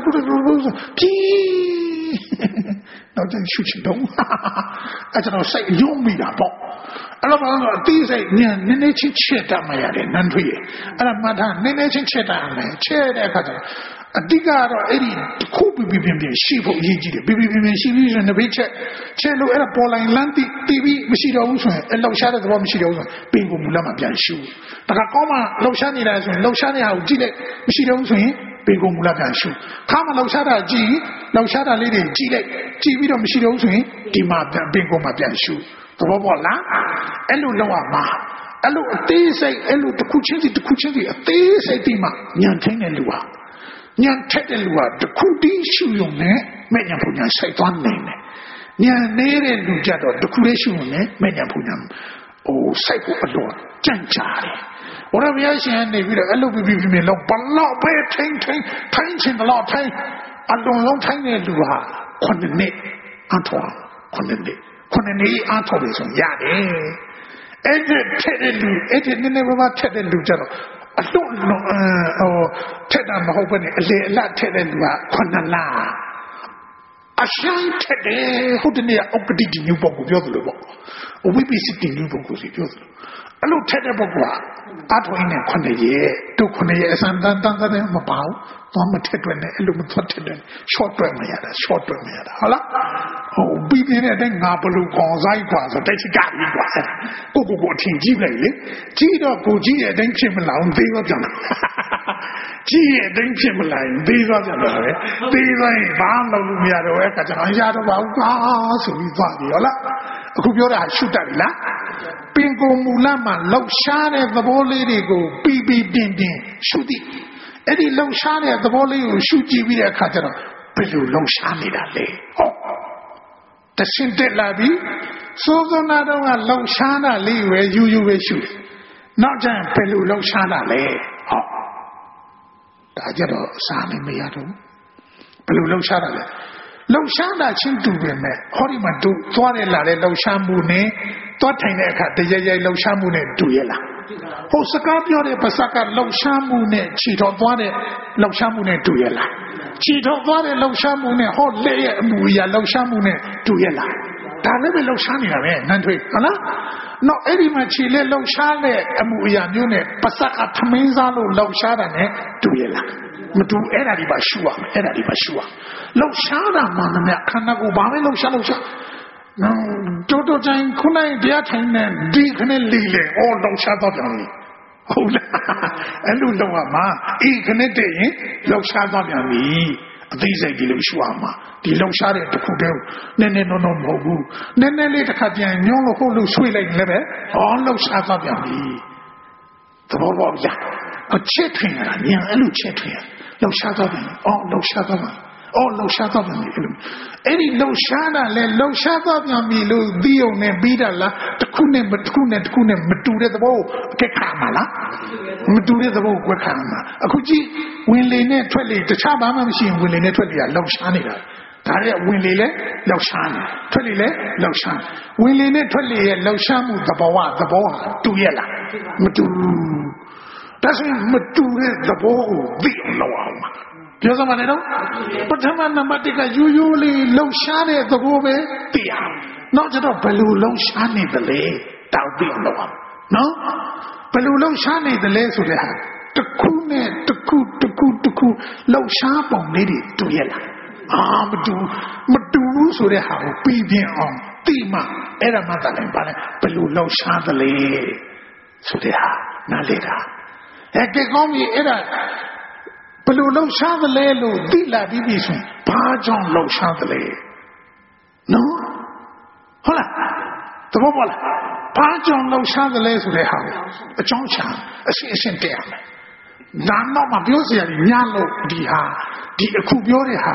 A: တော့ကျရှုချင်တော့အဲ့တော့စိတ်ယုံမိတာပေါ့အဲ့တော့အသေးစိတ်ညံနည်းနည်းချင်းချက်တတ်မှရတယ်နန်းထွေးရဲ့အဲ့ဒါမှတ်ထားနည်းနည်းချင်းချက်တတ်မယ်ချက်တဲ့အခါကျတော့အတိကတော့အဲ့ဒီတခုပြီးရှိဖို့အရေးကြီးတယ်ပြီးရှိပြီးဆိုရင်တစ်ပိတ်ချက်လို့အဲ့ဒါပေါ်လိုက်လမ်းတီးပြီးမရှိတော့ဘူးဆိုရင်အဲ့လောက်ရှားတဲ့သဘောမရှိတော့ဘူးဆိုရင်ပင်ကိုမူလမှာပြန်ရှုဒါကကောင်းမှလောက်ရှားနေတာဆိုရင်လောက်ရှားနေတာကိုကြည့်လိုက်မရှိတော့ဘူးဆိုရင်ပင်ကိုမူလပြန်ရှုခါမှလောက်ရှားတာကြည့်လောက်ရှားတာလေးတွေကြည့်လိုက်ကြည့်ပြီးတော့မရှိတော့ဘူးဆိုရင်ဒီမှာပင်ကိုမှပြန်ရှုသဘောပေါက်လားအဲ့လိုလောက်ရမှာအဲ့လိုအသေးစိတ်အဲ့လိုတစ်ခုချင်းစီအသေးစိတ်ဒီမှာညံထင်းတဲ့လူဟာညံထက်တဲ့လူဟာတခုတည်းရှုရုံနဲ့မဲ့ညာပူညာစိုက်သွားနိုင်တယ်ညံနေတဲ့လူကြတော့တခုတည်းရှုရုံနဲ့မဲ့ညာပူညာစိုက်ဖို့အလို့ကြံ့ကြတယ်ဘုရားဘုရားရှင်ကနေပြီးတော့အဲ့လိုပြီးလောက်ဘလောက်ပဲထိန်းချင်တယ်လို့ထိုင်အလုံးလုံးထိုင်တဲ့လူဟာ9နှစ်အထော9နှစ်အထောပဲဆိုရတယ်အဲ့ဒီထက်တဲ့လူအဲ့ဒီနည်းနည်းပါးထက်တဲ့လူကြတော့အလုံးထက်တာမဟုတ်ဘူးနဲ့အလေအလတ်ထက်တဲ့လူက9လအဆိုင်ထက်တယ်ဟုတ်တယ်ဥပတိညုပုဂ္ဂိုလ်ပြောသလိုပေါ့ဝိပိစိတိညုပုဂ္ဂိုလ်စီပြောသလိုအဲ့လိုထက်တဲ့ပုဂ္ဂိုလ်ကအထွင်းနဲ့9ရက်တို့9ရက်အစံတန်တဲ့မပေါ့သွားမထက်တွက်နဲ့အဲ့လိုမထွက်ထက်တဲ့ short တွက်မရတာဟုတ်လားပြီးပြင်းတဲ့အတိုင်းငါဘလို့ခေါ်ဆိုင်กว่าဆိုတိုက်ချကြပြီกว่าကိုအထင်ကြီးလိုက်လေကြီးတော့ကိုကြီးရဲ့အတိုင်းဖြစ်မလာအောင်သေးတော့ပြန်လာကြီးရဲ့အတိုင်းဖြစ်မလာရင်သေးတော့ပြန်လာပဲသေးသွားရင်ဘာမှလုပ်လို့မရတော့အဲ့ကကျွန်တော်ရတော့ပါဘူးကွာဆိုပြီးသွားပြီဟုတ်လားအခုပြောတာရှုတတ်ပြီလားပင်ကိုမူလမှာလှုပ်ရှားတဲ့သဘောလေးတွေကိုပြီးပြင်ရှုသည်အဲ့ဒီလှုပ်ရှားတဲ့သဘောလေးကိုရှုကြည့်ပြီးတဲ့အခါကျတော့ဘယ်လိုလှုပ်ရှားနေတာလဲဟုတ်တရှင်းတက်လာပြီစိုးစိုးနာတော့ကလှုပ်ရှားတာလေးပဲယူပဲရှုတယ်နောက်ကျရင်ဘယ်လိုလှုပ်ရှားတာလဲဟုတ်ဒါကြတော့အစာနဲ့မရတော့ဘယ်လိုလှုပ်ရှားတာလဲလှုပ်ရှားတာချင်းတူပဲမဲ့ဟောဒီမှာတူသွားတယ်လာတဲ့လှုပ်ရှားမှုနဲ့သွားထိုင်တဲ့အခါတရရလှုပ်ရှားမှုနဲ့တူရဲ့လားဟိုစကားပြောတဲ့ပါစကလှုပ်ရှားမှုနဲ့ခြေတော်သွားတဲ့လှုပ်ရှားမှုနဲ့တူရဲ့လားခြေတော်သွားတဲ့လှုပ်ရှားမှုနဲ့ဟောလက်ရဲ့အမူအရာလှုပ်ရှားမှုနဲ့တူရဲ့လားဒါလည်းပဲလှုပ်ရှားနေတာပဲနန်းထွေးဟုတ်လားနော်အဲ့ဒီမှာခြေလက်လှုပ်ရှားတဲ့အမူအရာမျိုးနဲ့ပါစကသမင်းစားလို့လှုပ်ရှားတာနဲ့တူရဲ့လားမတူအဲ့ဒါဒီပါရှုရမယ်အဲ့ဒါဒီပါရှုရလှုပ်ရှားတာမှမမြခန္ဓာကိုယ်ဘာပဲလှုပ်ရှားနော်တိုးတိုင်းခုနိုင်တရားထိုင်နေဒီခနဲ့လီလေအော်လှုပ်ရှားတော့ပြန်ပြီဟုတ်လားအဲ့လိုလှုပ်ရမှာဤခနဲ့တည်းရင်လှုပ်ရှားတော့ပြန်ပြီအသေးစိတ်ဒီလိုရှုရမှာဒီလှုပ်ရှားတဲ့တစ်ခုတည်းနည်းနည်းနော်မဟုတ်ဘူးနည်းနည်းလေးတစ်ခါပြန်ညွှန်းလို့ဟုတ်လို့ဆွေးလိုက်လည်းပဲလှုပ်ရှားတော့ပြန်ပြီသဘောပေါက်လားအချက်ထွင်ရတာညာအဲ့လိုချက်ထွင်ရလှုပ်ရှားတော့ပြန်လှုပ်ရှားတော့ပြန်လှုပ်ရှားတော့ပြန်ပြီအဲ့ဒီလှုပ်ရှားတာလဲလှုပ်ရှားတော့ပြန်ပြီလို့သိုံနဲ့ပြီးတာလားတစ်ခုနဲ့မတူတဲ့သဘောကိုအကက်ခါမှာလားမတူတဲ့သဘောကိုကွက်ခါမှာအခုကြည့်ဝင်လေနဲ့ထွက်လေတခြားဘာမှမရှိရင်ဝင်လေနဲ့ထွက်လေကလှုပ်ရှားနေတာဒါရဲ့ဝင်လေလဲလှုပ်ရှားနေထွက်လေလဲလှုပ်ရှားဝင်လေနဲ့ထွက်လေရဲ့လှုပ်ရှားမှုသဘောဟာတူရဲ့လားမတူဒါဆိုရင်မတူတဲ့သဘောကိုသိအောင်လုပ်အောင်ပါပြောစမ်းပါနဲ့နော်ပထမနံပါတ်1ကရိုးလေးလှုပ်ရှားတဲ့သဘောပဲသိအောင်နောက်ကျတော့ဘယ်လိုလှုပ်ရှားနေသလဲတောက်သိအောင်လုပ်အောင်နော်ဘယ်လိုလှုပ်ရှားနေသလဲဆိုတဲ့ဟာတစ်ခုနဲ့တစ်ခုလှုပ်ရှားပုံလေးတွေတူရဲ့လားမတူဘူးဆိုတဲ့ဟာကိုပြီးပြင်းအောင်သိမှအဲ့ဒါမှသာလည်းပါလဲဘယ်လိုလှုပ်ရှားသလဲဆိုတဲ့ဟာနားလေတာကဲကောင်းပြီအဲ့ဒါဘယ်လိုလှုပ်ရှားသလဲလို့သိလာပြီးပြီဆိုရင်ဘာကြောင့်လှုပ်ရှားသလဲနော်ဟုတ်လားသဘောပေါက်လားဘာကြောင့်လှုပ်ရှားသလဲဆိုတဲ့ဟာအကြောင်းချာအရှင်းတက်ရမယ်နာတော့မပြောစရာညလို့ဒီအခုပြောတဲ့ဟာကို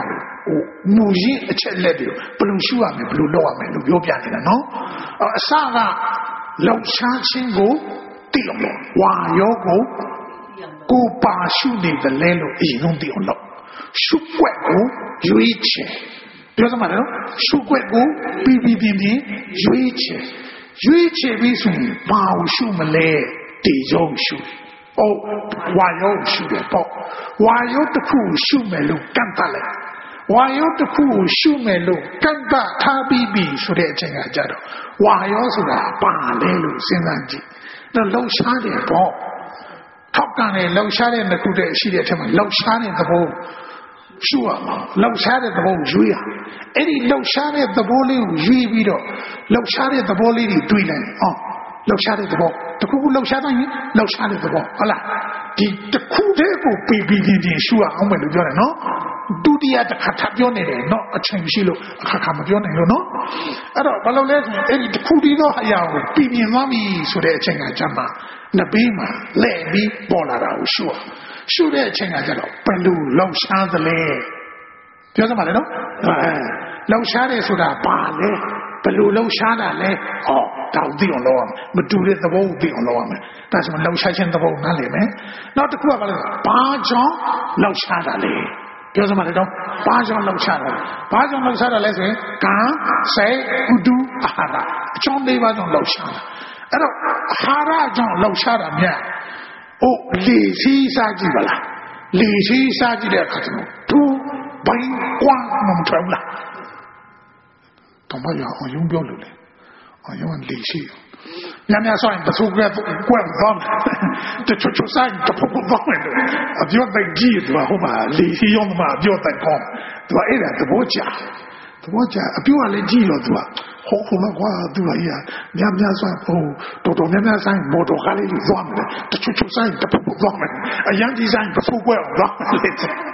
A: မူရင်းအချက်လက်တွေဘယ်လိုရှုရမလဲဘယ်လိုလုပ်ရမလဲလို့ပြောပြနေတာနော်အစကလှုပ်ရှားခြင်းကိုသိအောင်လို့ဝါရောကိုပါရှုနေတယ်လဲလို့အရင်ဆုံးသိအောင်လို့ရှုွက်ကိုရွေးချယ်ပြောသမှာနော်ရှုွက်ကိုပြီးရွေးချယ်ပြီးဆိုရင်ဘာကိုရှုမလဲတေရုံရှုဝါရောရှုတယ်ပေါ့ဝါရောတစ်ခုရှုမယ်လို့ကန့်တတ်လိုက်ဝါရောတစ်ခုကိုရှုမယ်လို့ကန့်တတ်ထားပြီးပြီဆိုတဲ့အချိန်ကကြတော့ဝါရောဆိုတာပါလဲလို့စဉ်းစားကြည့်တော့လှုပ်ရှားတယ်ပေါ့ထောက်ကန်တယ်လှုပ်ရှားတဲ့နှစ်ခုတည်းရှိတဲ့အထက်မှာလှုပ်ရှားတဲ့သဘောရှုရမှာလှုပ်ရှားတဲ့သဘောကိုရွေးရအဲ့ဒီလှုပ်ရှားတဲ့သဘောလေးကိုရွေးပြီးတော့လှုပ်ရှားတဲ့သဘောလေးတွေတွေးလိုက်လှုပ်ရှားတဲ့သဘောတခုခုလှုပ်ရှားတိုင်းလှုပ်ရှားတဲ့သဘောဟုတ်လားဒီတခုတည်းကိုပြီးရှုရအောင်မယ်လို့ပြောတယ်နော်ဒုတိယတစ်ခါထပ်ပြောနေတယ်နော်အချိန်ရှိလို့အခါမပြောနိုင်လို့နော်အဲ့တော့ဘာလို့လဲဆိုရင်အဲ့ဒီတခုတည်းသောအရာကိုပြီးမြင်သွားပြီဆိုတဲ့အချိန်ကကြမှာနှစ်ဘေးမှာလဲပြီးပေါ်လာတာကိုရှုတဲ့အချိန်ကကြတော့ဘယ်လိုလှုပ်ရှားသလဲပြောစမ်းပါလေနော်လှုပ်ရှားတယ်ဆိုတာဘာလဲဘယ်လိုလှုပ်ရှားတာလဲတောင်သိအောင်လုပ်ရမယ်မတူတဲ့သဘောကိုသိအောင်လုပ်ရမယ်ဒါဆိုလှုပ်ရှားခြင်းသဘောနားလည်မယ်နောက်တစ်ခုကဘာလဲဘာကြောင့်လှုပ်ရှားတာလဲပြောစမ်းပါလေတော့ဘာကြောင့်လှုပ်ရှားတာလဲဆိုရင်ကံစိတ်ဥဒုအာဟာရအကြောင်း၄ပါးကြောင့်လှုပ်ရှားတာအဲ့တော့အာဟာရကြောင့်လှုပ်ရှားတာမြတ်လေစီးစားကြည့်ပါလားလေစီးစားကြည့်တဲ့အခါကျတော့သူဘိုင်းကွာမထွက်ဘူးလားတော့ဘာရောအောင်ယုံပြောလို့လေအောင်ယုံလေစီးများဆိုရင်ပစုကွဲကွဲသွားတယ်တချို့ဆိုင်တပုတ်သွားမယ်အပြောတဲ့ကြီးတော့ဟိုမှာလေစီးရုံးမှာပြောတဲ့ကောင်းသူအဲ့ဒါသဘောကျအပြောကလည်းကြည့်တော့သူကဟိုမှာကွာသူကကြီးများဆိုတော်များဆိုင်မော်တော်ကားလေးသွားမယ်တချို့ဆိုင်တပုတ်သွားမယ်အရန်ဒီဆိုင်ပစုကွဲသွားမယ်အဲ့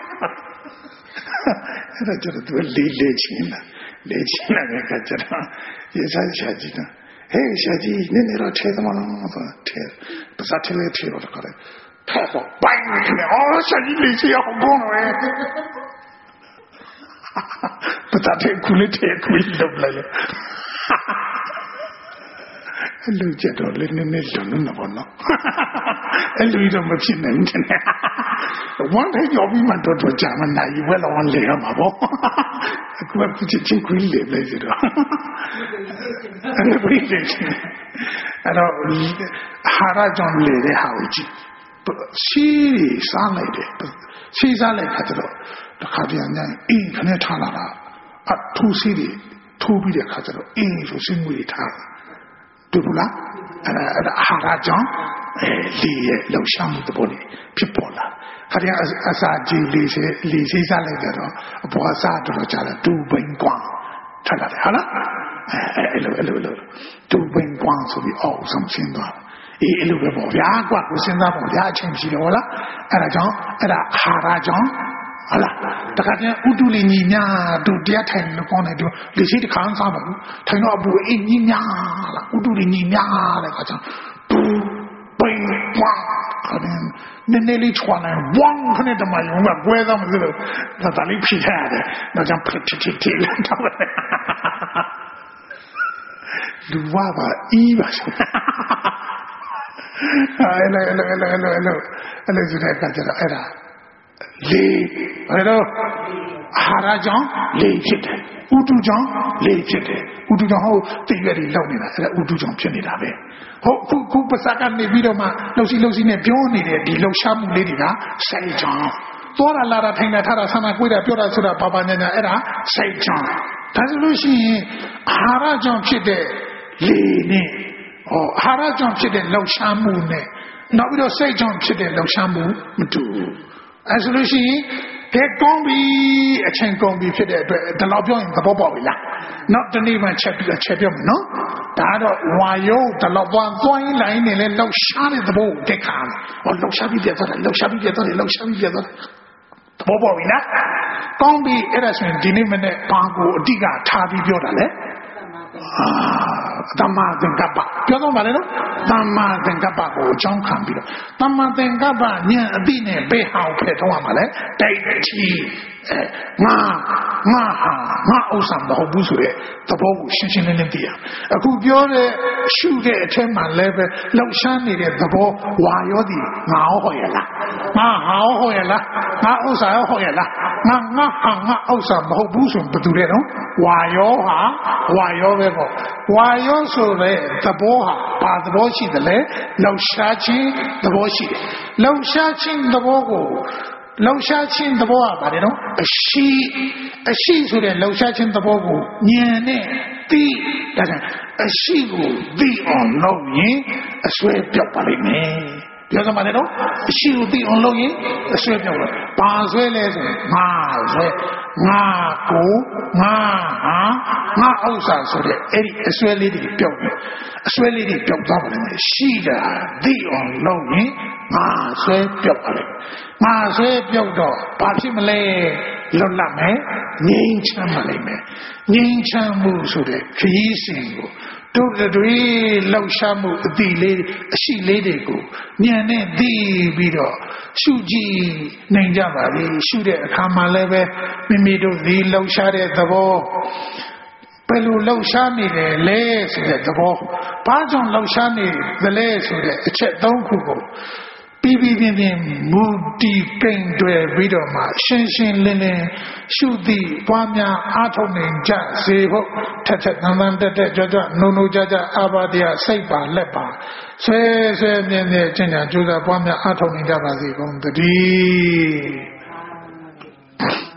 A: ဒါကျတော့သူလေချင်းလာတဲ့ခါကျတော့ရေဆိုင်ရှာကြည့်တာဟေးရှာကြည့်နည်းတော့ထဲသမားလားဆိုထဲပစားထဲလေးထဲတော့ခါတယ်ထဲတော့ဘိုင်းနေရှာကြည့်လေစီအောင်ကောင်းတယ်ပစားထဲကူလေးထဲကူလုပ်လိုက်လေအဲ့လိုကြတော့လည်းနည်းလုံးတော့နော်အဲ့လိုတော့မဖြစ်နိုင်ဘူးတဲ့ဝမ်းထဲကြော်ပြီးမှတော့ကြာမနိုင်ဘူးလောင်းလေရမှာပေါ့အခုကချင်းခွေးလေလိုက်စီတော့အဲ့လိုပြီးတယ်အဲ့တော့ဟာရကြောင့်လေတဲ့ဟာကိုကြည့်စီးစားလိုက်တယ်စီးစားလိုက်ခါတော့တခါတည်းညအိခနဲ့ထားလာတာအထူးစီးတွေထိုးပြီးတဲ့ခါကျတော့ဆိုစင်းငွေထားတွေ့ဘူးလားအဲ့ဒါအာဟာရကြောင့်လေရဲ့လှုပ်ရှားမှုသဘောတွေဖြစ်ပေါ်လာခါတည်းအစာကြီးလေစီးစားလိုက်ကြတော့အပေါ်အစားတော်ကြတယ်ဒူဘိန်ကွာထားလာတယ်ဟုတ်လားအဲ့လိုဒူဘိန်ကွာဆိုပြီးအောင်ဆုံးရှင်းသွားအဲ့လိုပဲပေါ့ဗျာကွာကိုစဉ်းစားပေါ့ဗျာအချင်းရှိတယ်ဟုတ်လားအဲ့ဒါကြောင့်အဲ့ဒါအာဟာရကြောင့်ဟုတ်လားတခါတည်းဥတုလေးညီညာသူတရားထိုင်လို့ကောင်းတယ်သူလေရှိတခါန်းစားပါဘူးထိုင်တော့အပူအင်းညီညာလားဥတုလေးညီညာတဲ့ခါကျသူဘိန်းဝါခါတယ်နည်းနည်းလေးချွာလိုက်ဝမ်းခနဲ့တမယုံကကွဲသွားမှဆိုတော့ဒါလေးဖြစ်ရတယ်ဒါကြောင့်ဖစ်တီလာတော့လူဝါပါအီးပါအဲ့လိုဆိုတဲ့အခါကျတော့အဲ့ဒါလေဘာလို့အာဟာရကြောင့်လေဖြစ်တယ်ဥတုကြောင့်လေဖြစ်တယ်ဥတုကြောင့်ဟိုတည့်ရွက်တွေလောက်နေတာအဲ့ဒါဥတုကြောင့်ဖြစ်နေတာပဲဟုတ်ခုပစကနေပြီးတော့မှလှုပ်စီနဲ့ပြောနေတဲ့ဒီလှုပ်ရှားမှုလေးတွေကစိတ်ကြောင့်သွားလာလာထိုင်တာထားတာဆန္ဒကိုယ်တာပြောတာဆိုတာဘာညာအဲ့ဒါစိတ်ကြောင့်ဒါဆိုလို့ရှိရင်အာဟာရကြောင့်ဖြစ်တဲ့လေနဲ့အာဟာရကြောင့်ဖြစ်တဲ့လှုပ်ရှားမှုနဲ့နောက်ပြီးတော့စိတ်ကြောင့်ဖြစ်တဲ့လှုပ်ရှားမှုမတူဘူးအဲ့ဆိုလို့ရှိရင်ကဲကောင်းပြီအချိန်ကုန်ပြီဖြစ်တဲ့အတွက်ဒီလောက်ပြောရင်သဘောပေါက်ပြီလားနောက်တနေ့မှချက်ပြောမယ်နော်ဒါတော့ဝါယုတ်ဒီလောက်သွားရင်လိုင်းနေလဲလှုပ်ရှားတဲ့သဘောကိုတက်ခါလှုပ်ရှားပြီးပြတ်သွားတယ်သဘောပေါက်ပြီလားကောင်းပြီအဲ့ဒါဆိုရင်ဒီနေ့မနေ့ဘာကိုအဓိကထားပြီးပြောတာလဲ Dhamma Thingkappa ပြောတော့ပါလေနော် Dhamma Thingkappa ကိုအကြောင်းခံပြီးတော့ Dhamma Thingkappa ဉာဏ်အသိနဲ့ဘယ်ဟာကိုဖယ်ထုတ်ရမှာလဲတိုက်ချီငါဥစ္စာမဟုတ်ဘူးဆိုတဲ့သဘောကိုရှင်းရှင်းလင်းလင်းသိရအခုပြောတဲ့ရှုတဲ့အထက်မှာလည်းပဲလှောက်ရှားနေတဲ့သဘောဝါရောသည်ငါဟောရလားငါဟောရလားငါဥစ္စာဟောရလားငါဥစ္စာမဟုတ်ဘူးဆိုဘယ်သူလဲနော်ဝါရောပဲပေါ့ဝါရောဆိုတဲ့သဘောဟာဘာသဘောရှိတယ်လဲလှောက်ရှားခြင်းသဘောရှိတယ်လှောက်ရှားခြင်းသဘောကိုလှောက်ရှားခြင်းသဘောကဘာလဲနော်အရှိဆိုတဲ့လှောက်ရှားခြင်းသဘောကိုဉာဏ်နဲ့သိဒါကြောင့်အရှိကိုသိအောင်လုပ်ရင်အစွဲပြောက်ပါလိမ့်မယ်ပြောစမ်းပါလေနော်အရှိကိုသိအောင်လုပ်ရင်အစွဲပြောက်တယ်ဘာစွဲလဲဆိုငါစွဲငါကိုငါဥစ္စာဆိုတဲ့အဲ့ဒီအစွဲလေးတွေပြောက်တယ်အစွဲလေးတွေပြောက်သွားပါလိမ့်မယ်ရှိတာသိအောင်လုပ်ရင်ငါစွဲပြောက်ပါလိမ့်ငါဆွဲပြုတ်တော့ဘာဖြစ်မလဲလွတ်လပ်မယ်ငြိမ်းချမ်းပါလိမ့်မယ်ငြိမ်းချမ်းမှုဆိုတဲ့ခရီးစဉ်ကိုတို့တွေလှောက်ရှားမှုအတိလေးအရှိလေးတွေကိုဉာဏ်နဲ့သိပြီးတော့ရှုကြည့်နိုင်ကြပါလေရှုတဲ့အခါမှာလည်းပဲမိမိတို့ဒီလှောက်ရှားတဲ့သဘောဘယ်လိုလှောက်ရှားနေတယ်လဲဆိုတဲ့သဘောဘာကြောင့်လှောက်ရှားနေသလဲဆိုတဲ့အချက်၃ခုကိုပြီးမူတီကိန်းတွေပြီးတော့မှရှင်းလင်းရှုသည့်ပွားများအားထုတ်နိုင်ကြစေဖို့ထက်တန်တက်ကြွနိုးကြအာဘာတရားစိတ်ပါလက်ပါဆွဲမြဲကျင့်ကြံကြိုးစားပွားများအားထုတ်နိုင်ကြပါစေကုန်သတည်း